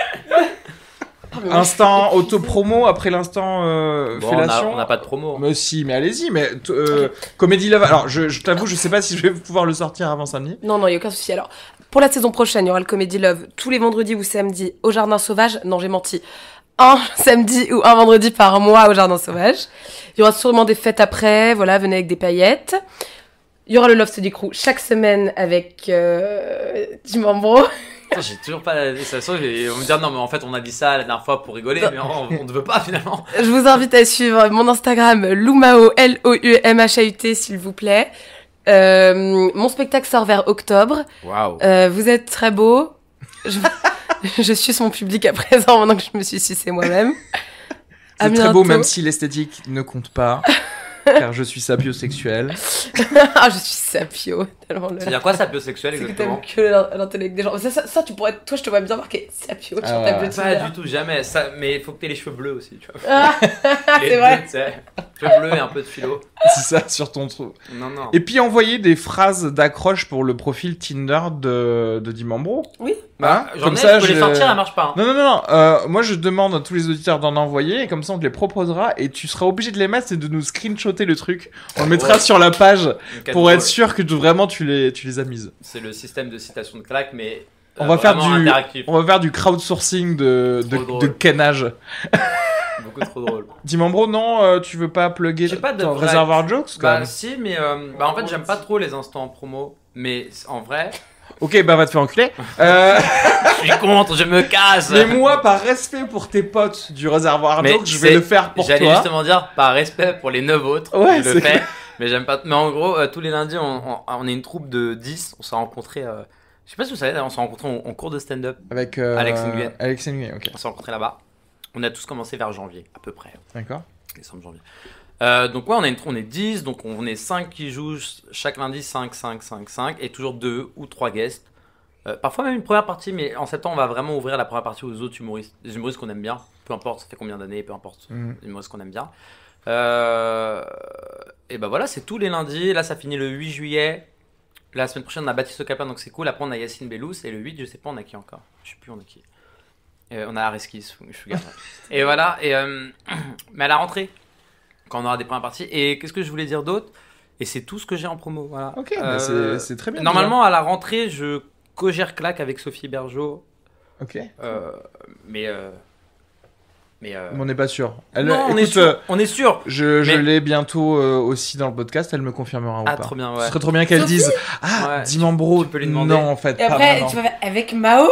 Instant auto-promo après l'instant euh, bon, fellation. On n'a pas de promo. Mais si, mais allez-y. Mais euh, okay. Comedy Love. Alors, je, je t'avoue, je sais pas si je vais pouvoir le sortir avant samedi. Non, non, il y a aucun souci. Alors, pour la saison prochaine, il y aura le Comedy Love tous les vendredis ou samedis au Jardin Sauvage. Non, j'ai menti. Un samedi ou un vendredi par mois au Jardin Sauvage. Il y aura sûrement des fêtes après. Voilà, venez avec des paillettes. Il y aura le Love Study Crew chaque semaine avec euh, Dimambro. J'ai toujours pas la sensation, on me dit non mais en fait on a dit ça la dernière fois pour rigoler mais on, on ne veut pas finalement. Je vous invite à suivre mon Instagram Loumao L O U M H A U T s'il vous plaît. Euh, mon spectacle sort vers octobre. Waouh. Euh, vous êtes très beau. Je, je suce mon public à présent maintenant que je me suis sucé moi-même. C'est très beau même si l'esthétique ne compte pas. Car je suis sapiosexuel. Ah, je suis sapio. Tellement le... C'est-à-dire quoi sapiosexuel exactement? C'est que t'aimes que l'intellect des gens. Ça, ça, ça, tu pourrais... Toi, je te vois bien marquer sapio ah sur ouais. ta petite. Pas du tout, jamais. Ça... Mais il faut que t'aies les cheveux bleus aussi, tu vois. Ah, c'est vrai. Tu sais, cheveux bleus et un peu de philo. C'est ça, sur ton trou. Non, non. Et puis envoyer des phrases d'accroche pour le profil Tinder de, de Dimambro. Oui. Bah, hein, comme ai, ça, je peux je... les sortir, elle marche pas. Hein. Non, non, non. non. Euh, moi, je demande à tous les auditeurs d'en envoyer et comme ça, on te les proposera et tu seras obligé de les mettre et de nous screenshotter le truc. On le mettra ouais. sur la page pour être sûr que vraiment tu les, tu les as mises. C'est le système de citation de claque, mais euh, on va faire du, interactif. On va faire du crowdsourcing de, de, de canage. Beaucoup trop drôle. Dimambro, non, euh, tu veux pas plugger pas de ton réservoir jokes Bah, si, mais euh, bah, en fait, j'aime pas trop les instants en promo, mais en vrai. Ok, bah va te faire enculer. Euh... Je suis contre, je me casse. Mais moi, par respect pour tes potes du réservoir Mais d'eau, je vais le faire pour toi. J'allais justement dire, par respect pour les neuf autres, Ouais, je le c'est fais. Mais j'aime pas. Mais en gros, euh, tous les lundis, on, on, on est une troupe de dix. On s'est rencontrés. Euh... Je sais pas si vous savez, on s'est rencontrés en, en cours de stand-up. Avec euh, Alex Nguyen. Alex Nguyen, ok. On s'est rencontrés là-bas. On a tous commencé vers janvier, à peu près. D'accord. Décembre, janvier. Euh, donc, ouais, on, est une, on est dix. Donc, on est cinq qui jouent chaque lundi, cinq, cinq, cinq, cinq. Et toujours deux ou trois guests. Euh, parfois même une première partie, mais en septembre, on va vraiment ouvrir la première partie aux autres humoristes. Les humoristes qu'on aime bien. Peu importe, ça fait combien d'années, peu importe. Mmh. Les humoristes qu'on aime bien. Euh, et ben voilà, c'est tous les lundis. Là, ça finit le huit juillet. La semaine prochaine, on a Baptiste Capin, donc c'est cool. Après, on a Yacine Bellous. Et le huit, je sais pas, on a qui encore. Je sais plus, on a qui. Euh, on a Areski, je suis Et voilà. Et, euh, mais à la rentrée, quand on aura des premières parties. Et qu'est-ce que je voulais dire d'autre? Et c'est tout ce que j'ai en promo. Voilà. Ok, euh, bah c'est, c'est très bien. Normalement, déjà. À la rentrée, je co-gère Claque avec Sophie Bergeau. Ok. Euh, mais. Euh, mais, euh... mais on n'est pas sûr. Elle, non, écoute, on est sûr. Euh, on est sûr. Je, je mais... l'ai bientôt euh, aussi dans le podcast. Elle me confirmera ou ah, pas. Trop bien, ouais. Ce serait trop bien qu'elle Sophie dise ah ouais, Dimambro. Tu peux lui demander. Non, en fait. Et pas après, vraiment. tu vas faire avec Mao.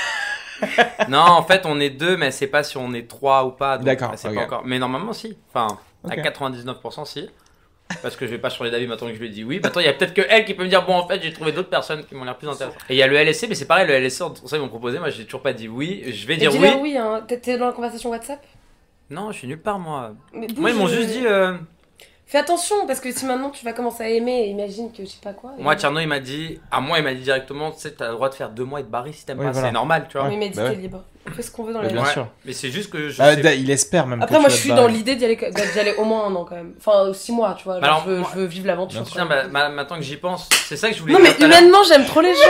Non, en fait, on est deux, mais c'est pas si on est trois ou pas. Donc, d'accord. C'est okay. pas encore. Mais normalement, si. Enfin, okay. à quatre-vingt-dix-neuf pour cent, si. Parce que je vais pas changer d'avis maintenant que je lui ai dit oui. Maintenant, il y a peut-être que elle qui peut me dire bon, en fait, j'ai trouvé d'autres personnes qui m'ont l'air plus intéressantes. Et il y a le L S C, mais c'est pareil, le L S C, ça, ils m'ont proposé. Moi, j'ai toujours pas dit oui. Je vais Mais dire dis-leur oui. oui, hein. T'es dans la conversation WhatsApp? Non, je suis nulle part, moi. Mais moi, ils m'ont juste dit. Euh... Fais attention, parce que si maintenant tu vas commencer à aimer, imagine que je sais pas quoi. Moi, Tcherno, il m'a dit. À moi, il m'a dit directement tu sais, t'as le droit de faire deux mois et de barrer si t'aimes oui, pas. voilà. C'est normal, tu vois. Oui, mais dis bah t'es ouais. libre. On fait ce qu'on veut dans bah, la vie. bien ouais. sûr. Mais c'est juste que je. Ah, sais... il espère même. Après, que moi, tu je suis vas dans te l'idée d'y aller, d'y aller au moins un an quand même. Enfin, six mois, tu vois. Genre, Alors, je, veux, moi... je veux vivre l'aventure. Tiens, bah, bah, maintenant que j'y pense, c'est ça que je voulais non, dire. Non, mais humainement, j'aime trop les gens.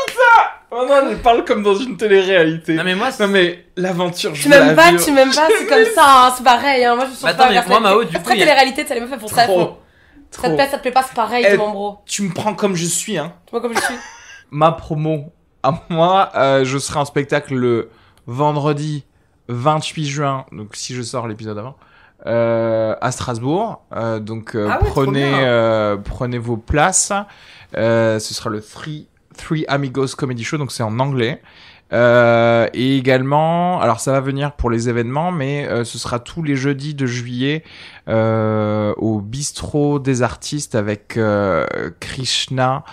Oh non, elle parle comme dans une télé-réalité. Non, mais moi, non, mais l'aventure, je Tu veux m'aimes la pas, vivre. tu m'aimes pas, c'est comme ça, hein, c'est pareil. Hein. Moi, je suis sur Attends, mais moi, Mao, du coup. Après, il y a... télé-réalité, t'as les meufs, elles font ça. Trop. Font... Ça te plaît, ça te plaît pas, c'est pareil, Eh, ton bro. Tu me prends comme je suis, hein. Tu vois comme je suis. Ma promo à moi, euh, je serai en spectacle le vendredi vingt-huit juin, donc si je sors l'épisode avant, euh, à Strasbourg. Euh, donc euh, Ah ouais, prenez, euh, prenez vos places. Euh, ce sera le Three, Three Amigos Comedy Show, donc c'est en anglais. Euh, et également, alors ça va venir pour les événements, mais euh, ce sera tous les jeudis de juillet euh, au bistrot des artistes avec euh, Krishna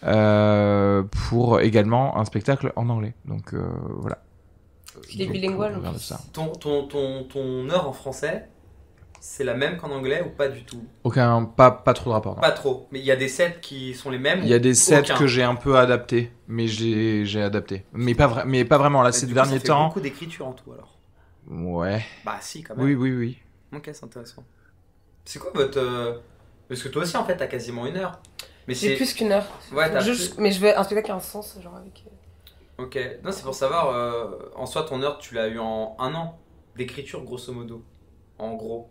euh, pour également un spectacle en anglais. Donc euh, voilà. Il est bilingual. Ça. Ton, ton, ton, ton heure en français, c'est la même qu'en anglais ou pas du tout? Aucun, pas, pas trop de rapport. Non. Pas trop, mais il y a des sets qui sont les mêmes. Il y a des sets aucun. que j'ai un peu adaptés, mais j'ai, j'ai adapté. Mais pas, vra- mais pas vraiment, là, Mais ces du coup, derniers ça fait temps. beaucoup d'écriture en tout alors. Ouais. Bah si, quand même. Oui, oui, oui. Ok, c'est intéressant. C'est quoi votre... Euh... Parce que toi aussi, en fait, t'as quasiment une heure. Mais J'ai c'est... plus qu'une heure. Ouais, t'as je, plus... Mais je veux un spectacle qui a un sens, genre avec... Ok. Non, c'est pour savoir, euh, en soi, ton heure, tu l'as eu en un an d'écriture, grosso modo. En gros.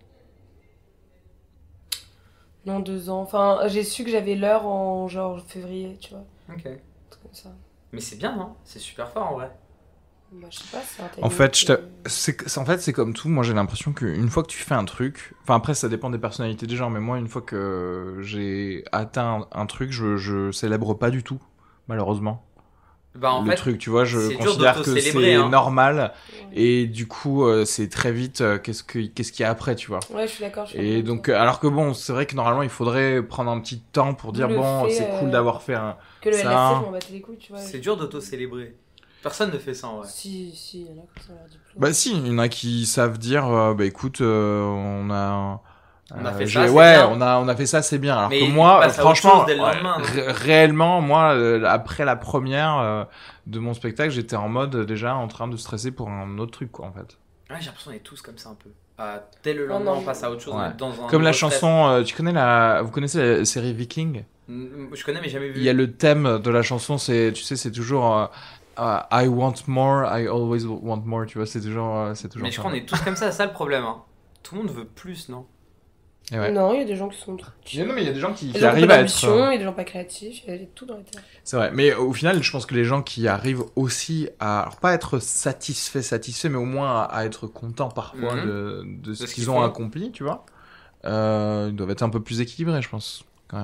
Non, deux ans. Enfin, j'ai su que j'avais l'heure en genre février, tu vois. Ok. Un truc comme ça. Mais c'est bien, non? C'est super fort, en vrai. Bah, je sais pas, c'est un En fait, je que... c'est, c'est, en fait, c'est comme tout. Moi, j'ai l'impression qu'une fois que tu fais un truc, enfin après, ça dépend des personnalités des gens, mais moi, une fois que j'ai atteint un, un truc, je, je célèbre pas du tout, malheureusement. Bah, en le fait, truc, tu vois, je c'est dur considère que d'auto-célébrer, c'est hein. normal, Ouais. et du coup, euh, c'est très vite. euh, qu'est-ce que, qu'est-ce qu'il y a après, tu vois. Ouais, je suis d'accord. je suis Et d'accord donc, avec euh, alors que bon, c'est vrai que normalement, il faudrait prendre un petit temps pour dire Le bon, fait, c'est euh, cool d'avoir fait un. toi. Que le ça- L S C, je m'en battais les couilles, tu vois. c'est dur d'auto-célébrer. Personne ne fait ça, en vrai. Si, si, il y en a comme ça, leur diplôme. Bah si, il y en a qui savent dire, euh, bah écoute, euh, on a, On a euh, fait j'ai- ça, c'est ouais, bien. on a, on a fait ça, c'est bien. Alors Mais que il moi, passe à autre franchement, chose dès le lendemain, non ré- réellement, moi, euh, après la première euh, de mon spectacle, j'étais en mode euh, déjà en train de stresser pour un autre truc, quoi, en fait. Ouais, j'ai l'impression qu'on est tous comme ça un peu. Ah, dès le Oh lendemain, non. on passe à autre chose. Ouais. On est dans un Comme la nouveau stress. chanson, euh, tu connais la, vous connaissez la série Viking? Mm, Je connais, mais jamais vu. Il y a le thème de la chanson, c'est, tu sais, c'est toujours euh, euh, I want more, I always want more, tu vois, c'est toujours, euh, c'est toujours. Mais je ça. crois qu'on est tous comme ça, c'est ça le problème. Hein. Tout le monde veut plus, non? Et ouais. Non, il y a des gens qui sont... Il y a- non, mais il y a des gens qui, Il y a qui des gens qui ont arrivent pas à être. d'ambition, euh, il y a des gens pas créatifs, il y a tout dans les terres. C'est vrai, mais au final, je pense que les gens qui arrivent aussi à, alors pas être satisfaits, satisfaits, mais au moins à, à être contents parfois Mhm. de, de ce ce qu'ils qu'ils ont font. accompli, tu vois, euh, ils doivent être un peu plus équilibrés, je pense, quand même.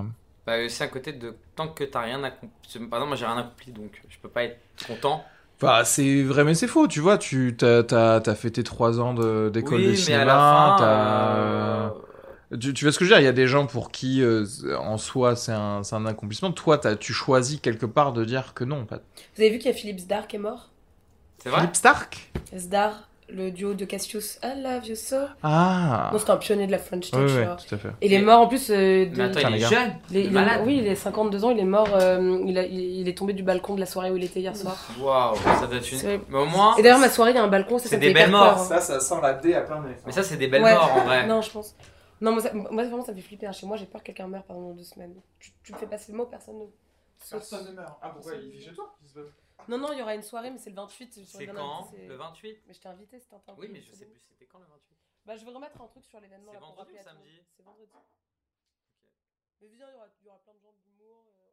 Bah, aussi à côté de tant que t'as rien accompli. Par exemple, moi j'ai rien accompli donc je peux pas être content. Enfin, c'est vrai, mais c'est faux, tu vois. Tu t'as, t'as, t'as fait tes trois ans de, d'école Oui, de mais cinéma. à la fin. T'as... euh, Tu, tu vois ce que je veux dire? Il y a des gens pour qui, euh, en soi, c'est un, c'est un accomplissement. Toi, t'as, tu choisis quelque part de dire que non. Pas... Vous avez vu qu'il y a Philippe Zdar qui est mort? C'est vrai? Philippe Stark? Zdar, le duo de Cassius. I love you so. Ah. Non, c'était un pionnier de la French Ouais, Touch. ouais, genre. tout à fait. Et il est Et- mort en plus. euh, de- Mais attends, Putain, il les est gars. jeune. il est- Il est il est- malade. oui, il est cinquante-deux ans, il est mort. euh, il, a- il, il est tombé du balcon de la soirée où il était hier soir. Waouh, ça doit être une. C'est- Mais au moins. Et d'ailleurs, ma soirée, il y a un balcon, ça, C'est ça me des fait belles hyper morts, peur, hein. Ça, ça sent la dé à plein nez. Mais ça, c'est des belles Ouais. morts en vrai. Non, je pense. Non, moi, ça, moi vraiment, ça me fait flipper. hein. Chez moi, j'ai peur que quelqu'un meure pendant deux semaines. Tu, tu me fais passer le mot, personne ne. Personne ne meurt. Ah, pourquoi il vit chez toi? Non, non, il y aura une soirée, mais c'est le vingt-huit. sur C'est les derniers quand? invités, c'est- Le vingt-huit? Mais je t'ai invité, c'était un temps. Oui, mais je sais plus, c'était quand le vingt-huit? Bah, je vais remettre un truc sur l'événement. C'est là, pour vendredi rappeler ou à tout le samedi? monde. C'est vendredi. Mais viens, il y aura, il y aura plein de gens d'humour. euh,